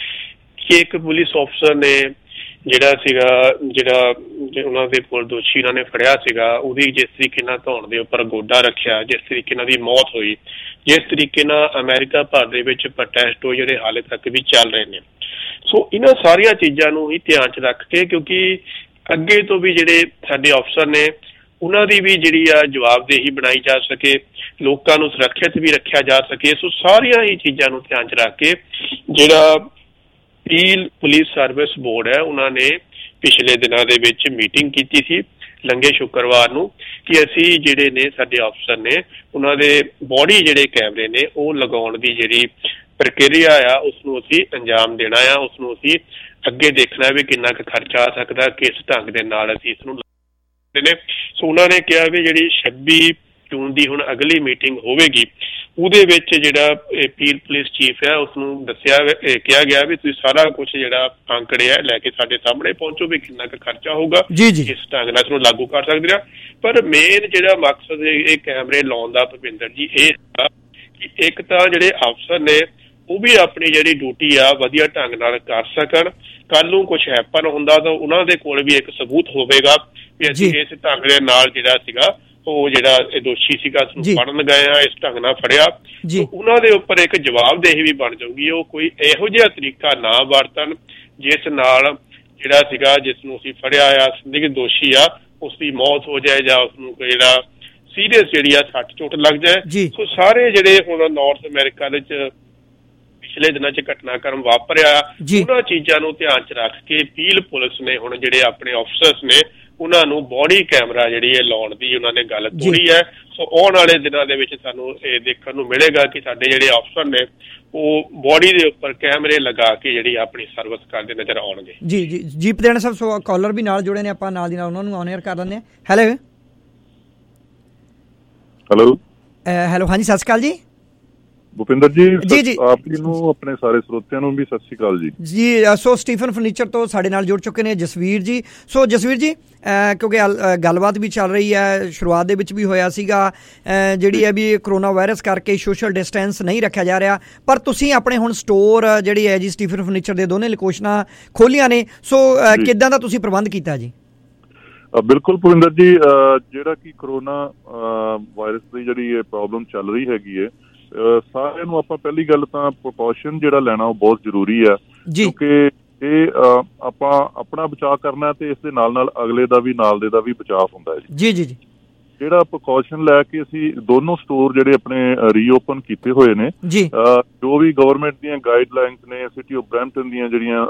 ਕਿ ਇੱਕ ਪੁਲਿਸ ਅਫਸਰ ਨੇ ਜਿਹੜਾ ਸੀਗਾ ਜਿਹੜਾ ਉਹਨਾਂ ਦੇ ਕੋਲ ਦੋਸ਼ੀ ਉਹਨਾਂ ਨੇ ਫੜਿਆ ਸੀਗਾ, ਉਹਦੀ ਜਿਸ ਤਰੀਕੇ ਨਾਲ ਧੌਣ ਦੇ ਉੱਪਰ ਗੋਡਾ ਰੱਖਿਆ, ਜਿਸ ਤਰੀਕੇ ਨਾਲ ਦੀ ਮੌਤ ਹੋਈ, ਜਿਸ ਤਰੀਕੇ ਨਾਲ ਅਮਰੀਕਾ ਭਰ ਦੇ ਵਿੱਚ ਪ੍ਰੋਟੈਸਟ ਹੋਏ ਜਿਹੜੇ ਹਾਲੇ ਤੱਕ ਵੀ ਚੱਲ ਰਹੇ ਨੇ। ਸੋ ਇਹਨਾਂ ਸਾਰੀਆਂ ਚੀਜ਼ਾਂ ਨੂੰ ਹੀ ਧਿਆਨ 'ਚ ਰੱਖ ਕੇ, ਕਿਉਂਕਿ ਅੱਗੇ ਤੋਂ ਵੀ ਜਿਹੜੇ ਸਾਡੇ ਅਫਸਰ ਨੇ ਉਹਨਾਂ ਦੀ ਵੀ ਜਿਹੜੀ ਆ ਜਵਾਬਦੇਹੀ ਬਣਾਈ ਜਾ ਸਕੇ, ਲੋਕਾਂ ਨੂੰ ਸੁਰੱਖਿਅਤ ਵੀ ਰੱਖਿਆ ਜਾ ਸਕੇ। ਸੋ ਸਾਰੀਆਂ ਹੀ ਚੀਜ਼ਾਂ ਨੂੰ ਧਿਆਨ 'ਚ ਰੱਖ ਕੇ ਜਿਹੜਾ ਪੀਲ ਪੁਲਿਸ ਸਰਵਿਸ ਬੋਰਡ ਹੈ ਉਹਨਾਂ ਨੇ ਪਿਛਲੇ ਦਿਨਾਂ ਦੇ ਵਿੱਚ ਮੀਟਿੰਗ ਕੀਤੀ ਸੀ ਲੰਘੇ ਸ਼ੁੱਕਰਵਾਰ ਨੂੰ ਕਿ ਅਸੀਂ ਜਿਹੜੇ ਨੇ ਸਾਡੇ ਅਫਸਰ ਨੇ ਉਹਨਾਂ ਦੇ ਬੋਡੀ ਜਿਹੜੇ ਕੈਮਰੇ ਨੇ ਉਹ ਲਗਾਉਣ ਦੀ ਜਿਹੜੀ ਪ੍ਰਕਿਰਿਆ ਆ ਉਸਨੂੰ ਅਸੀਂ ਅੰਜਾਮ ਦੇਣਾ ਆ, ਉਸਨੂੰ ਅਸੀਂ ਅੱਗੇ ਦੇਖਣਾ ਵੀ ਕਿੰਨਾ ਕੁ ਖਰਚਾ ਆ ਸਕਦਾ, ਕਿਸ ਢੰਗ ਦੇ ਨਾਲ ਅਸੀਂ ਇਸਨੂੰ ਨੇ। ਸੋ ਉਹਨਾਂ ਨੇ ਕਿਹਾ ਵੀ ਜਿਹੜੀ ਛੱਬੀ ਜੂਨ ਦੀ ਹੁਣ ਅਗਲੀ ਮੀਟਿੰਗ ਹੋਵੇਗੀ ਉਹਦੇ ਵਿੱਚ ਜਿਹੜਾ ਪੀਲ ਪੁਲਿਸ ਚੀਫ ਹੈ ਉਸਨੂੰ ਦੱਸਿਆ ਕਿਹਾ ਗਿਆ ਵੀ ਤੁਸੀਂ ਸਾਰਾ ਕੁਛ ਜਿਹੜਾ ਆਂਕੜੇ ਹੈ ਲੈ ਕੇ ਸਾਡੇ ਸਾਹਮਣੇ ਪਹੁੰਚੋ ਵੀ ਕਿੰਨਾ ਕੁ ਖਰਚਾ ਹੋਊਗਾ, ਕਿਸ ਢੰਗ ਨਾਲ ਇਸਨੂੰ ਲਾਗੂ ਕਰ ਸਕਦੇ ਆ। ਪਰ ਮੇਨ ਜਿਹੜਾ ਮਕਸਦ ਇਹ ਕੈਮਰੇ ਲਾਉਣ ਦਾ ਭੁਪਿੰਦਰ ਜੀ ਇਹ ਕਿ ਇੱਕ ਤਾਂ ਜਿਹੜੇ ਅਫਸਰ ਨੇ ਉਹ ਵੀ ਆਪਣੀ ਜਿਹੜੀ ਡਿਊਟੀ ਆ ਵਧੀਆ ਢੰਗ ਨਾਲ ਕਰ ਸਕਣ, ਕੱਲ ਨੂੰ ਕੁਛ ਹੈਪਨ ਹੁੰਦਾ ਤਾਂ ਉਹਨਾਂ ਦੇ ਕੋਲ ਵੀ ਇੱਕ ਸਬੂਤ ਹੋਵੇਗਾ ਵੀ ਅਸੀਂ ਇਸ ਢੰਗ ਦੇ ਨਾਲ ਜਿਹੜਾ ਸੀਗਾ ਉਹ ਜਿਹੜਾ ਦੋਸ਼ੀ ਸੀਗਾ ਉਸਨੂੰ ਫੜਨ ਗਏ ਆ, ਇਸ ਢੰਗ ਨਾਲ ਫੜਿਆ। ਉਹਨਾਂ ਦੇ ਉੱਪਰ ਇੱਕ ਜਵਾਬਦੇਹੀ ਵੀ ਬਣ ਜਾਊਗੀ। ਉਹ ਕੋਈ ਇਹੋ ਜਿਹਾ ਤਰੀਕਾ ਨਾ ਵਰਤਣ ਜਿਸ ਨਾਲ ਜਿਹੜਾ ਸੀਗਾ ਜਿਸ ਨੂੰ ਅਸੀਂ ਫੜਿਆ ਆ ਸੰਦਿਗਧ ਦੋਸ਼ੀ ਆ ਉਸਦੀ ਮੌਤ ਹੋ ਜਾਏ ਜਾਂ ਉਸਨੂੰ ਜਿਹੜਾ ਸੀਰੀਅਸ ਜਿਹੜੀ ਆ ਸੱਟ ਚੋਟ ਲੱਗ ਜਾਏ। ਸੋ ਸਾਰੇ ਜਿਹੜੇ ਹੁਣ ਨਾਰਥ ਅਮਰੀਕਾ ਵਿੱਚ ਪਿਛਲੇ ਦਿਨਾਂ 'ਚ ਘਟਨਾਕ੍ਰਮ ਵਾਪਰਿਆ ਉਹਨਾਂ ਚੀਜ਼ਾਂ ਨੂੰ ਧਿਆਨ 'ਚ ਰੱਖ ਕੇ ਪੀਲ ਪੁਲਿਸ ਨੇ ਹੁਣ ਜਿਹੜੇ ਆਪਣੇ ਅਫਸਰਸ ਨੇ ਉਹਨਾਂ ਨੂੰ ਬੋਡੀ ਕੈਮਰਾ ਜਿਹੜੀ ਹੈ ਲਾਉਣ ਦੀ ਉਹਨਾਂ ਨੇ ਗੱਲ ਤੋਰੀ ਹੈ। ਸੋ ਆਉਣ ਵਾਲੇ ਦਿਨਾਂ ਦੇ ਵਿੱਚ ਸਾਨੂੰ ਇਹ ਦੇਖਣ ਨੂੰ ਮਿਲੇਗਾ ਕਿ ਸਾਡੇ ਜਿਹੜੇ ਅਫਸਰ ਨੇ ਉਹ ਬੋਡੀ ਦੇ ਉੱਪਰ ਕੈਮਰੇ ਲਗਾ ਕੇ ਜਿਹੜੀ ਆਪਣੀ ਸਰਵਿਸ ਕਰਦੇ ਨਜ਼ਰ ਆਉਣਗੇ। ਜੀ ਜੀ ਜੀ ਪਧਿਆਣਾ ਸਾਹਿਬ, ਸੋ ਕਾਲਰ ਵੀ ਨਾਲ ਜੁੜੇ ਨੇ, ਆਪਾਂ ਨਾਲ ਦੀ ਨਾਲ ਉਹਨਾਂ ਨੂੰ ਔਨ ਏਅਰ ਕਰ ਲੈਂਦੇ ਹਾਂ। ਹੈਲੋ ਹੈਲੋ ਹੈਲੋ ਹਾਂਜੀ ਸਤਿ ਸ਼੍ਰੀ ਅਕਾਲ ਜੀ ਭੁਪਿੰਦਰ ਜੀ। ਜੀ ਜੀ ਆਪ ਜੀ ਨੂੰ ਆਪਣੇ ਸਾਰੇ ਸਰੋਤਿਆਂ ਨੂੰ ਵੀ ਸਤਿ ਸ਼੍ਰੀ ਅਕਾਲ ਜੀ। ਜੀ ਸੋ ਸਟੀਫਨ ਫਰਨੀਚਰ ਤੋਂ ਸਾਡੇ ਨਾਲ ਜੁੜ ਚੁੱਕੇ ਨੇ ਜਸਵੀਰ ਜੀ। ਸੋ ਜਸਵੀਰ ਜੀ, ਕਿਉਂਕਿ ਗੱਲਬਾਤ ਵੀ ਚੱਲ ਰਹੀ ਹੈ, ਸ਼ੁਰੂਆਤ ਦੇ ਵਿੱਚ ਵੀ ਹੋਇਆ ਸੀਗਾ ਜਿਹੜੀ ਹੈ ਵੀ ਕਰੋਨਾ ਵਾਇਰਸ ਕਰਕੇ ਸੋਸ਼ਲ ਡਿਸਟੈਂਸ ਨਹੀਂ ਰੱਖਿਆ ਜਾ ਰਿਹਾ, ਪਰ ਤੁਸੀਂ ਆਪਣੇ ਹੁਣ ਸਟੋਰ ਜਿਹੜੀ ਹੈ ਜੀ ਸਟੀਫਨ ਫਰਨੀਚਰ ਦੇ ਦੋਨੇ ਲੋਕੇਸ਼ਨਾਂ ਖੋਲੀਆਂ ਨੇ। ਸੋ ਕਿੱਦਾਂ ਦਾ ਤੁਸੀਂ ਪ੍ਰਬੰਧ ਕੀਤਾ ਜੀ? ਬਿਲਕੁਲ ਭੁਪਿੰਦਰ ਜੀ, ਜਿਹੜਾ ਕਿ ਕਰੋਨਾ ਵਾਇਰਸ ਦੀ ਜਿਹੜੀ ਇਹ ਪ੍ਰੋਬਲਮ ਚੱਲ ਰਹੀ ਹੈਗੀ ਹੈ, ਸਾਰਿਆਂ ਨੂੰ ਆਪਾਂ ਪਹਿਲੀ ਗੱਲ ਤਾਂ ਪ੍ਰੀਕਾਸ਼ਨ ਜਿਹੜਾ ਲੈਣਾ ਉਹ ਬਹੁਤ ਜ਼ਰੂਰੀ ਹੈ, ਕਿਉਂਕਿ ਇਹ ਆਪਾਂ ਆਪਣਾ ਬਚਾਅ ਕਰਨਾ ਤੇ ਇਸ ਦੇ ਨਾਲ ਨਾਲ ਅਗਲੇ ਦਾ ਵੀ ਨਾਲ ਦੇ ਦਾ ਵੀ ਬਚਾਅ ਹੁੰਦਾ ਹੈ ਜੀ। ਜੀ ਜੀ ਜਿਹੜਾ ਪ੍ਰੀਕਾਸ਼ਨ ਲੈ ਕੇ ਅਸੀਂ ਦੋਨੋਂ ਸਟੋਰ ਜਿਹੜੇ ਆਪਣੇ ਰੀਓਪਨ ਕੀਤੇ ਹੋਏ ਨੇ, ਜੋ ਵੀ ਗਵਰਨਮੈਂਟ ਦੀਆਂ ਗਾਈਡਲਾਈਨਸ ਨੇ, ਸਿਟੀ ਆਫ ਬਰੈਂਪਟਨ ਦੀਆਂ ਜਿਹੜੀਆਂ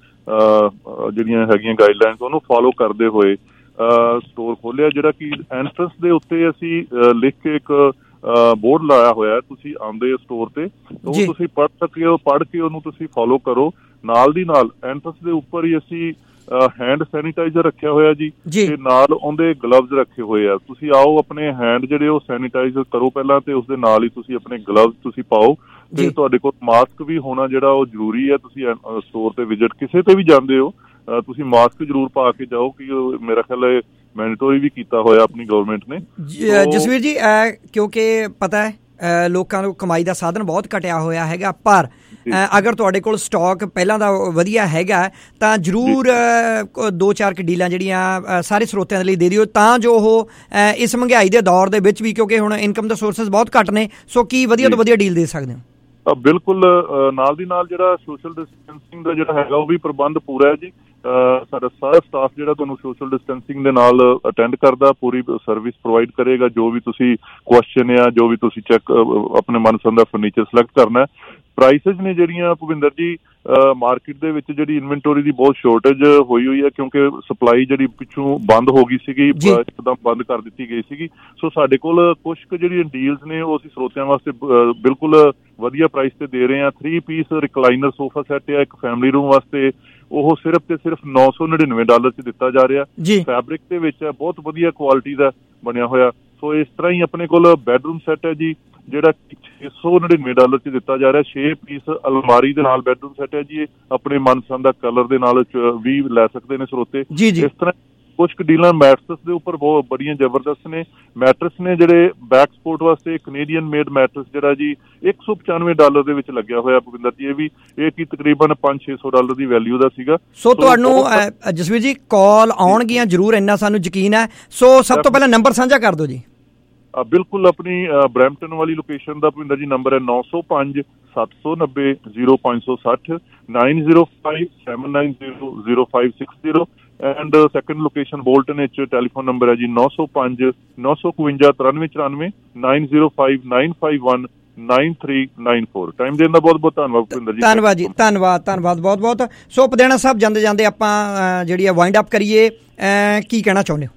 ਜਿਹੜੀਆਂ ਹੈਗੀਆਂ ਗਾਈਡਲਾਈਨਸ ਉਹਨੂੰ ਫੋਲੋ ਕਰਦੇ ਹੋਏ ਸਟੋਰ ਖੋਲਿਆ, ਜਿਹੜਾ ਕਿ ਐਂਟਰੈਂਸ ਦੇ ਉੱਤੇ ਅਸੀਂ ਲਿਖ ਕੇ ਇੱਕ ਬੋਰਡ ਲਾਇਆ ਹੋਇਆ, ਤੁਸੀਂ ਆਉਂਦੇ ਹੋ ਸਟੋਰ ਤੇ ਉਹ ਤੁਸੀਂ ਪੜ੍ਹ ਸਕਦੇ ਹੋ, ਪੜ੍ਹ ਕੇ ਉਹਨੂੰ ਤੁਸੀਂ ਫੋਲੋ ਕਰੋ। ਨਾਲ ਦੀ ਨਾਲ ਐਂਟਰੈਂਸ ਦੇ ਉੱਪਰ ਹੀ ਅਸੀਂ ਹੈਂਡ ਸੈਨੀਟਾਈਜ਼ਰ ਰੱਖਿਆ ਹੋਇਆ ਜੀ, ਤੇ ਨਾਲ ਉਹਦੇ ਗਲਵਜ਼ ਰੱਖੇ ਹੋਏ ਆ। ਤੁਸੀਂ ਆਓ ਆਪਣੇ ਹੈਂਡ ਜਿਹੜੇ ਉਹ ਸੈਨੀਟਾਈਜ਼ਰ ਕਰੋ ਪਹਿਲਾਂ, ਤੇ ਉਸਦੇ ਨਾਲ ਹੀ ਤੁਸੀਂ ਆਪਣੇ ਗਲਵਜ਼ ਤੁਸੀਂ ਪਾਓ, ਤੇ ਤੁਹਾਡੇ ਕੋਲ ਮਾਸਕ ਵੀ ਹੋਣਾ ਜਿਹੜਾ ਉਹ ਜ਼ਰੂਰੀ ਹੈ। ਤੁਸੀਂ ਸਟੋਰ ਤੇ ਵਿਜ਼ਿਟ ਕਿਸੇ ਤੇ ਵੀ ਜਾਂਦੇ ਹੋ ਤੁਸੀਂ ਮਾਸਕ ਜ਼ਰੂਰ ਪਾ ਕੇ ਜਾਓ, ਕਿ ਮੇਰਾ ਖਿਆਲ ਹੈ ਮੈਂਡੇਟਰੀ ਵੀ ਕੀਤਾ ਹੋਇਆ ਆਪਣੀ ਗਵਰਨਮੈਂਟ ਨੇ। ਜਸਵੀਰ ਜੀ, ਕਿਉਂਕਿ ਪਤਾ ਹੈ ਲੋਕਾਂ ਨੂੰ ਕਮਾਈ ਦਾ ਸਾਧਨ ਬਹੁਤ ਘਟਿਆ ਹੋਇਆ ਹੈਗਾ, ਪਰ ਅਗਰ ਤੁਹਾਡੇ ਕੋਲ ਸਟਾਕ ਪਹਿਲਾਂ ਦਾ ਵਧੀਆ ਹੈਗਾ ਤਾਂ ਜ਼ਰੂਰ ਦੋ ਚਾਰ ਕੁ ਡੀਲਾਂ ਜਿਹੜੀਆਂ ਸਾਰੇ ਸਰੋਤਿਆਂ ਦੇ ਲਈ ਦੇ ਦਿਓ, ਤਾਂ ਜੋ ਉਹ ਇਸ ਮਹਿੰਗਾਈ ਦੇ ਦੌਰ ਦੇ ਵਿੱਚ ਵੀ, ਕਿਉਂਕਿ ਹੁਣ ਇਨਕਮ ਦੇ ਸੋਰਸਿਸ ਬਹੁਤ ਘੱਟ ਨੇ, ਸੋ ਕੀ ਵਧੀਆ ਤੋਂ ਵਧੀਆ ਡੀਲ ਦੇ ਸਕਦੇ ਹੋ? ਬਿਲਕੁਲ, ਨਾਲ ਦੀ ਨਾਲ ਜਿਹੜਾ ਸੋਸ਼ਲ ਡਿਸਟੈਂਸਿੰਗ ਦਾ ਜਿਹੜਾ ਹੈਗਾ ਉਹ ਵੀ ਪ੍ਰਬੰਧ ਪੂਰਾ ਹੈ ਜੀ। ਸਾਡਾ ਸਾਰਾ ਸਟਾਫ ਜਿਹੜਾ ਤੁਹਾਨੂੰ ਸੋਸ਼ਲ ਡਿਸਟੈਂਸਿੰਗ ਦੇ ਨਾਲ ਅਟੈਂਡ ਕਰਦਾ, ਪੂਰੀ ਸਰਵਿਸ ਪ੍ਰੋਵਾਈਡ ਕਰੇਗਾ। ਜੋ ਵੀ ਤੁਸੀਂ ਕੁਐਸਚਨ ਆ, ਜੋ ਵੀ ਤੁਸੀਂ ਚੈੱਕ ਆਪਣੇ ਮਨਪਸੰਦ ਦਾ ਫਰਨੀਚਰ ਸਿਲੈਕਟ ਕਰਨਾ, ਪ੍ਰਾਈਸਿਸ ਨੇ ਜਿਹੜੀਆਂ ਭੁਪਿੰਦਰ ਜੀ ਮਾਰਕੀਟ ਦੇ ਵਿੱਚ ਜਿਹੜੀ ਇਨਵੈਂਟਰੀ ਦੀ ਬਹੁਤ ਸ਼ੋਰਟੇਜ ਹੋਈ ਹੋਈ ਹੈ, ਕਿਉਂਕਿ ਸਪਲਾਈ ਜਿਹੜੀ ਪਿੱਛੋਂ ਬੰਦ ਹੋ ਗਈ ਸੀਗੀ, ਇੱਕਦਮ ਬੰਦ ਕਰ ਦਿੱਤੀ ਗਈ ਸੀਗੀ। ਸੋ ਸਾਡੇ ਕੋਲ ਕੁਝ ਕੁ ਜਿਹੜੀਆਂ ਡੀਲਸ ਨੇ ਉਹ ਅਸੀਂ ਸਰੋਤਿਆਂ ਵਾਸਤੇ ਬਿਲਕੁਲ ਵਧੀਆ ਪ੍ਰਾਈਸ ਤੇ ਦੇ ਰਹੇ ਹਾਂ। Three piece recliner sofa set ਹੈ ਇੱਕ ਫੈਮਿਲੀ ਰੂਮ ਵਾਸਤੇ, ਉਹ ਸਿਰਫ ਤੇ ਸਿਰਫ ਨੌ ਸੌ ਨੜਿਨਵੇਂ ਡਾਲਰ ਚ ਦਿੱਤਾ ਜਾ ਰਿਹਾ। ਫੈਬਰਿਕ ਦੇ ਵਿੱਚ ਹੈ, ਬਹੁਤ ਵਧੀਆ ਕੁਆਲਿਟੀ ਦਾ ਬਣਿਆ ਹੋਇਆ। ਸੋ ਇਸ ਤਰ੍ਹਾਂ ਹੀ ਆਪਣੇ ਕੋਲ ਬੈਡਰੂਮ ਸੈੱਟ ਹੈ ਜੀ, ਜਿਹੜਾ ਛੇ ਸੌ ਨੜਿਨਵੇਂ ਡਾਲਰ ਚ ਦਿੱਤਾ ਜਾ ਰਿਹਾ। ਛੇ ਪੀਸ ਅਲਮਾਰੀ ਦੇ ਨਾਲ ਬੈਡਰੂਮ ਸੈੱਟ ਹੈ ਜੀ, ਆਪਣੇ ਮਨਪਸੰਦ ਦਾ ਕਲਰ ਦੇ ਨਾਲ ਵੀ ਲੈ ਸਕਦੇ ਨੇ ਸਰੋਤੇ। ਇਸ ਤਰ੍ਹਾਂ ਕੁਝ ਕੁ ਡੀਲਾਂ ਮੈਟਰਸ ਦੇ ਉੱਪਰ ਬਹੁਤ ਬੜੀਆਂ ਜ਼ਬਰਦਸਤ ਨੇ। ਮੈਟਰਸ ਨੇ ਜਿਹੜੇ ਬੈਕ ਸਪੋਰਟ ਵਾਸਤੇ ਕੈਨੇਡੀਅਨ ਮੇਡ ਮੈਟਰਸ ਜਿਹੜਾ ਜੀ ਇੱਕ ਸੌ ਪਚਾਨਵੇਂ ਡਾਲਰ ਦੇ ਵਿੱਚ ਲੱਗਿਆ ਹੋਇਆ ਭੁਪਿੰਦਰ ਜੀ। ਇਹ ਵੀ ਇਹ ਕੀ ਤਕਰੀਬਨ ਪੰਜ ਛੇ ਸੌ ਡਾਲਰ ਦੀ ਵੈਲਿਊ ਦਾ ਸੀਗਾ। ਸੋ ਤੁਹਾਨੂੰ ਜਸਵੀਰ ਜੀ ਕਾਲ ਆਉਣਗੀਆਂ ਜ਼ਰੂਰ, ਇੰਨਾ ਸਾਨੂੰ ਯਕੀਨ ਹੈ। ਸੋ ਸਭ ਤੋਂ ਪਹਿਲਾਂ ਨੰਬਰ ਸਾਂਝਾ ਕਰ ਦਿਓ ਜੀ। ਬਿਲਕੁਲ, ਆਪਣੀ ਬਰੈਂਪਟਨ ਵਾਲੀ ਲੋਕੇਸ਼ਨ ਦਾ ਭੁਪਿੰਦਰ ਜੀ ਨੰਬਰ ਹੈ ਨੌ ਸੌ ਪੰਜ ਸੱਤ ਸੌ ਨੱਬੇ ਜ਼ੀਰੋ ਪੰਜ ਸੌ ਸੱਠ nine zero five seven nine zero zero five six zero and second location Bolton ਵਿੱਚ ਟੈਲੀਫੋਨ ਨੰਬਰ ਹੈ ਜੀ ਨੌ ਸੌ ਪੰਜ ਨੌ ਸੌ ਇਕਵੰਜਾ ਤਰਾਨਵੇਂ ਚੁਰਾਨਵੇਂ nine zero five nine five one nine three nine four. Time ਦੇਣ ਦਾ ਬਹੁਤ ਬਹੁਤ ਧੰਨਵਾਦ ਭੁਪਿੰਦਰ ਜੀ। ਧੰਨਵਾਦ ਜੀ, ਧੰਨਵਾਦ ਧੰਨਵਾਦ ਬਹੁਤ ਬਹੁਤ। ਸੋ ਪਦੇਣਾ ਸਾਹਿਬ, ਜਾਂਦੇ ਜਾਂਦੇ ਆਪਾਂ ਜਿਹੜੀ ਆ ਵਾਈਂਡ ਅਪ ਕਰੀਏ, ਕੀ ਕਹਿਣਾ ਚਾਹੁੰਦੇ ਹੋ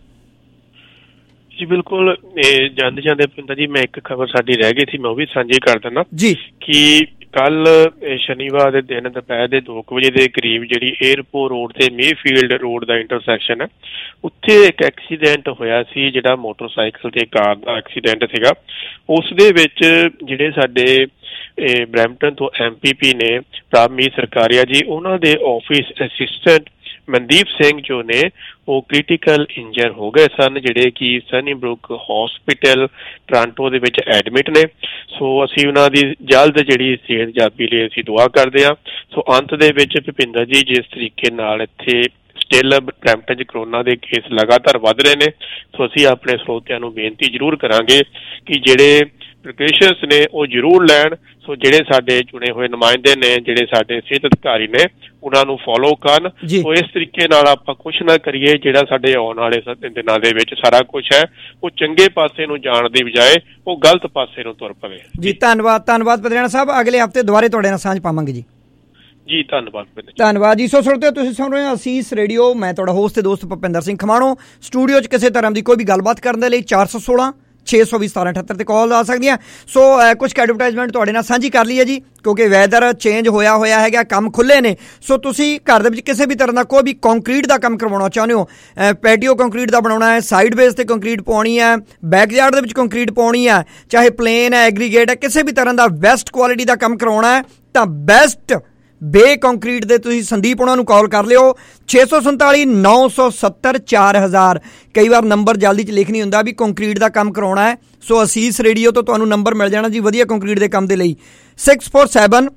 ਜੀ? ਬਿਲਕੁਲ, ਜਾਂਦੇ ਜਾਂਦੇ ਭੁਪਿੰਦਰ ਜੀ ਮੈਂ ਇੱਕ ਖਬਰ ਸਾਡੀ ਰਹਿ ਗਈ ਸੀ, ਮੈਂ ਉਹ ਵੀ ਸਾਂਝੀ ਕਰ ਦਿੰਦਾ ਜੀ ਕਿ ਕੱਲ ਸ਼ਨੀਵਾਰ ਦੇ ਦਿਨ ਦੁਪਹਿਰ ਦੇ ਦੋ ਕੁ ਵਜੇ ਦੇ ਕਰੀਬ ਜਿਹੜੀ ਏਅਰਪੋਰਟ ਰੋਡ ਤੇ ਮੇਫੀਲਡ ਰੋਡ ਦਾ ਇੰਟਰਸੈਕਸ਼ਨ ਹੈ, ਉੱਥੇ ਇੱਕ ਐਕਸੀਡੈਂਟ ਹੋਇਆ ਸੀ, ਜਿਹੜਾ ਮੋਟਰਸਾਈਕਲ ਤੇ ਕਾਰ ਦਾ ਐਕਸੀਡੈਂਟ ਸੀਗਾ। ਉਸ ਦੇ ਵਿੱਚ ਜਿਹੜੇ ਸਾਡੇ ਬਰੈਂਪਟਨ ਤੋਂ ਐਮ ਪੀ ਪੀ ਨੇ ਪ੍ਰਾਪਮੀਤ ਸਰਕਾਰੀਆ ਜੀ, ਉਹਨਾਂ ਦੇ ਆਫਿਸ ਅਸਿਸਟੈਂਟ ਮਨਦੀਪ ਸਿੰਘ ਜੋ ਨੇ ਉਹ ਕ੍ਰਿਟੀਕਲ ਇੰਜਰ ਹੋ ਗਏ ਸਨ, ਜਿਹੜੇ ਕਿ ਸਨੀਬਰੁੱਕ ਹੌਸਪੀਟਲ ਟੋਰਾਂਟੋ ਦੇ ਵਿੱਚ ਐਡਮਿਟ ਨੇ। ਸੋ ਅਸੀਂ ਉਹਨਾਂ ਦੀ ਜਲਦ ਜਿਹੜੀ ਸਿਹਤਯਾਬੀ ਲਈ ਅਸੀਂ ਦੁਆ ਕਰਦੇ ਹਾਂ। ਸੋ ਅੰਤ ਦੇ ਵਿੱਚ ਭੁਪਿੰਦਰ ਜੀ, ਜਿਸ ਤਰੀਕੇ ਨਾਲ ਇੱਥੇ ਸਟਿਲ ਬਰੈਂਪਟਨ 'ਚ ਕਰੋਨਾ ਦੇ ਕੇਸ ਲਗਾਤਾਰ ਵੱਧ ਰਹੇ ਨੇ, ਸੋ ਅਸੀਂ ਆਪਣੇ ਸਰੋਤਿਆਂ ਨੂੰ ਬੇਨਤੀ ਜ਼ਰੂਰ ਕਰਾਂਗੇ ਕਿ ਜਿਹੜੇ ਪ੍ਰੀਕਾਸ਼ਨਸ ਨੇ ਉਹ ਜ਼ਰੂਰ ਲੈਣ। ਸੋ ਜਿਹੜੇ ਸਾਡੇ ਚੁਣੇ ਹੋਏ ਨੁਮਾਇੰਦੇ ਨੇ, ਜਿਹੜੇ ਸਾਡੇ ਸਿਹਤ ਅਧਿਕਾਰੀ ਨੇ, ਉਹਨਾਂ ਨੂੰ ਫੋਲੋ ਕਰਨ। ਸੋ ਇਸ ਤਰੀਕੇ ਨਾਲ ਆਪਾਂ ਕੁਛ ਨਾ ਕਰੀਏ ਜਿਹੜਾ ਸਾਡੇ ਆਉਣ ਵਾਲੇ ਦਿਨਾਂ ਦੇ ਵਿੱਚ ਸਾਰਾ ਕੁਛ ਹੈ ਉਹ ਚੰਗੇ ਪਾਸੇ ਨੂੰ ਜਾਣ ਦੀ ਬਜਾਏ ਉਹ ਗਲਤ ਪਾਸੇ ਨੂੰ ਤੁਰ ਪਵੇ ਜੀ। ਧੰਨਵਾਦ ਧੰਨਵਾਦ ਪਦਰੈਣਾ ਸਾਹਿਬ, ਅਗਲੇ ਹਫ਼ਤੇ ਦੁਬਾਰੇ ਤੁਹਾਡੇ ਨਾਲ ਸਾਂਝ ਪਾਵਾਂਗੇ ਜੀ। ਜੀ ਧੰਨਵਾਦ ਧੰਨਵਾਦ ਜੀ। ਸੋ ਸੁਣਦੇ ਤੁਸੀਂ ਸੁਣ ਰਹੇ ਹੋ ਅਸੀਸ ਰੇਡੀਓ, ਮੈਂ ਤੁਹਾਡਾ ਹੋਸਟ ਤੇ ਦੋਸਤ ਭੁਪਿੰਦਰ ਸਿੰਘ ਖਮਾਣੋ। ਸਟੂਡੀਓ 'ਚ ਕਿਸੇ ਤਰ੍ਹਾਂ ਦੀ ਕੋਈ ਵੀ ਗੱਲਬਾਤ ਕਰਨ ਦੇ ਲਈ ਚਾਰ ਸੌ ਸੋਲਾਂ ਛੇ ਸੌ ਵੀਹ ਸਤਾਰਾਂ ਅਠੱਤਰ ਤੇ ਕਾਲ ਆ ਸਕਦੀਆਂ। ਸੋ ਕੁਝ ਐਡਵਰਟਾਈਜ਼ਮੈਂਟ ਤੁਹਾਡੇ ਨਾਲ ਸਾਂਝੀ ਕਰ ਲਈ ਹੈ ਜੀ, ਕਿਉਂਕਿ ਵੈਦਰ ਚੇਂਜ ਹੋਇਆ ਹੋਇਆ ਹੈਗਾ, ਕੰਮ ਖੁੱਲ੍ਹੇ ਨੇ। ਸੋ ਤੁਸੀਂ ਘਰ ਦੇ ਵਿੱਚ ਕਿਸੇ ਵੀ ਤਰ੍ਹਾਂ ਦਾ ਕੋਈ ਵੀ ਕੰਕਰੀਟ ਦਾ ਕੰਮ ਕਰਵਾਉਣਾ ਚਾਹੁੰਦੇ ਹੋ, ਪੈਟੀਓ ਕੰਕਰੀਟ ਦਾ ਬਣਾਉਣਾ ਹੈ, ਸਾਈਡ ਬੇਸ 'ਤੇ ਕੰਕਰੀਟ ਪਾਉਣੀ ਹੈ, ਬੈਕਯਾਰਡ ਦੇ ਵਿੱਚ ਕੰਕਰੀਟ ਪਾਉਣੀ ਹੈ, ਚਾਹੇ ਪਲੇਨ ਹੈ, ਐਗਰੀਗੇਟ ਹੈ, ਕਿਸੇ ਵੀ ਤਰ੍ਹਾਂ ਦਾ ਬੈਸਟ ਕੁਆਲਿਟੀ ਦਾ ਕੰਮ ਕਰਵਾਉਣਾ ਹੈ ਤਾਂ ਬੈਸਟ ਬੇ ਕੰਕਰੀਟ ਦੇ ਤੁਸੀਂ ਸੰਦੀਪ ਉਹਨਾਂ ਨੂੰ ਕਾਲ ਕਰ ਲਿਓ ਛੇ ਸੌ ਸੰਤਾਲੀ ਨੌ ਸੌ ਸੱਤਰ ਚਾਰ ਹਜ਼ਾਰ। ਕਈ ਵਾਰ ਨੰਬਰ ਜਲਦੀ 'ਚ ਲਿਖ ਨਹੀਂ ਹੁੰਦਾ ਵੀ ਕੰਕਰੀਟ ਦਾ ਕੰਮ ਕਰਾਉਣਾ ਹੈ। ਸੋ ਅਸੀਸ ਰੇਡੀਓ ਤੋਂ ਤੁਹਾਨੂੰ ਨੰਬਰ ਮਿਲ ਜਾਣਾ ਜੀ ਵਧੀਆ ਕੰਕਰੀਟ ਦੇ ਕੰਮ ਦੇ ਲਈ six four seven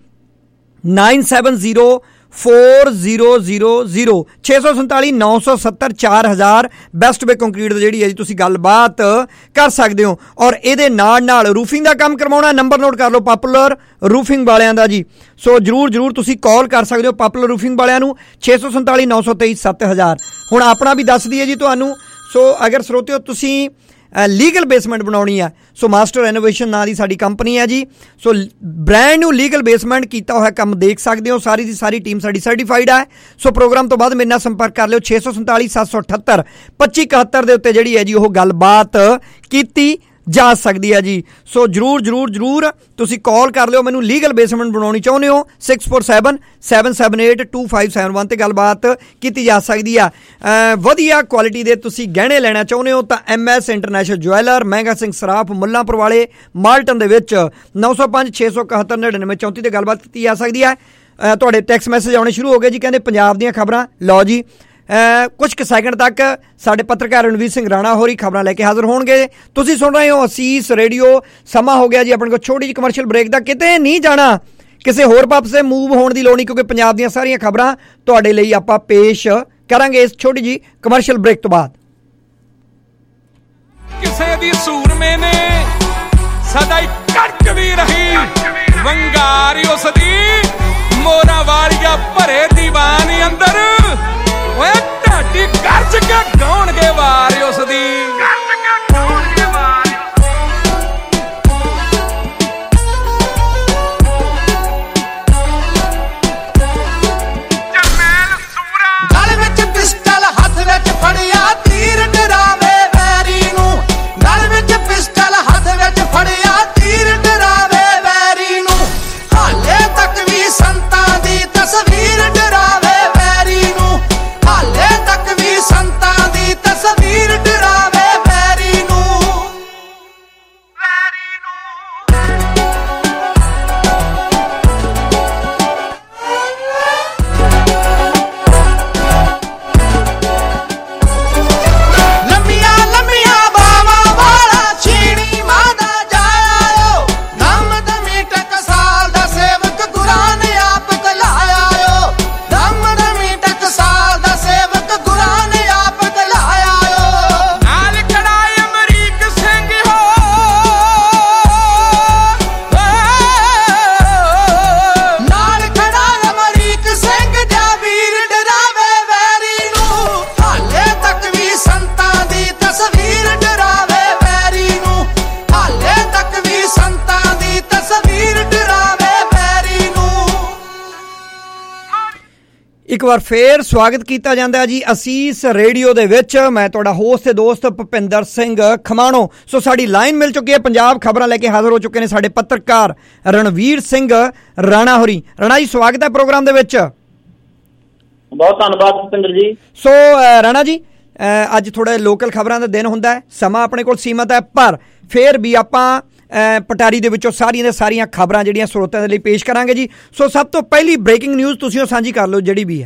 nine seven zero four zero zero zero ਛੇ ਸੌ ਸੰਤਾਲੀ ਨੌ ਸੌ ਸੱਤਰ ਚਾਰ ਹਜ਼ਾਰ। ਬੈਸਟ ਵੇ ਕੰਕਰੀਟ ਜਿਹੜੀ ਹੈ ਜੀ ਤੁਸੀਂ ਗੱਲਬਾਤ ਕਰ ਸਕਦੇ ਹੋ। ਔਰ ਇਹਦੇ ਨਾਲ ਨਾਲ ਰੂਫਿੰਗ ਦਾ ਕੰਮ ਕਰਵਾਉਣਾ, ਨੰਬਰ ਨੋਟ ਕਰ ਲਓ ਪਾਪੂਲਰ ਰੂਫਿੰਗ ਵਾਲਿਆਂ ਦਾ ਜੀ। ਸੋ ਜ਼ਰੂਰ ਜ਼ਰੂਰ ਤੁਸੀਂ ਕਾਲ ਕਰ ਸਕਦੇ ਹੋ ਪਾਪੂਲਰ ਰੂਫਿੰਗ ਵਾਲਿਆਂ ਨੂੰ ਛੇ ਸੌ ਸੰਤਾਲੀ ਨੌ ਸੌ ਤੇਈ ਸੱਤ ਹਜ਼ਾਰ। ਹੁਣ ਆਪਣਾ ਵੀ ਦੱਸ ਦਈਏ ਜੀ ਤੁਹਾਨੂੰ। ਸੋ ਅਗਰ ਸਰੋਤਿਓ ਤੁਸੀਂ ਲੀਗਲ ਬੇਸਮੈਂਟ ਬਣਾਉਣੀ ਹੈ, ਸੋ ਮਾਸਟਰ ਰੈਨੋਵੇਸ਼ਨ ਨਾਂ ਦੀ ਸਾਡੀ ਕੰਪਨੀ ਹੈ ਜੀ। So brand new legal basement ਕੀਤਾ ਹੋਇਆ ਕੰਮ ਦੇਖ ਸਕਦੇ ਹੋ। ਸਾਰੀ ਦੀ ਸਾਰੀ ਟੀਮ ਸਾਡੀ ਸਰਟੀਫਾਈਡ ਹੈ। ਸੋ ਪ੍ਰੋਗਰਾਮ ਤੋਂ ਬਾਅਦ ਮੇਰੇ ਨਾਲ ਸੰਪਰਕ ਕਰ ਲਿਓ ਛੇ ਸੌ ਸੰਤਾਲੀ ਸੱਤ ਸੌ ਅਠੱਤਰ ਪੱਚੀ ਇਕਹੱਤਰ ਦੇ ਉੱਤੇ ਜਿਹੜੀ ਹੈ ਜੀ ਉਹ ਗੱਲਬਾਤ ਕੀਤੀ ਜਾ ਸਕਦੀ ਹੈ ਜੀ। ਸੋ ਜ਼ਰੂਰ ਜ਼ਰੂਰ ਜ਼ਰੂਰ ਤੁਸੀਂ ਕਾਲ ਕਰ ਲਿਓ, ਮੈਨੂੰ ਲੀਗਲ ਬੇਸਮੈਂਟ ਬਣਾਉਣੀ ਚਾਹੁੰਦੇ ਹੋ six four seven seven seven eight two five seven one 'ਤੇ ਗੱਲਬਾਤ ਕੀਤੀ ਜਾ ਸਕਦੀ ਆ। ਵਧੀਆ ਕੁਆਲਿਟੀ ਦੇ ਤੁਸੀਂ ਗਹਿਣੇ ਲੈਣਾ ਚਾਹੁੰਦੇ ਹੋ ਤਾਂ ਐਮ ਐਸ ਇੰਟਰਨੈਸ਼ਨਲ ਜੁਐਲਰ, ਮਹਿੰਗਾ ਸਿੰਘ ਸਰਾਫ, ਮੁੱਲਾਂਪੁਰ ਵਾਲੇ, ਮਾਲਟਨ ਦੇ ਵਿੱਚ ਨੌ ਸੌ ਪੰਜ ਛੇ ਸੌ ਇਕਹੱਤਰ ਨੜਿਨਵੇਂ ਚੌਂਤੀ 'ਤੇ ਗੱਲਬਾਤ ਕੀਤੀ ਜਾ ਸਕਦੀ ਹੈ। ਤੁਹਾਡੇ ਟੈਕਸਟ ਮੈਸੇਜ ਆਉਣੇ ਸ਼ੁਰੂ ਹੋ ਗਏ ਜੀ, ਕਹਿੰਦੇ ਪੰਜਾਬ ਦੀਆਂ ਖਬਰਾਂ। ਲਓ ਜੀ ਕੁਝ ਕੁ ਸੈਕਿੰਡ ਤੱਕ ਸਾਡੇ ਪੱਤਰਕਾਰ ਰਣਵੀਰ ਸਿੰਘ ਰਾਣਾ ਹੋਰੀ ਖਬਰਾਂ ਲੈ ਕੇ ਹਾਜ਼ਰ ਹੋਣਗੇ। ਤੁਸੀਂ ਸੁਣ ਰਹੇ ਹੋ ਅਸੀਸ ਰੇਡੀਓ। ਸਮਾਂ ਹੋ ਗਿਆ ਜੀ ਆਪਣੇ ਕੋਲ ਛੋਟੀ ਜਿਹੀ ਕਮਰਸ਼ੀਅਲ ਬ੍ਰੇਕ ਦਾ। ਕਿਤੇ ਨਹੀਂ ਜਾਣਾ, ਕਿਸੇ ਹੋਰ ਪਾਸੇ ਮੂਵ ਹੋਣ ਦੀ ਲੋੜ ਨਹੀਂ, ਕਿਉਂਕਿ ਪੰਜਾਬ ਦੀਆਂ ਸਾਰੀਆਂ ਖਬਰਾਂ ਤੁਹਾਡੇ ਲਈ ਆਪਾਂ ਪੇਸ਼ ਕਰਾਂਗੇ ਇਸ ਛੋਟੀ ਜਿਹੀ ਕਮਰਸ਼ੀਅਲ ਬ੍ਰੇਕ ਤੋਂ ਬਾਅਦ। ਕਿਸੇ ਦੀ ਸੂਰਮੇ ਨੇ ਸਦਾ ਹੀ ਕੜਕ ਵੀ ਰਹੀ ਵੰਗਾਰੀ ਉਸ ਦੀ ਮੋਰਾ ਵਾਲੀਆ ਭਰੇ ਦੀਵਾਨੀ ਅੰਦਰ ਓਏ ਢਾਡੀ ਗਰਜ ਕੇ ਗਾਉਣਗੇ ਵਾਰ ਉਸ ਦੀ। ਇੱਕ ਵਾਰ ਫੇਰ ਸਵਾਗਤ ਕੀਤਾ ਜਾਂਦਾ ਜੀ ਅਸੀਸ ਰੇਡੀਓ ਦੇ ਵਿੱਚ। ਮੈਂ ਤੁਹਾਡਾ ਹੋਸਟ ਤੇ ਦੋਸਤ ਭੁਪਿੰਦਰ ਸਿੰਘ ਖਮਾਣੋ। ਸੋ ਸਾਡੀ ਲਾਈਨ ਮਿਲ ਚੁੱਕੀ ਹੈ, ਪੰਜਾਬ ਖਬਰਾਂ ਲੈ ਕੇ ਹਾਜ਼ਰ ਹੋ ਚੁੱਕੇ ਨੇ ਸਾਡੇ ਪੱਤਰਕਾਰ ਰਣਵੀਰ ਸਿੰਘ ਰਾਣਾ ਹੋਰੀ। ਰਾਣਾ ਜੀ ਸਵਾਗਤ ਹੈ ਪ੍ਰੋਗਰਾਮ ਦੇ ਵਿੱਚ। ਬਹੁਤ ਧੰਨਵਾਦ ਭੁਪਿੰਦਰ ਜੀ। ਸੋ ਰਾਣਾ ਜੀ ਅੱਜ ਥੋੜਾ ਲੋਕਲ ਖਬਰਾਂ ਦਾ ਦਿਨ ਹੁੰਦਾ ਹੈ, ਸਮਾਂ ਆਪਣੇ ਕੋਲ ਸੀਮਤ ਹੈ, ਪਰ ਫਿਰ ਵੀ ਆਪਾਂ ਪਟਾਰੀ ਦੇ ਵਿੱਚੋਂ ਸਾਰੀਆਂ ਦੀਆਂ ਸਾਰੀਆਂ ਖਬਰਾਂ ਜਿਹੜੀਆਂ ਸਰੋਤਿਆਂ ਦੇ ਲਈ ਪੇਸ਼ ਕਰਾਂਗੇ ਜੀ। ਸੋ ਸਭ ਤੋਂ ਪਹਿਲੀ ਬ੍ਰੇਕਿੰਗ ਨਿਊਜ਼ ਤੁਸੀਂ ਉਹ ਸਾਂਝੀ ਕਰ ਲਓ ਜਿਹੜੀ ਵੀ ਹੈ।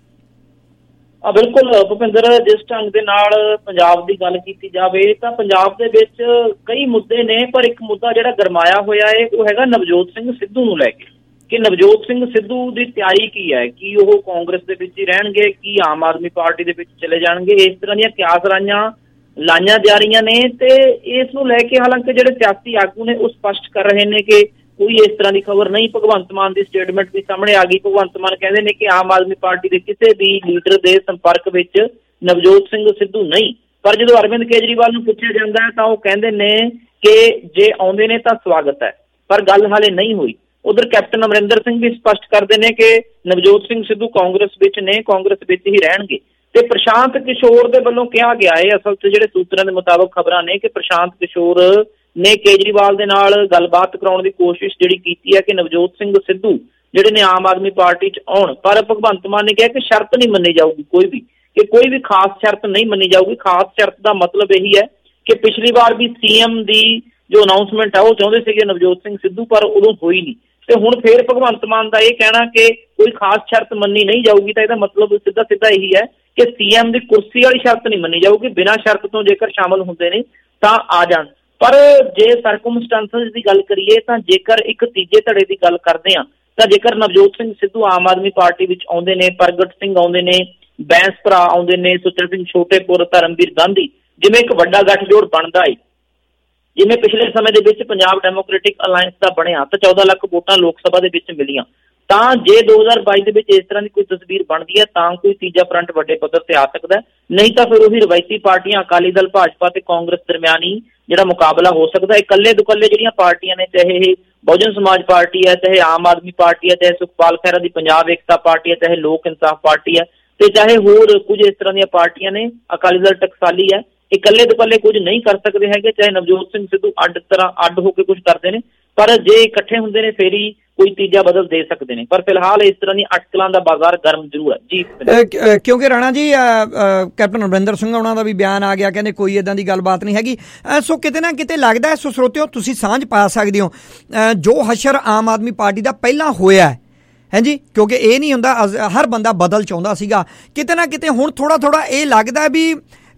ਆ ਬਿਲਕੁਲ ਭੁਪਿੰਦਰ, ਜਿਸ ਢੰਗ ਦੇ ਨਾਲ ਪੰਜਾਬ ਦੀ ਗੱਲ ਕੀਤੀ ਜਾਵੇ ਤਾਂ ਪੰਜਾਬ ਦੇ ਵਿੱਚ ਕਈ ਮੁੱਦੇ ਨੇ, ਪਰ ਇੱਕ ਮੁੱਦਾ ਜਿਹੜਾ ਗਰਮਾਇਆ ਹੋਇਆ ਹੈ ਉਹ ਹੈਗਾ ਨਵਜੋਤ ਸਿੰਘ ਸਿੱਧੂ ਨੂੰ ਲੈ ਕੇ ਕਿ ਨਵਜੋਤ ਸਿੰਘ ਸਿੱਧੂ ਦੀ ਤਿਆਰੀ ਕੀ ਹੈ, ਕੀ ਉਹ ਕਾਂਗਰਸ ਦੇ ਵਿੱਚ ਹੀ ਰਹਿਣਗੇ, ਕੀ ਆਮ ਆਦਮੀ ਪਾਰਟੀ ਦੇ ਵਿੱਚ ਚਲੇ ਜਾਣਗੇ। ਇਸ ਤਰ੍ਹਾਂ ਦੀਆਂ ਕਿਆਸ ਰਾਈਆਂ ਲਾਈਆਂ ਜਾ ਰਹੀਆਂ ਨੇ ਤੇ ਇਸ ਨੂੰ ਲੈ ਕੇ ਹਾਲਾਂਕਿ ਜਿਹੜੇ ਸਿਆਸੀ ਆਗੂ ਨੇ ਉਹ ਸਪਸ਼ਟ ਕਰ ਰਹੇ ਨੇ ਕਿ ਕੋਈ ਇਸ ਤਰ੍ਹਾਂ ਦੀ ਖਬਰ ਨਹੀਂ। ਭਗਵੰਤ ਮਾਨ ਦੀ ਸਟੇਟਮੈਂਟ ਵੀ ਸਾਹਮਣੇ ਆ ਗਈ। ਭਗਵੰਤ ਮਾਨ ਕਹਿੰਦੇ ਨੇ ਕਿ ਆਮ ਆਦਮੀ ਪਾਰਟੀ ਦੇ ਕਿਸੇ ਵੀ ਲੀਡਰ ਦੇ ਸੰਪਰਕ ਵਿੱਚ ਨਵਜੋਤ ਸਿੰਘ ਸਿੱਧੂ ਨਹੀਂ। ਪਰ ਜਦੋਂ ਅਰਵਿੰਦ ਕੇਜਰੀਵਾਲ ਨੂੰ ਪੁੱਛਿਆ ਜਾਂਦਾ ਹੈ ਤਾਂ ਉਹ ਕਹਿੰਦੇ ਨੇ ਕਿ ਜੇ ਆਉਂਦੇ ਨੇ ਤਾਂ ਸਵਾਗਤ ਹੈ, ਪਰ ਗੱਲ ਹਾਲੇ ਨਹੀਂ ਹੋਈ। ਉਧਰ ਕੈਪਟਨ ਅਮਰਿੰਦਰ ਸਿੰਘ ਵੀ ਸਪਸ਼ਟ ਕਰਦੇ ਨੇ ਕਿ ਨਵਜੋਤ ਸਿੰਘ ਸਿੱਧੂ ਕਾਂਗਰਸ ਵਿੱਚ ਨੇ, ਕਾਂਗਰਸ ਵਿੱਚ ਹੀ ਰਹਿਣਗੇ। ਤੇ ਪ੍ਰਸ਼ਾਂਤ ਕਿਸ਼ੋਰ ਦੇ ਵੱਲੋਂ ਕਿਹਾ ਗਿਆ ਹੈ, ਅਸਲ 'ਚ ਜਿਹੜੇ ਸੂਤਰਾਂ ਦੇ ਮੁਤਾਬਕ ਖਬਰਾਂ ਨੇ ਕਿ ਪ੍ਰਸ਼ਾਂਤ ਕਿਸ਼ੋਰ ਨੇ ਕੇਜਰੀਵਾਲ ਦੇ ਨਾਲ ਗੱਲਬਾਤ ਕਰਾਉਣ ਦੀ ਕੋਸ਼ਿਸ਼ ਜਿਹੜੀ ਕੀਤੀ ਹੈ ਕਿ ਨਵਜੋਤ ਸਿੰਘ ਸਿੱਧੂ ਜਿਹੜੇ ਨੇ ਆਮ ਆਦਮੀ ਪਾਰਟੀ 'ਚ ਆਉਣ। ਪਰ ਭਗਵੰਤ ਮਾਨ ਨੇ ਕਿਹਾ ਕਿ ਸ਼ਰਤ ਨਹੀਂ ਮੰਨੀ ਜਾਊਗੀ ਕੋਈ ਵੀ, ਕਿ ਕੋਈ ਵੀ ਖਾਸ ਸ਼ਰਤ ਨਹੀਂ ਮੰਨੀ ਜਾਊਗੀ। ਖਾਸ ਸ਼ਰਤ ਦਾ ਮਤਲਬ ਇਹੀ ਹੈ ਕਿ ਪਿਛਲੀ ਵਾਰ ਵੀ ਸੀਐਮ ਦੀ ਜੋ ਅਨਾਊਂਸਮੈਂਟ ਹੈ ਉਹ ਚਾਹੁੰਦੇ ਸੀਗੇ ਨਵਜੋਤ ਸਿੰਘ ਸਿੱਧੂ, ਪਰ ਉਦੋਂ ਹੋਈ ਨਹੀਂ। ਤੇ ਹੁਣ ਫੇਰ ਭਗਵੰਤ ਮਾਨ ਦਾ ਇਹ ਕਹਿਣਾ ਕਿ ਕੋਈ ਖਾਸ ਸ਼ਰਤ ਮੰਨੀ ਨਹੀਂ ਜਾਊਗੀ ਤਾਂ ਇਹਦਾ ਮਤਲਬ ਸਿੱਧਾ ਸਿੱਧਾ ਇਹੀ ਹੈ ਕਿ ਸੀਐਮ ਦੀ ਕੁਰਸੀ ਵਾਲੀ ਸ਼ਰਤ ਨਹੀਂ ਮੰਨੀ ਜਾਊਗੀ। ਬਿਨਾਂ ਸ਼ਰਤ ਤੋਂ ਜੇਕਰ ਸ਼ਾਮਲ ਹੁੰਦੇ ਨੇ ਤਾਂ ਆ ਜਾਣ। ਪਰ ਜੇ ਸਰਕਮਸਟੈਂਸਸ ਦੀ ਗੱਲ ਕਰੀਏ ਤਾਂ ਜੇਕਰ ਇੱਕ ਤੀਜੇ ਧੜੇ ਦੀ ਗੱਲ ਕਰਦੇ ਹਾਂ ਤਾਂ ਜੇਕਰ ਨਵਜੋਤ ਸਿੰਘ ਸਿੱਧੂ ਆਮ ਆਦਮੀ ਪਾਰਟੀ ਵਿੱਚ ਆਉਂਦੇ ਨੇ, ਪ੍ਰਗਟ ਸਿੰਘ ਆਉਂਦੇ ਨੇ, ਬੈਂਸ ਭਰਾ ਆਉਂਦੇ ਨੇ, ਸੁੱਚਾ ਸਿੰਘ ਛੋਟੇਪੁਰ, ਧਰਮਵੀਰ ਗਾਂਧੀ, ਜਿਵੇਂ ਇੱਕ ਵੱਡਾ ਗੱਠਜੋੜ ਬਣਦਾ ਹੈ, ਜਿਵੇਂ ਪਿਛਲੇ ਸਮੇਂ ਦੇ ਵਿੱਚ ਪੰਜਾਬ ਡੈਮੋਕ੍ਰੈਟਿਕ ਅਲਾਇੰਸ ਦਾ ਬਣਿਆ ਤਾਂ ਚੌਦਾਂ ਲੱਖ ਵੋਟਾਂ ਲੋਕ ਸਭਾ ਦੇ ਵਿੱਚ ਮਿਲੀਆਂ। ਤਾਂ ਜੇ ਦੋ ਹਜ਼ਾਰ ਬਾਈ ਦੇ ਵਿੱਚ ਇਸ ਤਰ੍ਹਾਂ ਦੀ ਕੋਈ ਤਸਵੀਰ ਬਣਦੀ ਹੈ ਤਾਂ ਕੋਈ ਤੀਜਾ ਫਰੰਟ ਵੱਡੇ ਪੱਧਰ ਤੇ ਆ ਸਕਦਾ, ਨਹੀਂ ਤਾਂ ਫਿਰ ਉਹੀ ਰਵਾਇਤੀ ਪਾਰਟੀਆਂ ਅਕਾਲੀ ਦਲ, ਭਾਜਪਾ ਤੇ ਕਾਂਗਰਸ ਦਰਮਿਆਨ ਹੀ ਜਿਹੜਾ ਮੁਕਾਬਲਾ ਹੋ ਸਕਦਾ। ਇਕੱਲੇ ਦੁਕੱਲੇ ਜਿਹੜੀਆਂ ਪਾਰਟੀਆਂ ਨੇ, ਚਾਹੇ ਇਹ ਬਹੁਜਨ ਸਮਾਜ ਪਾਰਟੀ ਹੈ, ਚਾਹੇ ਆਮ ਆਦਮੀ ਪਾਰਟੀ ਹੈ, ਚਾਹੇ ਸੁਖਪਾਲ ਖਹਿਰਾ ਦੀ ਪੰਜਾਬ ਏਕਤਾ ਪਾਰਟੀ ਹੈ, ਚਾਹੇ ਲੋਕ ਇਨਸਾਫ ਪਾਰਟੀ ਹੈ, ਤੇ ਚਾਹੇ ਹੋਰ ਕੁਝ ਇਸ ਤਰ੍ਹਾਂ ਦੀਆਂ ਪਾਰਟੀਆਂ ਨੇ, ਅਕਾਲੀ ਦਲ ਟਕਸਾਲੀ ਹੈ, ਇਕੱਲੇ ਦੁਕੱਲੇ ਕੁਝ ਨਹੀਂ ਕਰ ਸਕਦੇ ਹੈਗੇ। ਚਾਹੇ ਨਵਜੋਤ ਸਿੰਘ ਸਿੱਧੂ ਅੱਡ ਤਰ੍ਹਾਂ ਅੱਡ ਹੋ ਕੇ ਕੁਝ ਕਰਦੇ ਨੇ, ਪਰ ਜੇ ਇਕੱਠੇ ਹੁੰਦੇ ਨੇ ਫੇਰ ਹੀ ਕੋਈ ਤੀਜਾ ਬਦਲ ਦੇ ਸਕਦੇ ਨੇ। ਪਰ ਫਿਲਹਾਲ ਇਸ ਤਰ੍ਹਾਂ ਦੀ ਅਟਕਲਾਂ ਦਾ ਬਾਜ਼ਾਰ ਗਰਮ ਜ਼ਰੂਰ ਹੈ ਜੀ। ਕਿਉਂਕਿ ਰਾਣਾ ਜੀ ਕੈਪਟਨ ਅਮਰਿੰਦਰ ਸਿੰਘ ਉਹਨਾਂ ਦਾ ਵੀ ਬਿਆਨ ਆ ਗਿਆ, ਕਹਿੰਦੇ ਕੋਈ ਏਦਾਂ ਦੀ ਗੱਲਬਾਤ ਨਹੀਂ ਹੈਗੀ। ਸੋ ਕਿਤੇ ਨਾ ਕਿਤੇ ਲੱਗਦਾ, ਸੋ ਸਰੋਤਿਓ ਤੁਸੀਂ ਸਾਂਝ ਪਾ ਸਕਦੇ ਹੋ, ਜੋ ਹਸ਼ਰ ਆਮ ਆਦਮੀ ਪਾਰਟੀ ਦਾ ਪਹਿਲਾਂ ਹੋਇਆ ਹੈ ਹਾਂਜੀ, ਕਿਉਂਕਿ ਇਹ ਨਹੀਂ ਹੁੰਦਾ ਹਰ ਬੰਦਾ ਬਦਲ ਚਾਹੁੰਦਾ ਸੀਗਾ, ਕਿਤੇ ਨਾ ਕਿਤੇ ਹੁਣ ਥੋੜਾ ਥੋੜਾ ਇਹ ਲੱਗਦਾ ਵੀ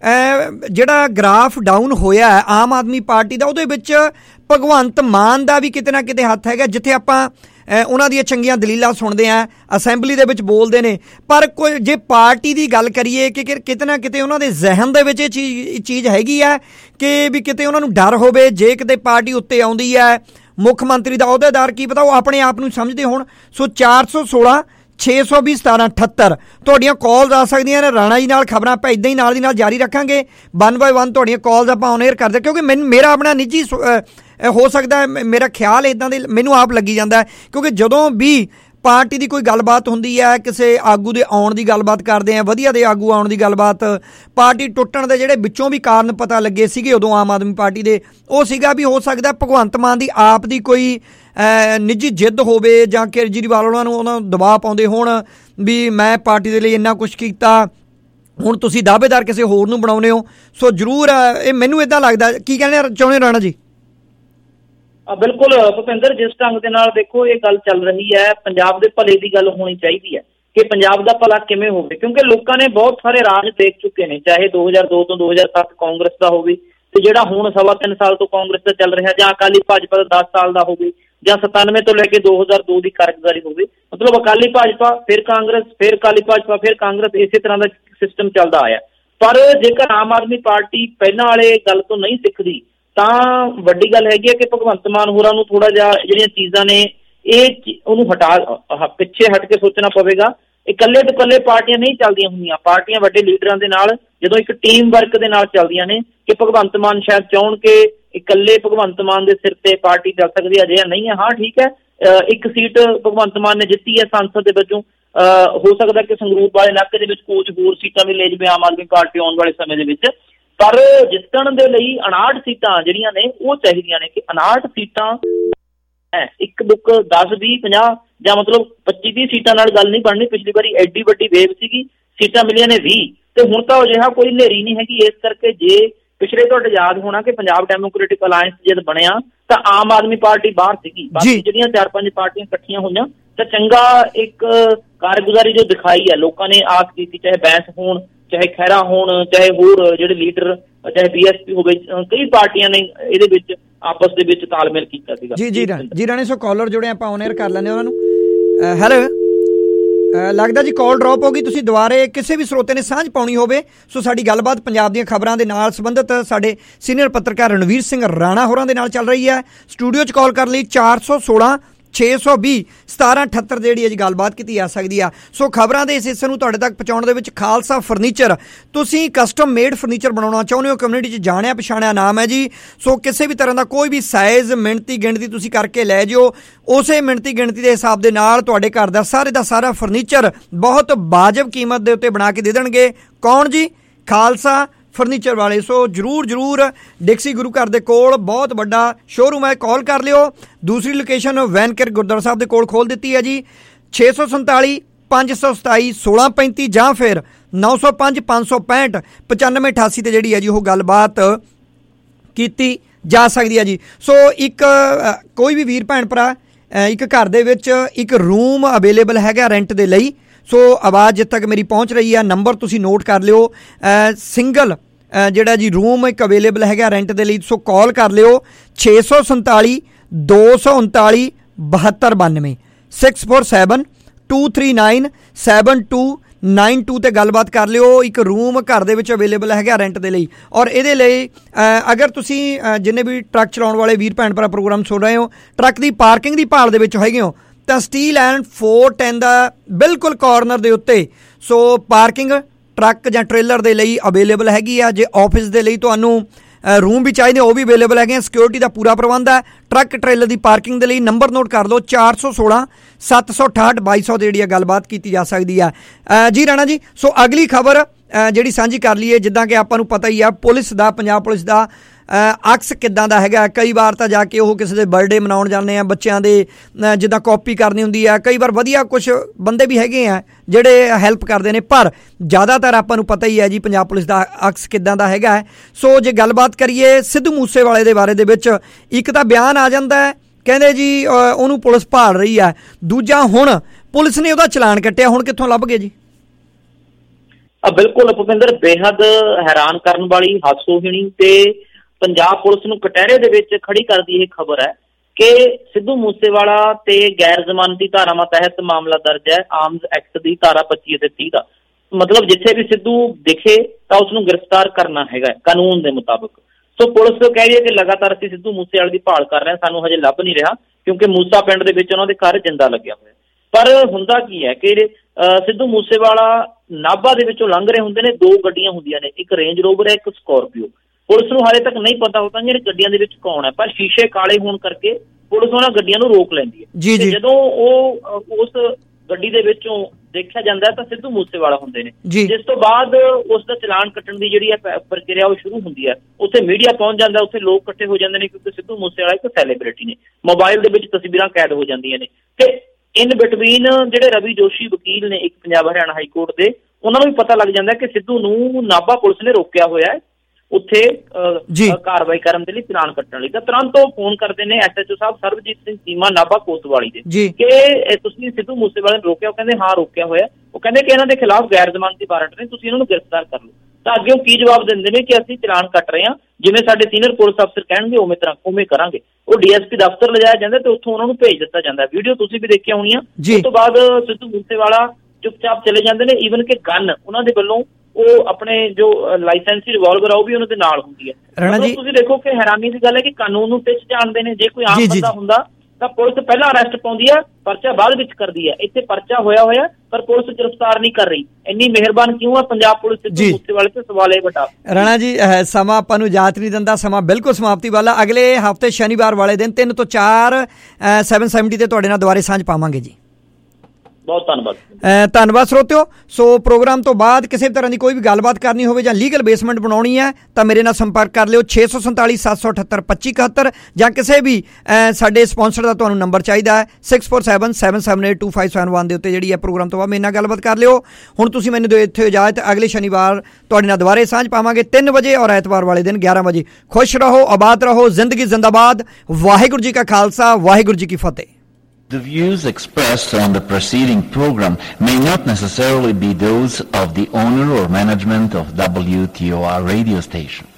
ਜਿਹੜਾ ਗ੍ਰਾਫ ਡਾਊਨ ਹੋਇਆ ਹੈ ਆਮ ਆਦਮੀ ਪਾਰਟੀ ਦਾ, ਉਹਦੇ ਵਿੱਚ ਭਗਵੰਤ ਮਾਨ ਦਾ ਵੀ ਕਿਤੇ ਨਾ ਕਿਤੇ ਹੱਥ ਹੈਗਾ। ਜਿੱਥੇ ਆਪਾਂ ਉਹਨਾਂ ਦੀਆਂ ਚੰਗੀਆਂ ਦਲੀਲਾਂ ਸੁਣਦੇ ਹਾਂ, ਅਸੈਂਬਲੀ ਦੇ ਵਿੱਚ ਬੋਲਦੇ ਨੇ, ਪਰ ਕੋਈ ਜੇ ਪਾਰਟੀ ਦੀ ਗੱਲ ਕਰੀਏ ਕਿ ਕਿਤੇ ਨਾ ਕਿਤੇ ਉਹਨਾਂ ਦੇ ਜ਼ਿਹਨ ਦੇ ਵਿੱਚ ਇਹ ਚੀਜ਼ ਚੀਜ਼ ਹੈਗੀ ਹੈ ਕਿ ਵੀ ਕਿਤੇ ਉਹਨਾਂ ਨੂੰ ਡਰ ਹੋਵੇ ਜੇ ਕਿਤੇ ਪਾਰਟੀ ਉੱਤੇ ਆਉਂਦੀ ਹੈ ਮੁੱਖ ਮੰਤਰੀ ਦਾ ਅਹੁਦੇਦਾਰ, ਕੀ ਪਤਾ ਉਹ ਆਪਣੇ ਆਪ ਨੂੰ ਸਮਝਦੇ ਹੋਣ। ਸੋ ਚਾਰ ਸੌ ਸੋਲਾਂ ਛੇ ਸੌ ਵੀਹ ਸਤਾਰਾਂ ਅਠੱਤਰ ਤੁਹਾਡੀਆਂ ਕਾਲਸ ਆ ਸਕਦੀਆਂ ਨੇ। ਰਾਣਾ ਜੀ ਨਾਲ ਖਬਰਾਂ ਆਪਾਂ ਇੱਦਾਂ ਹੀ ਨਾਲ ਦੀ ਨਾਲ ਜਾਰੀ ਰੱਖਾਂਗੇ, ਵਨ ਬਾਏ ਵਨ ਤੁਹਾਡੀਆਂ ਕਾਲਸ ਆਪਾਂ ਔਨ ਏਅਰ ਕਰਦੇ, ਕਿਉਂਕਿ ਮੈਨੂੰ ਮੇਰਾ ਆਪਣਾ ਨਿੱਜੀ ਹੋ ਸਕਦਾ ਹੈ, ਮੇਰਾ ਖਿਆਲ ਇੱਦਾਂ ਦੇ ਮੈਨੂੰ ਆਪ ਲੱਗੀ ਜਾਂਦਾ ਹੈ, ਕਿਉਂਕਿ ਜਦੋਂ ਵੀ ਪਾਰਟੀ ਦੀ ਕੋਈ ਗੱਲਬਾਤ ਹੁੰਦੀ ਹੈ, ਕਿਸੇ ਆਗੂ ਦੇ ਆਉਣ ਦੀ ਗੱਲਬਾਤ ਕਰਦੇ ਆ, ਵਧੀਆ ਦੇ ਆਗੂ ਆਉਣ ਦੀ ਗੱਲਬਾਤ, ਪਾਰਟੀ ਟੁੱਟਣ ਦੇ ਜਿਹੜੇ ਵਿੱਚੋਂ ਵੀ ਕਾਰਨ ਪਤਾ ਲੱਗੇ ਸੀਗੇ ਉਦੋਂ ਆਮ ਆਦਮੀ ਪਾਰਟੀ ਦੇ, ਉਹ ਸੀਗਾ ਵੀ ਹੋ ਸਕਦਾ ਭਗਵੰਤ ਮਾਨ ਦੀ ਆਪ ਦੀ ਕੋਈ ਨਿੱਜੀ ਜਿੱਦ ਹੋਵੇ ਜਾਂ ਕੇਜਰੀਵਾਲ ਉਹਨਾਂ ਨੂੰ ਉਹਨਾਂ ਨੂੰ ਦਬਾਅ ਪਾਉਂਦੇ ਹੋਣ ਵੀ ਮੈਂ ਪਾਰਟੀ ਦੇ ਲਈ ਇੰਨਾ ਕੁਛ ਕੀਤਾ, ਹੁਣ ਤੁਸੀਂ ਦਾਅਵੇਦਾਰ ਕਿਸੇ ਹੋਰ ਨੂੰ ਬਣਾਉਂਦੇ ਹੋ। ਸੋ ਜ਼ਰੂਰ ਇਹ ਮੈਨੂੰ ਇੱਦਾਂ ਲੱਗਦਾ। ਕੀ ਕਹਿੰਦੇ ਚਾਹੁੰਦੇ ਰਾਣਾ ਜੀ? ਬਿਲਕੁਲ ਭੁਪਿੰਦਰ, ਜਿਸ ਢੰਗ ਦੇ ਨਾਲ ਦੇਖੋ ਇਹ ਗੱਲ ਚੱਲ ਰਹੀ ਹੈ, ਪੰਜਾਬ ਦੇ ਭਲੇ ਦੀ ਗੱਲ ਹੋਣੀ ਚਾਹੀਦੀ ਹੈ ਕਿ ਪੰਜਾਬ ਦਾ ਭਲਾ ਕਿਵੇਂ ਹੋਵੇ, ਕਿਉਂਕਿ ਲੋਕਾਂ ਨੇ ਬਹੁਤ ਸਾਰੇ ਰਾਜ ਦੇਖ ਚੁੱਕੇ ਨੇ, ਚਾਹੇ ਦੋ ਹਜ਼ਾਰ ਦੋ ਤੋਂ ਦੋ ਹਜ਼ਾਰ ਸੱਤ ਕਾਂਗਰਸ ਦਾ ਹੋਵੇ ਤੇ ਜਿਹੜਾ ਹੁਣ ਸਵਾ ਤਿੰਨ ਸਾਲ ਤੋਂ ਕਾਂਗਰਸ ਦਾ ਚੱਲ ਰਿਹਾ, ਜਾਂ ਅਕਾਲੀ ਭਾਜਪਾ ਦਾ ਦਸ ਸਾਲ ਦਾ ਹੋਵੇ, ਜਾਂ ਸਤਾਨਵੇਂ ਤੋਂ ਲੈ ਕੇ ਦੋ ਹਜ਼ਾਰ ਦੋ ਦੀ ਕਾਰਗੁਜ਼ਾਰੀ ਹੋਵੇ। ਮਤਲਬ ਅਕਾਲੀ ਭਾਜਪਾ ਫਿਰ ਕਾਂਗਰਸ ਫਿਰ ਅਕਾਲੀ ਭਾਜਪਾ ਫਿਰ ਕਾਂਗਰਸ, ਇਸੇ ਤਰ੍ਹਾਂ ਦਾ ਸਿਸਟਮ ਚੱਲਦਾ ਆਇਆ। ਪਰ ਜੇਕਰ ਆਮ ਆਦਮੀ ਪਾਰਟੀ ਪਹਿਲਾਂ ਵਾਲੇ ਗੱਲ ਤੋਂ ਨਹੀਂ ਸਿੱਖਦੀ ਤਾਂ ਵੱਡੀ ਗੱਲ ਹੈਗੀ ਹੈ ਕਿ ਭਗਵੰਤ ਮਾਨ ਹੋਰਾਂ ਨੂੰ ਥੋੜਾ ਜਿਹਾ ਜਿਹੜੀਆਂ ਚੀਜ਼ਾਂ ਨੇ ਇਹ ਉਹਨੂੰ ਹਟਾ ਪਿੱਛੇ ਹਟ ਕੇ ਸੋਚਣਾ ਪਵੇਗਾ। ਇਕੱਲੇ ਤੋਂ ਇਕੱਲੇ ਪਾਰਟੀਆਂ ਨਹੀਂ ਚੱਲਦੀਆਂ ਹੁੰਦੀਆਂ, ਪਾਰਟੀਆਂ ਵੱਡੇ ਲੀਡਰਾਂ ਦੇ ਨਾਲ ਜਦੋਂ ਇੱਕ ਟੀਮ ਵਰਕ ਦੇ ਨਾਲ ਚੱਲਦੀਆਂ ਨੇ, ਕਿ ਭਗਵੰਤ ਮਾਨ ਸ਼ਾਇਦ ਚਾਹੁਣ ਕਿ ਇਕੱਲੇ ਭਗਵੰਤ ਮਾਨ ਦੇ ਸਿਰ ਤੇ ਪਾਰਟੀ ਚੱਲ ਸਕਦੀ ਹੈ, ਅਜਿਹਾ ਨਹੀਂ ਹੈ। ਹਾਂ ਠੀਕ ਹੈ, ਇੱਕ ਸੀਟ ਭਗਵੰਤ ਮਾਨ ਨੇ ਜਿੱਤੀ ਹੈ ਸੰਸਦ ਦੇ ਵਿੱਚੋਂ, ਹੋ ਸਕਦਾ ਕਿ ਸੰਗਰੂਰ ਵਾਲੇ ਇਲਾਕੇ ਦੇ ਵਿੱਚ ਕੁਝ ਹੋਰ ਸੀਟਾਂ ਵੀ ਲੈ ਜਾਵੇ ਆਮ ਆਦਮੀ ਪਾਰਟੀ ਆਉਣ ਵਾਲੇ ਸਮੇਂ ਦੇ ਵਿੱਚ। ਪਰ ਜਿੱਤਣ ਦੇ ਲਈ ਉਣਾਹਠ ਸੀਟਾਂ ਜਿਹੜੀਆਂ ਨੇ ਉਹ ਚਾਹੀਦੀਆਂ ਨੇ ਕਿ ਉਣਾਹਠ ਸੀਟਾਂ ਇੱਕ ਦੁੱਕ ਦਸ ਵੀਹ ਪੰਜਾਹ ਜਾਂ ਮਤਲਬ ਪੱਚੀ ਤੀਹ ਸੀਟਾਂ ਨਾਲ ਗੱਲ ਨਹੀਂ ਬਣਨੀ। ਪਿਛਲੀ ਵਾਰੀ ਐਡੀ ਵੱਡੀ ਵੇਵ ਸੀਗੀ, ਸੀਟਾਂ ਮਿਲੀਆਂ ਨੇ ਵੀਹ, ਤੇ ਹੁਣ ਤਾਂ ਅਜਿਹਾ ਕੋਈ ਹਨੇਰੀ ਨਹੀਂ ਹੈਗੀ। ਇਸ ਕਰਕੇ ਜੇ ਪਿਛਲੇ ਤੁਹਾਡੇ ਯਾਦ ਹੋਣਾ ਕਿ ਪੰਜਾਬ ਡੈਮੋਕ੍ਰੈਟਿਕ ਅਲਾਇੰਸ ਜਦ ਬਣਿਆ ਤਾਂ ਆਮ ਆਦਮੀ ਪਾਰਟੀ ਬਾਹਰ ਸੀਗੀ, ਬਾਕੀ ਜਿਹੜੀਆਂ ਚਾਰ ਪੰਜ ਪਾਰਟੀਆਂ ਇਕੱਠੀਆਂ ਹੋਈਆਂ ਤਾਂ ਚੰਗਾ ਇੱਕ ਕਾਰਗੁਜ਼ਾਰੀ ਜੋ ਦਿਖਾਈ ਹੈ ਲੋਕਾਂ ਨੇ ਆਸ ਕੀਤੀ, ਚਾਹੇ ਬੈਂਸ ਹੋਣ, ਚਾਹੇ ਖਹਿਰਾ ਹੋਣ, ਚਾਹੇ ਹੋਰ ਜਿਹੜੇ ਲੀਡਰ, ਚਾਹੇ ਬੀ ਐਸ ਪੀ ਹੋਵੇ, ਕਈ ਪਾਰਟੀਆਂ ਨੇ ਇਹਦੇ ਵਿੱਚ ਆਪਸ ਦੇ ਵਿੱਚ ਤਾਲਮੇਲ ਕੀਤਾ ਸੀਗਾ। ਜੀ ਜੀ ਜੀ ਰਾਣੇ, ਸੋ ਕਾਲਰ ਜੁੜੇ ਆਪਾਂ ਔਨ 에ਅਰ ਕਰ ਲੈਂਦੇ ਉਹਨਾਂ ਨੂੰ। ਹੈਲੋ, ਲੱਗਦਾ ਜੀ ਕਾਲ ਡ੍ਰੌਪ ਹੋ ਗਈ। ਤੁਸੀਂ ਦੁਬਾਰੇ ਕਿਸੇ ਵੀ ਸਰੋਤੇ ਨੇ ਸਾਂਝ ਪਾਉਣੀ ਹੋਵੇ ਸੋ ਸਾਡੀ ਗੱਲਬਾਤ ਪੰਜਾਬ ਦੀਆਂ ਖਬਰਾਂ ਦੇ ਨਾਲ ਸੰਬੰਧਿਤ ਸਾਡੇ ਸੀਨੀਅਰ ਪੱਤਰਕਾਰ ਰਣਵੀਰ ਸਿੰਘ ਰਾਣਾ ਹੋਰਾਂ ਦੇ ਨਾਲ ਚੱਲ ਰਹੀ ਹੈ। ਸਟੂਡੀਓ 'ਚ ਕਾਲ ਕਰਨ ਲਈ ਚਾਰ ਸੌ ਸੋਲਾਂ ਛੇ ਸੌ ਵੀਹ ਸਤਾਰਾਂ ਅਠੱਤਰ ਜਿਹੜੀ ਹੈ ਜੀ ਗੱਲਬਾਤ ਕੀਤੀ ਜਾ ਸਕਦੀ ਆ। ਸੋ ਖਬਰਾਂ ਦੇ ਇਸ ਹਿੱਸੇ ਨੂੰ ਤੁਹਾਡੇ ਤੱਕ ਪਹੁੰਚਾਉਣ ਦੇ ਵਿੱਚ ਖਾਲਸਾ ਫਰਨੀਚਰ, ਤੁਸੀਂ ਕਸਟਮ ਮੇਡ ਫਰਨੀਚਰ ਬਣਾਉਣਾ ਚਾਹੁੰਦੇ ਹੋ, ਕਮਿਊਨਿਟੀ 'ਚ ਜਾਣਿਆ ਪਛਾਣਿਆ ਨਾਮ ਹੈ ਜੀ। ਸੋ ਕਿਸੇ ਵੀ ਤਰ੍ਹਾਂ ਦਾ ਕੋਈ ਵੀ ਸਾਈਜ਼ ਮਿਣਤੀ ਗਿਣਤੀ ਤੁਸੀਂ ਕਰਕੇ ਲੈ ਜਿਓ, ਉਸੇ ਮਿਣਤੀ ਗਿਣਤੀ ਦੇ ਹਿਸਾਬ ਦੇ ਨਾਲ ਤੁਹਾਡੇ ਘਰ ਦਾ ਸਾਰੇ ਦਾ ਸਾਰਾ ਫਰਨੀਚਰ ਬਹੁਤ ਵਾਜਬ ਕੀਮਤ ਦੇ ਉੱਤੇ ਬਣਾ ਕੇ ਦੇ ਦੇਣਗੇ। ਕੌਣ ਜੀ? ਖਾਲਸਾ ਫਰਨੀਚਰ ਵਾਲੇ। ਸੋ ਜ਼ਰੂਰ ਜ਼ਰੂਰ ਡਿਕਸੀ ਗੁਰੂ ਘਰ ਦੇ ਕੋਲ ਬਹੁਤ ਵੱਡਾ ਸ਼ੋਰੂਮ ਹੈ, ਕਾਲ ਕਰ ਲਿਓ। ਦੂਸਰੀ ਲੋਕੇਸ਼ਨ ਵੈਨਕਰ ਗੁਰਦੁਆਰਾ ਸਾਹਿਬ ਦੇ ਕੋਲ ਖੋਲ੍ਹ ਦਿੱਤੀ ਹੈ ਜੀ, ਛੇ ਸੌ ਸੰਤਾਲੀ ਪੰਜ ਸੌ ਸਤਾਈ ਸੋਲਾਂ ਪੈਂਤੀ ਜਾਂ ਫਿਰ ਨੌ ਸੌ ਪੰਜ ਪੰਜ ਸੌ ਪੈਂਹਠ ਪਚਾਨਵੇਂ ਅਠਾਸੀ 'ਤੇ ਜਿਹੜੀ ਹੈ ਜੀ ਉਹ ਗੱਲਬਾਤ ਕੀਤੀ ਜਾ ਸਕਦੀ ਹੈ ਜੀ। ਸੋ ਇੱਕ ਕੋਈ ਵੀ ਵੀਰ ਭੈਣ ਭਰਾ ਇੱਕ ਘਰ ਦੇ ਵਿੱਚ ਇੱਕ ਰੂਮ ਅਵੇਲੇਬਲ ਹੈਗਾ ਰੈਂਟ ਦੇ ਲਈ। ਸੋ ਆਵਾਜ਼ ਜਿੱਥੇ ਤੱਕ ਮੇਰੀ ਪਹੁੰਚ ਰਹੀ ਹੈ, ਨੰਬਰ ਤੁਸੀਂ ਨੋਟ ਕਰ ਲਿਓ। ਸਿੰਗਲ ਜਿਹੜਾ ਜੀ ਰੂਮ ਇੱਕ ਅਵੇਲੇਬਲ ਹੈਗਾ ਰੈਂਟ ਦੇ ਲਈ, ਸੋ ਕਾਲ ਕਰ ਲਿਓ ਛੇ ਸੌ ਸੰਤਾਲੀ ਦੋ ਸੌ ਉਨਤਾਲੀ ਬਹੱਤਰ ਬਾਨਵੇਂ six four seven two three nine seven two nine two 'ਤੇ ਗੱਲਬਾਤ ਕਰ ਲਿਓ। ਇੱਕ ਰੂਮ ਘਰ ਦੇ ਵਿੱਚ ਅਵੇਲੇਬਲ ਹੈਗਾ ਰੈਂਟ ਦੇ ਲਈ। ਔਰ ਇਹਦੇ ਲਈ ਅਗਰ ਤੁਸੀਂ ਜਿੰਨੇ ਵੀ ਟਰੱਕ ਚਲਾਉਣ ਵਾਲੇ ਵੀਰ ਭੈਣ ਭਰਾ ਪ੍ਰੋਗਰਾਮ ਸੁਣ ਰਹੇ ਹੋ, ਟਰੱਕ ਦੀ ਪਾਰਕਿੰਗ ਦੀ ਭਾਲ ਦੇ ਵਿੱਚ ਹੈਗੇ ਹੋ ਤਾਂ ਸਟੀਲ ਐਂਡ ਫੋਰ ਟੈਨ ਦਾ ਬਿਲਕੁਲ ਕਾਰਨਰ ਦੇ ਉੱਤੇ ਸੋ ਪਾਰਕਿੰਗ ਟਰੱਕ ਜਾਂ ਟ੍ਰੇਲਰ ਦੇ ਲਈ ਅਵੇਲੇਬਲ ਹੈਗੀ ਆ। ਜੇ ਆਫਿਸ ਦੇ ਲਈ ਤੁਹਾਨੂੰ ਰੂਮ ਵੀ ਚਾਹੀਦੇ ਉਹ ਵੀ ਅਵੇਲੇਬਲ ਹੈਗੇ ਆ। ਸਿਕਿਉਰਿਟੀ ਦਾ ਪੂਰਾ ਪ੍ਰਬੰਧ ਹੈ। ਟਰੱਕ ਟ੍ਰੇਲਰ ਦੀ ਪਾਰਕਿੰਗ ਦੇ ਲਈ ਨੰਬਰ ਨੋਟ ਕਰ ਲਓ ਚਾਰ ਸੌ ਸੋਲਾਂ ਸੱਤ ਸੌ ਅਠਾਹਠ ਬਾਈ ਸੌ ਦੀ ਜਿਹੜੀ ਆ ਗੱਲਬਾਤ ਕੀਤੀ ਜਾ ਸਕਦੀ ਆ। ਜੀ ਰਾਣਾ ਜੀ, ਸੋ ਅਗਲੀ ਖਬਰ ਜਿਹੜੀ ਸਾਂਝੀ ਕਰ ਲਈਏ, ਜਿੱਦਾਂ ਕਿ ਆਪਾਂ ਨੂੰ ਪਤਾ ਹੀ ਆ ਪੁਲਿਸ ਦਾ, ਪੰਜਾਬ ਪੁਲਿਸ ਦਾ ਅਕਸ ਕਿੱਦਾਂ ਦਾ ਹੈਗਾ। ਕਈ ਵਾਰ ਤਾਂ ਜਾ ਕੇ ਉਹ ਕਿਸੇ ਦੇ ਬਰਥਡੇ ਮਨਾਉਣ ਜਾਂਦੇ ਆ, ਬੱਚਿਆਂ ਦੇ ਜਿੱਦਾਂ ਕਾਪੀ ਕਰਨੀ ਹੁੰਦੀ ਆ। ਕਈ ਵਾਰ ਵਧੀਆ ਕੁਛ ਬੰਦੇ ਵੀ ਹੈਗੇ ਆ ਜਿਹੜੇ ਹੈਲਪ ਕਰਦੇ ਨੇ, ਪਰ ਜ਼ਿਆਦਾਤਰ ਆਪਾਂ ਨੂੰ ਪਤਾ ਹੀ ਹੈ ਜੀ ਪੰਜਾਬ ਪੁਲਿਸ ਦਾ ਅਕਸ ਕਿੱਦਾਂ ਦਾ ਹੈਗਾ। ਸੋ ਜੇ ਗੱਲਬਾਤ ਕਰੀਏ ਸਿੱਧੂ ਮੂਸੇਵਾਲੇ ਦੇ ਬਾਰੇ ਦੇ ਵਿੱਚ, ਇੱਕ ਤਾਂ ਬਿਆਨ ਆ ਜਾਂਦਾ ਹੈ, ਕਹਿੰਦੇ ਜੀ ਉਹਨੂੰ ਪੁਲਿਸ ਭਾਲ ਰਹੀ ਹੈ। ਦੂਜਾ ਹੁਣ ਪੁਲਿਸ ਨੇ ਉਹਦਾ ਚਲਾਨ ਕੱਟਿਆ, ਹੁਣ ਕਿੱਥੋਂ ਲੱਭ ਗਏ ਜੀ? ਬਿਲਕੁਲ ਭੁਪਿੰਦਰ, ਬੇਹੱਦ ਹੈਰਾਨ ਕਰਨ ਵਾਲੀ, ਹਾਸੋਹੀਣੀ ਤੇ ਪੰਜਾਬ ਪੁਲਿਸ ਨੂੰ ਕਟਹਿਰੇ ਦੇ ਵਿੱਚ ਖੜੀ ਕਰਦੀ ਇਹ ਖਬਰ ਹੈ ਕਿ ਸਿੱਧੂ ਮੂਸੇਵਾਲਾ ਤੇ ਗੈਰ ਜ਼ਮਾਨਤੀ ਧਾਰਾਵਾਂ ਤਹਿਤ ਮਾਮਲਾ ਦਰਜ ਹੈ ਆਰਮਜ਼ ਐਕਟ ਦੀ ਧਾਰਾ ਪੱਚੀ ਅਤੇ ਤੀਹ ਦਾ। ਮਤਲਬ ਜਿੱਥੇ ਵੀ ਸਿੱਧੂ ਦਿਖੇ ਤਾਂ ਉਸ ਨੂੰ ਗ੍ਰਿਫਤਾਰ ਕਰਨਾ ਹੈਗਾ ਕਾਨੂੰਨ ਦੇ ਮੁਤਾਬਕ। ਸੋ ਪੁਲਿਸ ਕਹਿ ਰਹੀ ਹੈ ਕਿ ਲਗਾਤਾਰ ਅਸੀਂ ਸਿੱਧੂ ਮੂਸੇਵਾਲੇ ਦੀ ਭਾਲ ਕਰ ਰਹੇ ਹਾਂ, ਸਾਨੂੰ ਹਜੇ ਲੱਭ ਨਹੀਂ ਰਿਹਾ ਕਿਉਂਕਿ ਮੂਸਾ ਪਿੰਡ ਦੇ ਵਿੱਚ ਉਹਨਾਂ ਦੇ ਘਰ ਜਿੰਦਾ ਲੱਗਿਆ ਹੋਇਆ। ਪਰ ਹੁੰਦਾ ਕੀ ਹੈ ਕਿ ਸਿੱਧੂ ਮੂਸੇਵਾਲਾ ਨਾਭਾ ਦੇ ਵਿੱਚੋਂ ਲੰਘ ਰਹੇ ਹੁੰਦੇ ਨੇ, ਦੋ ਗੱਡੀਆਂ ਹੁੰਦੀਆਂ ਨੇ, ਇੱਕ ਰੇਂਜ ਰੋਵਰ ਹੈ, ਇੱਕ ਸਕੋਰਪੀਓ। ਪੁਲਿਸ ਨੂੰ ਹਾਲੇ ਤੱਕ ਨਹੀਂ ਪਤਾ ਹੁੰਦਾ ਜਿਹੜੇ ਗੱਡੀਆਂ ਦੇ ਵਿੱਚ ਕੌਣ ਹੈ, ਪਰ ਸ਼ੀਸ਼ੇ ਕਾਲੇ ਹੋਣ ਕਰਕੇ ਪੁਲਿਸ ਉਹਨਾਂ ਗੱਡੀਆਂ ਨੂੰ ਰੋਕ ਲੈਂਦੀ ਹੈ। ਤੇ ਜਦੋਂ ਉਹ ਉਸ ਗੱਡੀ ਦੇ ਵਿੱਚੋਂ ਦੇਖਿਆ ਜਾਂਦਾ ਤਾਂ ਸਿੱਧੂ ਮੂਸੇਵਾਲਾ ਹੁੰਦੇ ਨੇ, ਜਿਸ ਤੋਂ ਬਾਅਦ ਉਸ ਦਾ ਚਲਾਨ ਕੱਟਣ ਦੀ ਜਿਹੜੀ ਹੈ ਪ੍ਰਕਿਰਿਆ ਉਹ ਸ਼ੁਰੂ ਹੁੰਦੀ ਹੈ। ਉੱਥੇ ਮੀਡੀਆ ਪਹੁੰਚ ਜਾਂਦਾ, ਉੱਥੇ ਲੋਕ ਇਕੱਠੇ ਹੋ ਜਾਂਦੇ ਨੇ ਕਿਉਂਕਿ ਸਿੱਧੂ ਮੂਸੇਵਾਲਾ ਇੱਕ ਸੈਲੀਬ੍ਰਿਟੀ ਨੇ। ਮੋਬਾਈਲ ਦੇ ਵਿੱਚ ਤਸਵੀਰਾਂ ਕੈਦ ਹੋ ਜਾਂਦੀਆਂ ਨੇ ਤੇ ਇਨ ਬਿਟਵੀਨ ਜਿਹੜੇ ਰਵੀ ਜੋਸ਼ੀ ਵਕੀਲ ਨੇ ਇੱਕ ਪੰਜਾਬ ਹਰਿਆਣਾ ਹਾਈ ਕੋਰਟ ਦੇ, ਉਹਨਾਂ ਨੂੰ ਵੀ ਪਤਾ ਲੱਗ ਜਾਂਦਾ ਕਿ ਸਿੱਧੂ ਨੂੰ ਨਾਭਾ ਪੁਲਿਸ ਨੇ ਰੋਕਿਆ ਹੋਇਆ ਹੈ ਉੱਥੇ ਕਾਰਵਾਈ ਕਰਨ ਦੇ ਲਈ, ਚਲਾਨ ਕੱਟਣ ਲਈ। ਤਾਂ ਤੁਰੰਤ ਉਹ ਫੋਨ ਕਰਦੇ ਨੇ S H O Sahib Sarbjit Singh Cheema Nabha Kotwali ਦੇ ਕਿ ਤੁਸੀਂ ਸਿੱਧੂ ਮੂਸੇਵਾਲੇ ਨੂੰ ਰੋਕਿਆ? ਉਹ ਕਹਿੰਦੇ ਹਾਂ ਰੋਕਿਆ ਹੋਇਆ। ਉਹ ਕਹਿੰਦੇ ਕਿ ਇਹਨਾਂ ਦੇ ਖਿਲਾਫ ਗੈਰ ਜ਼ਮਾਨਤੀ ਵਾਰੰਟ ਨੇ, ਤੁਸੀਂ ਇਹਨਾਂ ਨੂੰ ਗ੍ਰਿਫਤਾਰ ਕਰ ਲਓ। ਤਾਂ ਅੱਗੇ ਉਹ ਕੀ ਜਵਾਬ ਦਿੰਦੇ ਨੇ ਕਿ ਅਸੀਂ ਚਲਾਨ ਕੱਟ ਰਹੇ ਹਾਂ, ਜਿਵੇਂ ਸਾਡੇ ਸੀਨੀਅਰ ਪੁਲਿਸ ਅਫਸਰ ਕਹਿਣਗੇ ਉਵੇਂ ਤਰ੍ਹਾਂ ਉਵੇਂ ਕਰਾਂਗੇ। ਉਹ ਡੀ ਐਸ ਪੀ ਦਫ਼ਤਰ ਲਿਜਾਇਆ ਜਾਂਦਾ ਤੇ ਉੱਥੋਂ ਉਹਨਾਂ ਨੂੰ ਭੇਜ ਦਿੱਤਾ ਜਾਂਦਾ। ਵੀਡੀਓ ਤੁਸੀਂ ਵੀ ਦੇਖੀਆਂ ਹੋਣੀਆਂ। ਉਸ ਤੋਂ ਬਾਅਦ ਸਿੱਧੂ ਮੂਸੇਵਾਲਾ ਚੁੱਪਚਾਪ ਚਲੇ ਜਾਂਦੇ ਨੇ। ਈਵਨ ਕਿ ਗਨ ਉਹਨਾਂ ਦੇ ਵੱਲੋਂ ਉਹ ਆਪਣੇ ਜੋ ਲਾਇਸੈਂਸੀ ਰਿਵਾਲਵਰ ਆ ਉਹ ਵੀ ਉਹਨਾਂ ਦੇ ਨਾਲ ਹੁੰਦੀ ਹੈ। ਤੁਸੀਂ ਦੇਖੋ ਕਿ ਹੈਰਾਨੀ ਦੀ ਗੱਲ ਹੈ ਕਿ ਕਾਨੂੰਨ ਨੂੰ ਟਿੱਚ ਜਾਣਦੇ ਨੇ। ਜੇ ਕੋਈ ਆਮ ਬੰਦਾ ਹੁੰਦਾ ਤਾਂ ਪੁਲਿਸ ਪਹਿਲਾਂ ਅਰੈਸਟ ਪਾਉਂਦੀ ਹੈ, ਪਰਚਾ ਬਾਅਦ ਵਿੱਚ ਕਰਦੀ ਹੈ। ਇੱਥੇ ਪਰਚਾ ਹੋਇਆ ਹੋਇਆ ਪਰ ਪੁਲਿਸ ਗ੍ਰਿਫਤਾਰ ਨਹੀਂ ਕਰ ਰਹੀ। ਇੰਨੀ ਮਿਹਰਬਾਨ ਕਿਉਂ ਹੈ ਪੰਜਾਬ ਪੁਲਿਸ ਸਿੱਧੂ ਮੂਸੇਵਾਲੇ ਤੇ? ਸਵਾਲ ਇਹ ਵੱਡਾ। ਰਾਣਾ ਜੀ, ਸਮਾਂ ਆਪਾਂ ਨੂੰ ਇਜਾਜ਼ਤ ਨਹੀਂ ਦਿੰਦਾ, ਸਮਾਂ ਬਿਲਕੁਲ ਸਮਾਪਤੀ ਵਾਲਾ। ਅਗਲੇ ਹਫ਼ਤੇ ਸ਼ਨੀਵਾਰ ਵਾਲੇ ਦਿਨ ਤਿੰਨ ਤੋਂ ਚਾਰ ਸੈਵਨ ਸੈਵਨਟੀ ਤੇ ਤੁਹਾਡੇ ਨਾਲ ਦੁਬਾਰੇ ਸਾਂਝ ਪਾਵਾਂਗੇ ਜੀ। ਬਹੁਤ ਧੰਨਵਾਦ। ਧੰਨਵਾਦ ਸਰੋਤਿਓ। ਸੋ ਪ੍ਰੋਗਰਾਮ ਤੋਂ ਬਾਅਦ ਕਿਸੇ ਵੀ ਤਰ੍ਹਾਂ ਦੀ ਕੋਈ ਵੀ ਗੱਲਬਾਤ ਕਰਨੀ ਹੋਵੇ ਜਾਂ ਲੀਗਲ ਬੇਸਮੈਂਟ ਬਣਾਉਣੀ ਹੈ ਤਾਂ ਮੇਰੇ ਨਾਲ ਸੰਪਰਕ ਕਰ ਲਿਓ ਛੇ ਸੌ ਸੰਤਾਲੀ ਸੱਤ ਸੌ ਅਠੱਤਰ ਪੱਚੀ ਇਕਹੱਤਰ, ਜਾਂ ਕਿਸੇ ਵੀ ਸਾਡੇ ਸਪਾਂਸਰ ਦਾ ਤੁਹਾਨੂੰ ਨੰਬਰ ਚਾਹੀਦਾ ਹੈ six four seven seven seven eight two five seven one ਦੇ ਉੱਤੇ ਜਿਹੜੀ ਹੈ ਪ੍ਰੋਗਰਾਮ ਤੋਂ ਬਾਅਦ ਮੇਰੇ ਨਾਲ ਗੱਲਬਾਤ ਕਰ ਲਿਓ। ਹੁਣ ਤੁਸੀਂ ਮੈਨੂੰ ਦਿਓ ਇੱਥੇ ਇਜਾਜ਼ਤ, ਅਗਲੇ ਸ਼ਨੀਵਾਰ ਤੁਹਾਡੇ ਨਾਲ ਦੁਬਾਰੇ ਸਾਂਝ ਪਾਵਾਂਗੇ ਤਿੰਨ ਵਜੇ ਔਰ ਐਤਵਾਰ ਵਾਲੇ ਦਿਨ ਗਿਆਰਾਂ ਵਜੇ। ਖੁਸ਼ ਰਹੋ, ਆਬਾਦ ਰਹੋ, ਜ਼ਿੰਦਗੀ ਜ਼ਿੰਦਾਬਾਦ। ਵਾਹਿਗੁਰੂ ਜੀ ਕਾ ਖਾਲਸਾ, ਵਾਹਿਗੁਰੂ ਜੀ ਕੀ ਫਤਿਹ। The views expressed on the preceding program may not necessarily be those of the owner or management of W T O R radio station.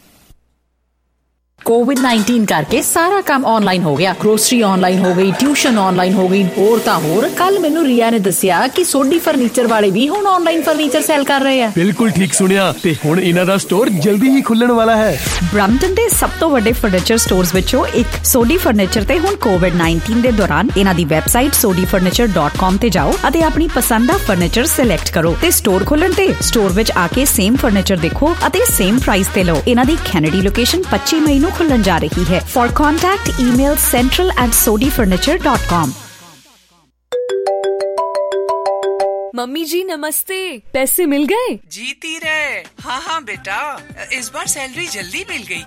Covid nineteen करके सारा काम ऑनलाइन हो गया। ग्रोसरी ऑनलाइन हो गई, ट्यूशन ऑनलाइन हो गई, होर तां होर। कल मैनू रिया ने दसिया कि सोडी फर्नीचर वाले भी हुण ऑनलाइन फर्नीचर सेल कर रहे हैं। बिल्कुल ठीक सुनिया, ते हुण इन्हां दा स्टोर जल्दी ही खुलण वाला है। ब्रैम्पटन दे सब तो वड्डे फर्नीचर स्टोर्स विचों एक सोडी फर्नीचर ते हुण कोविड नाइनटीन दे दौरान इन्हां दी website Sodhi furniture dot com ते जाओ अते अपनी पसंद दा फर्नीचर सिलेक्ट करो ते स्टोर खोलण ते स्टोर विच आके सेम फर्नीचर देखो अते सेम प्राइस ते लो। इन्हां दी कैनेडी लोकेशन पच्ची मई नूं खुलण जा रही है। For contact email central at Sodhi furniture dot com. Mummy जी नमस्ते, पैसे मिल गए? जीती रहे। हाँ हाँ बेटा, इस बार सैलरी जल्दी मिल गई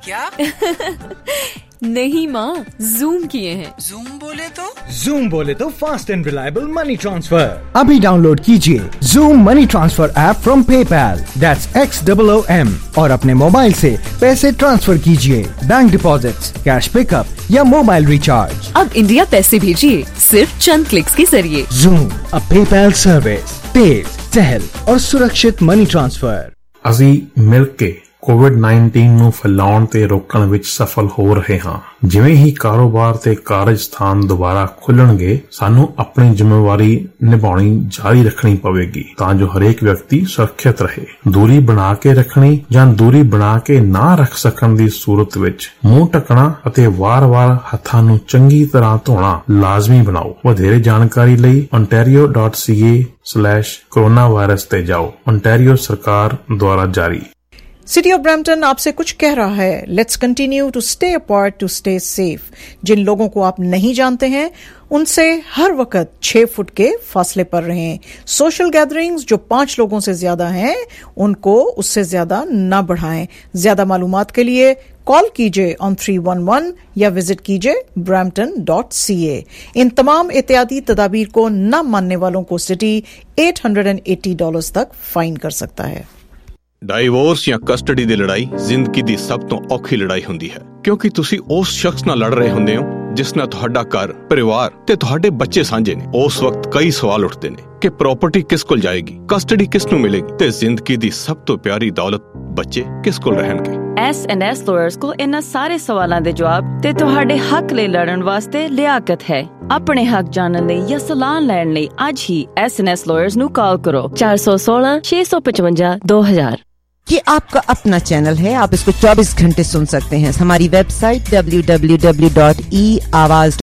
क्या? नहीं माँ, जूम किए हैं। जूम बोले तो? जूम बोले तो fast and reliable money transfer. अभी डाउनलोड कीजिए Xoom money transfer app from PayPal, that's X double O M, और अपने मोबाइल से पैसे ट्रांसफर कीजिए, बैंक डिपॉजिट्स, कैश पिकअप या मोबाइल रिचार्ज। अब इंडिया पैसे भेजिए सिर्फ चंद क्लिक्स के जरिए। जूम, अ पेपैल सर्विस, तेज, सहल और सुरक्षित मनी ट्रांसफर। ਅਸੀਂ ਮਿਲ ਕੇ ਕੋਵਿਡ ਨਾਈਨਟੀਨ ਨੂੰ ਫੈਲਾਉਣ ਤੇ ਰੋਕਣ ਵਿੱਚ ਸਫਲ ਹੋ ਰਹੇ ਹਾਂ। ਜਿਵੇਂ ਹੀ ਕਾਰੋਬਾਰ ਤੇ ਕਾਰਜ ਸਥਾਨ ਦੁਬਾਰਾ ਖੁੱਲਣਗੇ, ਸਾਨੂੰ ਆਪਣੀ ਜ਼ਿੰਮੇਵਾਰੀ ਨਿਭਾਉਣੀ ਜਾਰੀ ਰੱਖਣੀ ਪਵੇਗੀ ਤਾਂ ਜੋ ਹਰੇਕ ਵਿਅਕਤੀ ਸੁਰੱਖਿਅਤ ਰਹੇ। ਦੂਰੀ ਬਣਾ ਕੇ ਰੱਖਣੀ ਜਾਂ ਦੂਰੀ ਬਣਾ ਕੇ ਨਾ ਰੱਖ ਸਕਣ ਦੀ ਸੂਰਤ ਵਿੱਚ ਮੂੰਹ ਢੱਕਣਾ ਅਤੇ ਵਾਰ-ਵਾਰ ਹੱਥਾਂ ਨੂੰ ਚੰਗੀ ਤਰ੍ਹਾਂ ਧੋਣਾ ਲਾਜ਼ਮੀ ਬਣਾਓ। ਵਧੇਰੇ ਜਾਣਕਾਰੀ ਲਈ ontario dot c a slash coronavirus ਤੇ ਜਾਓ। ontario सरकार द्वारा जारी। सिटी ऑफ ब्रैम्पटन आपसे कुछ कह रहा है, let's continue to stay apart to stay safe. जिन लोगों को आप नहीं जानते हैं उनसे हर वक्त छह फुट के फासले पर रहें। सोशल गैदरिंग्स जो पांच लोगों से ज्यादा हैं उनको उससे ज्यादा न बढ़ाएं। ज्यादा मालूमात के लिए कॉल कीजिए ऑन थ्री वन वन या विजिट कीजिए ब्रैम्पटन डॉट सी ए। इन तमाम एहतियाती तदाबीर को न मानने वालों को city eight hundred and eighty dollars तक फाइन कर सकता है। ਡਾਈਵੋਰਸ ਜਾਂ ਕਸਟਡੀ ਦੀ ਲੜਾਈ ਜ਼ਿੰਦਗੀ ਦੀ ਸਭ ਤੋਂ ਔਖੀ ਲੜਾਈ ਹੁੰਦੀ ਹੈ, ਕਿਉਂਕਿ ਤੁਸੀਂ ਉਸ ਸ਼ਖਸ ਨਾਲ ਲੜ ਰਹੇ ਹੁੰਦੇ ਹੋ ਜਿਸ ਨਾਲ ਤੁਹਾਡਾ ਘਰ, ਪਰਿਵਾਰ ਤੇ ਤੁਹਾਡੇ ਬੱਚੇ ਸਾਂਝੇ ਨੇ। ਉਸ ਵਕਤ ਕਈ ਸਵਾਲ ਉੱਠਦੇ ਨੇ ਕਿ ਪ੍ਰਾਪਰਟੀ ਕਿਸ ਕੋਲ ਜਾਏਗੀ, ਕਸਟਡੀ ਕਿਸ ਨੂੰ ਮਿਲੇਗੀ ਤੇ ਜ਼ਿੰਦਗੀ ਦੀ ਸਭ ਤੋਂ ਪਿਆਰੀ ਦੌਲਤ ਬੱਚੇ ਕਿਸ ਕੋਲ ਰਹਿਣਗੇ। ਐਸ ਐਂਡ ਐਸ ਲਾਇਰਸ ਕੋਲ ਇਹਨਾਂ ਸਾਰੇ ਸਵਾਲਾਂ ਦੇ ਜਵਾਬ ਤੇ ਤੁਹਾਡੇ ਹੱਕ ਲਈ ਲੜਨ ਵਾਸਤੇ ਲਿਆਕਤ ਹੈ। ਆਪਣੇ ਹੱਕ ਜਾਣਨ ਲਈ ਜਾਂ ਸਲਾਹ ਲੈਣ ਲਈ ਅੱਜ ਹੀ ਐਸ ਐਂਡ ਐਸ ਲਾਇਰਸ ਨੂੰ ਕਾਲ ਕਰੋ ਚਾਰ ਸੌ सोलह छह सौ पचवंजा दो हजार। ये आपका अपना चैनल है, आप इसको चौबीस घंटे सुन सकते हैं। हमारी website W W W dot E आवाज